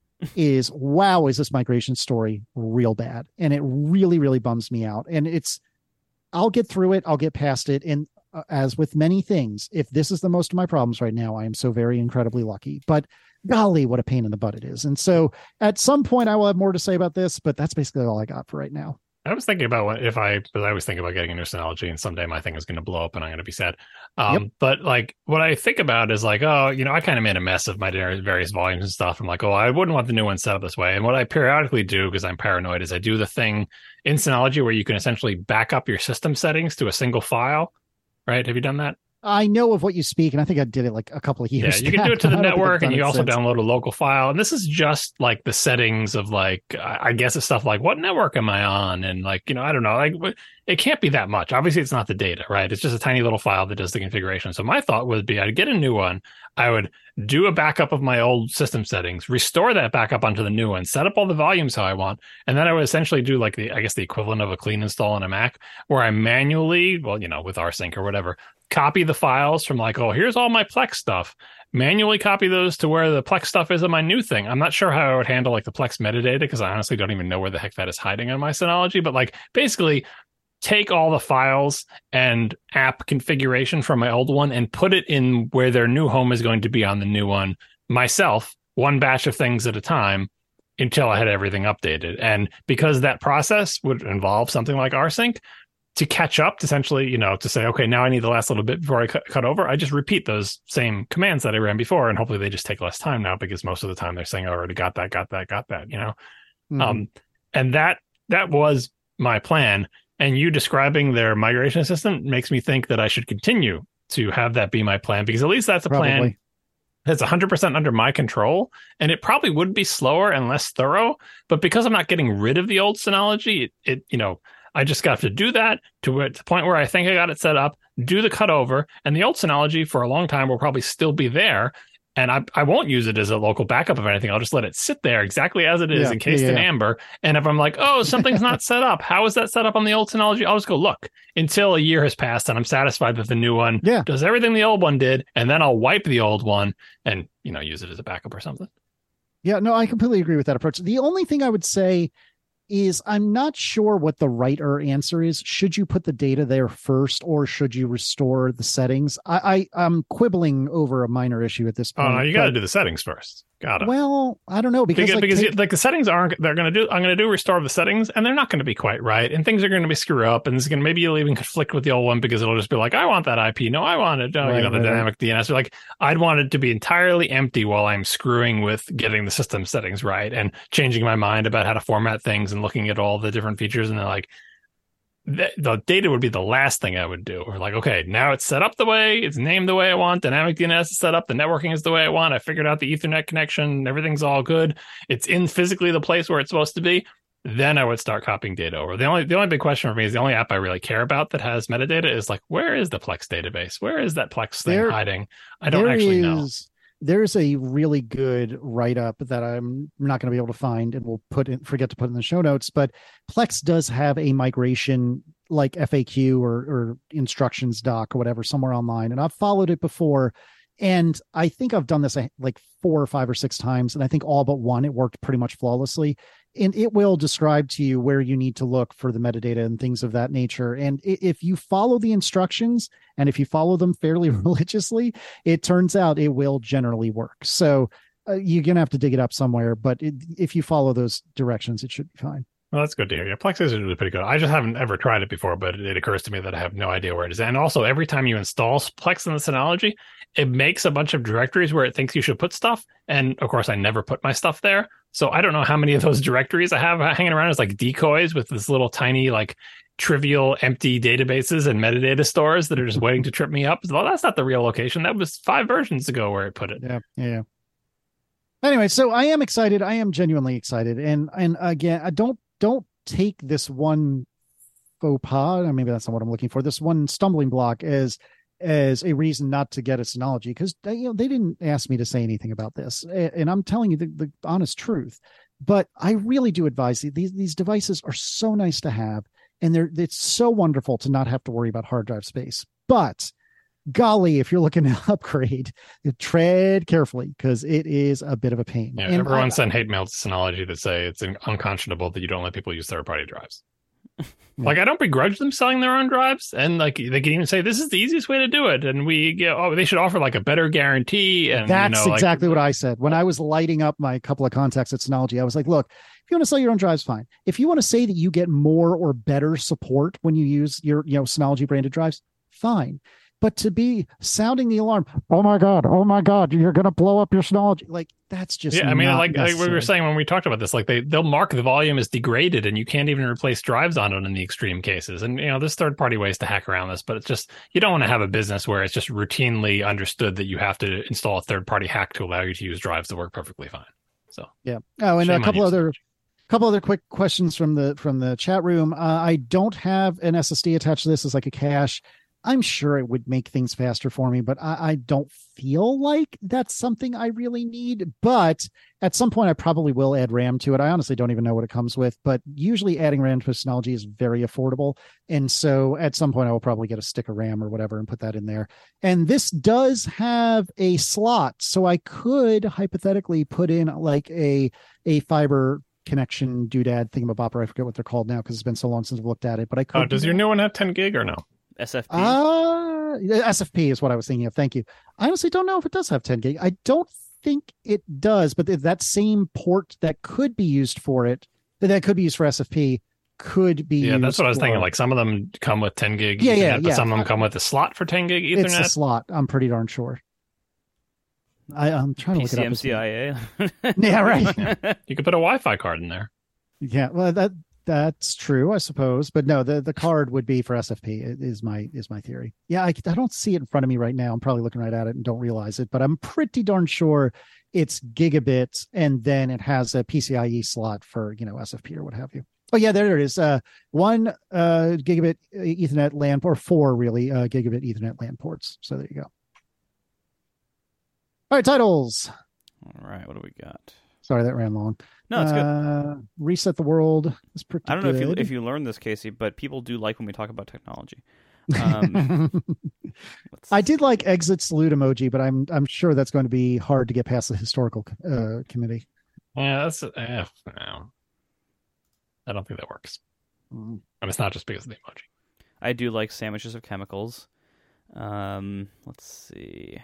is, wow, is this migration story real bad? And it really, really bums me out. And it's, I'll get through it. I'll get past it. And uh, as with many things, if this is the most of my problems right now, I am so very incredibly lucky. But golly, what a pain in the butt it is. And so at some point I will have more to say about this, but that's basically all I got for right now. I was thinking about what if I, because I was thinking about getting a new Synology, and someday my thing is going to blow up and I'm going to be sad. Um, yep. But like what I think about is like, oh, you know, I kind of made a mess of my various volumes and stuff. I'm like, oh, I wouldn't want the new one set up this way. And what I periodically do, because I'm paranoid, is I do the thing in Synology where you can essentially back up your system settings to a single file. Right? Have you done that? I know of what you speak, and I think I did it like a couple of years. Yeah, you can do it to the network, and you also since. download a local file. And this is just like the settings of like, I guess it's stuff like what network am I on, and like, you know, I don't know, like it can't be that much. Obviously, it's not the data, right? It's just a tiny little file that does the configuration. So my thought would be, I'd get a new one, I would do a backup of my old system settings, restore that backup onto the new one, set up all the volumes how I want, and then I would essentially do like the, I guess the equivalent of a clean install on a Mac, where I manually, well, you know, with rsync or whatever, copy the files from like, oh, here's all my Plex stuff, manually copy those to where the Plex stuff is on my new thing. I'm not sure how I would handle like the Plex metadata, because I honestly don't even know where the heck that is hiding on my Synology. But like basically take all the files and app configuration from my old one and put it in where their new home is going to be on the new one myself, one batch of things at a time, until I had everything updated. And because that process would involve something like rsync, to catch up, to essentially, you know, to say, okay, now I need the last little bit before I cut, cut over, I just repeat those same commands that I ran before, and hopefully they just take less time now, because most of the time they're saying, I already got that, got that, got that, you know? Mm-hmm. Um, and that that was my plan. And you describing their migration assistant makes me think that I should continue to have that be my plan, because at least that's a Probably. plan that's one hundred percent under my control, and it probably would be slower and less thorough. But because I'm not getting rid of the old Synology, it, it you know, I just got to do that to, to the point where I think I got it set up, do the cutover, and the old Synology for a long time will probably still be there. And I, I won't use it as a local backup of anything. I'll just let it sit there exactly as it is, yeah, encased yeah, yeah. in amber. And if I'm like, oh, something's not set up, how is that set up on the old Synology? I'll just go look until a year has passed and I'm satisfied that the new one yeah. does everything the old one did. And then I'll wipe the old one and, you know, use it as a backup or something. Yeah, no, I completely agree with that approach. The only thing I would say is I'm not sure what the right or answer is. Should you put the data there first, or should you restore the settings? I, I I'm quibbling over a minor issue at this point. Oh, no, you got to do the settings first. Got it. Well, I don't know, because because, like, because take, like the settings aren't. They're going to do. I'm going to do restore the settings, and they're not going to be quite right, and things are going to be screw up, and it's going to maybe you'll even conflict with the old one, because it'll just be like, I want that I P. No, I want it. No, right, you know, the right, dynamic right. D N S. Like I'd want it to be entirely empty while I'm screwing with getting the system settings right and changing my mind about how to format things and looking at all the different features. And they're like, the, the data would be the last thing I would do. Or like, okay, now it's set up the way, it's named the way I want, dynamic D N S is set up, the networking is the way I want, I figured out the Ethernet connection, everything's all good, it's in physically the place where it's supposed to be. Then I would start copying data over. The only the only big question for me is the only app I really care about that has metadata is like, where is the Plex database? Where is that Plex thing there, hiding? I don't actually is... know. There's a really good write-up that I'm not going to be able to find, and we'll put in, forget to put in the show notes, but Plex does have a migration like F A Q or, or instructions doc or whatever somewhere online. And I've followed it before. And I think I've done this like four or five or six times. And I think all but one, it worked pretty much flawlessly. And it will describe to you where you need to look for the metadata and things of that nature. And if you follow the instructions and if you follow them fairly religiously, it turns out it will generally work. So uh, you're going to have to dig it up somewhere. But it, if you follow those directions, it should be fine. Well, that's good to hear. Yeah, Plex is really pretty good. I just haven't ever tried it before, but it occurs to me that I have no idea where it is. And also, every time you install Plex in the Synology, it makes a bunch of directories where it thinks you should put stuff. And of course, I never put my stuff there. So I don't know how many of those directories I have hanging around as like decoys with this little tiny, like trivial empty databases and metadata stores that are just waiting to trip me up. Well, that's not the real location. That was five versions ago where it put it. Yeah. Yeah. Anyway, so I am excited. I am genuinely excited. And, and again, I don't, don't take this one faux pas, or maybe that's not what I'm looking for, this one stumbling block as as a reason not to get a Synology, because you know they didn't ask me to say anything about this, and I'm telling you the, the honest truth. But I really do advise you, these these devices are so nice to have, and they're it's so wonderful to not have to worry about hard drive space. But golly, if you're looking to upgrade, tread carefully, because it is a bit of a pain. Yeah, and everyone I, sent hate mail to Synology that say it's unconscionable that you don't let people use third-party drives. Like, I don't begrudge them selling their own drives, and like they can even say this is the easiest way to do it, and we get, oh, they should offer like a better guarantee. And that's you know, exactly like, what I said when I was lighting up my couple of contacts at Synology. I was like, look, if you want to sell your own drives, fine. If you want to say that you get more or better support when you use your, you know, Synology branded drives, fine. But to be sounding the alarm, oh my God, oh my God, you're going to blow up your Synology. Like, that's just, yeah, I mean, like, like we were necessary. saying when we talked about this, like they, they'll mark the volume as degraded and you can't even replace drives on it in the extreme cases. And, you know, there's third party ways to hack around this, but it's just, you don't want to have a business where it's just routinely understood that you have to install a third party hack to allow you to use drives that work perfectly fine. So, yeah. Oh, and shame a couple on you, other, Synology. couple other quick questions from the, from the chat room. Uh, I don't have an S S D attached to this as like a cache. I'm sure it would make things faster for me, but I, I don't feel like that's something I really need. But at some point, I probably will add RAM to it. I honestly don't even know what it comes with, but usually adding RAM to Synology is very affordable. And so at some point, I will probably get a stick of RAM or whatever and put that in there. And this does have a slot, so I could hypothetically put in like a, a fiber connection doodad thingamabopper. I forget what they're called now because it's been so long since I've looked at it. But I could. Oh, does your new one have ten gig or no? S F P? Uh, S F P is what I was thinking of. Thank you. I honestly don't know if it does have ten gig. I don't think it does, but that same port that could be used for it, that could be used for S F P, could be yeah, used that's what I was for... thinking. Like some of them come with ten gig yeah, Ethernet, yeah, but yeah. some of them come with a slot for ten gig Ethernet. It's a slot. I'm pretty darn sure. I, I'm trying to look it up. P C M C I A. Yeah, right. Yeah. You could put a Wi-Fi card in there. Yeah, well, that that's true, I suppose. But no, the, the card would be for S F P. Is my is my theory. Yeah, I, I don't see it in front of me right now. I'm probably looking right at it and don't realize it. But I'm pretty darn sure it's gigabit, and then it has a P C I E slot for you know S F P or what have you. Oh yeah, there it is. Uh, one uh, gigabit Ethernet LAN, or four really uh, gigabit Ethernet LAN ports. So there you go. All right, titles. All right, what do we got? Sorry, that ran long. No, it's uh, good. Reset the World is pretty I don't know good. if you if you learned this, Casey, but people do like when we talk about technology. Um, I did like exit salute emoji, but I'm I'm sure that's going to be hard to get past the historical uh, committee. Yeah, that's uh, no. I don't think that works. Mm. And it's not just because of the emoji. I do like sandwiches of chemicals. Um, let's see.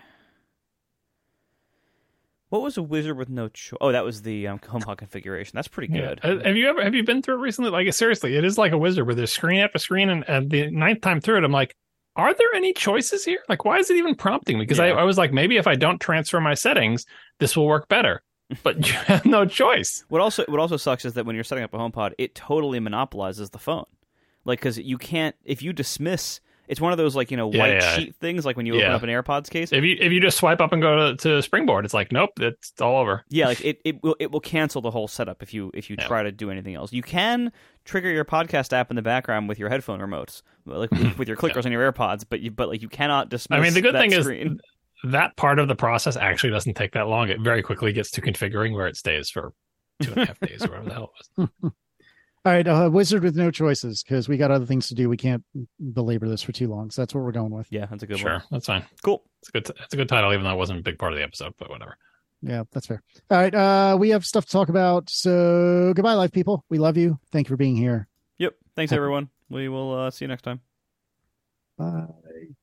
What was a wizard with no choice? Oh, that was the um, HomePod configuration. That's pretty good. Yeah. Have you ever have you been through it recently? Like seriously, it is like a wizard where there's screen after screen, and, and the ninth time through it, I'm like, are there any choices here? Like, why is it even prompting me? Because Yeah. I, I was like, maybe if I don't transfer my settings, this will work better. But you have no choice. What also what also sucks is that when you're setting up a HomePod, it totally monopolizes the phone. Like, because you can't, if you dismiss, it's one of those like you know Yeah, white yeah. sheet things, like when you open Yeah. up an AirPods case. If you if you just swipe up and go to, to Springboard, it's like, nope, it's all over. Yeah, like it, it will it will cancel the whole setup if you if you Yeah. try to do anything else. You can trigger your podcast app in the background with your headphone remotes, like with, with your clickers on your AirPods, but you but like you cannot dismiss. I mean, the good that thing screen. is that part of the process actually doesn't take that long. It very quickly gets to configuring where it stays for two and a half days or whatever the hell it was. All right, uh, wizard with no choices because we got other things to do. We can't belabor this for too long, so that's what we're going with. Yeah, that's a good Sure, one. that's fine. Cool. It's a good. It's a good title, even though it wasn't a big part of the episode. But whatever. Yeah, that's fair. All right, uh, we have stuff to talk about. So goodbye, live people. We love you. Thank you for being here. Yep. Thanks everyone. We will uh, see you next time. Bye.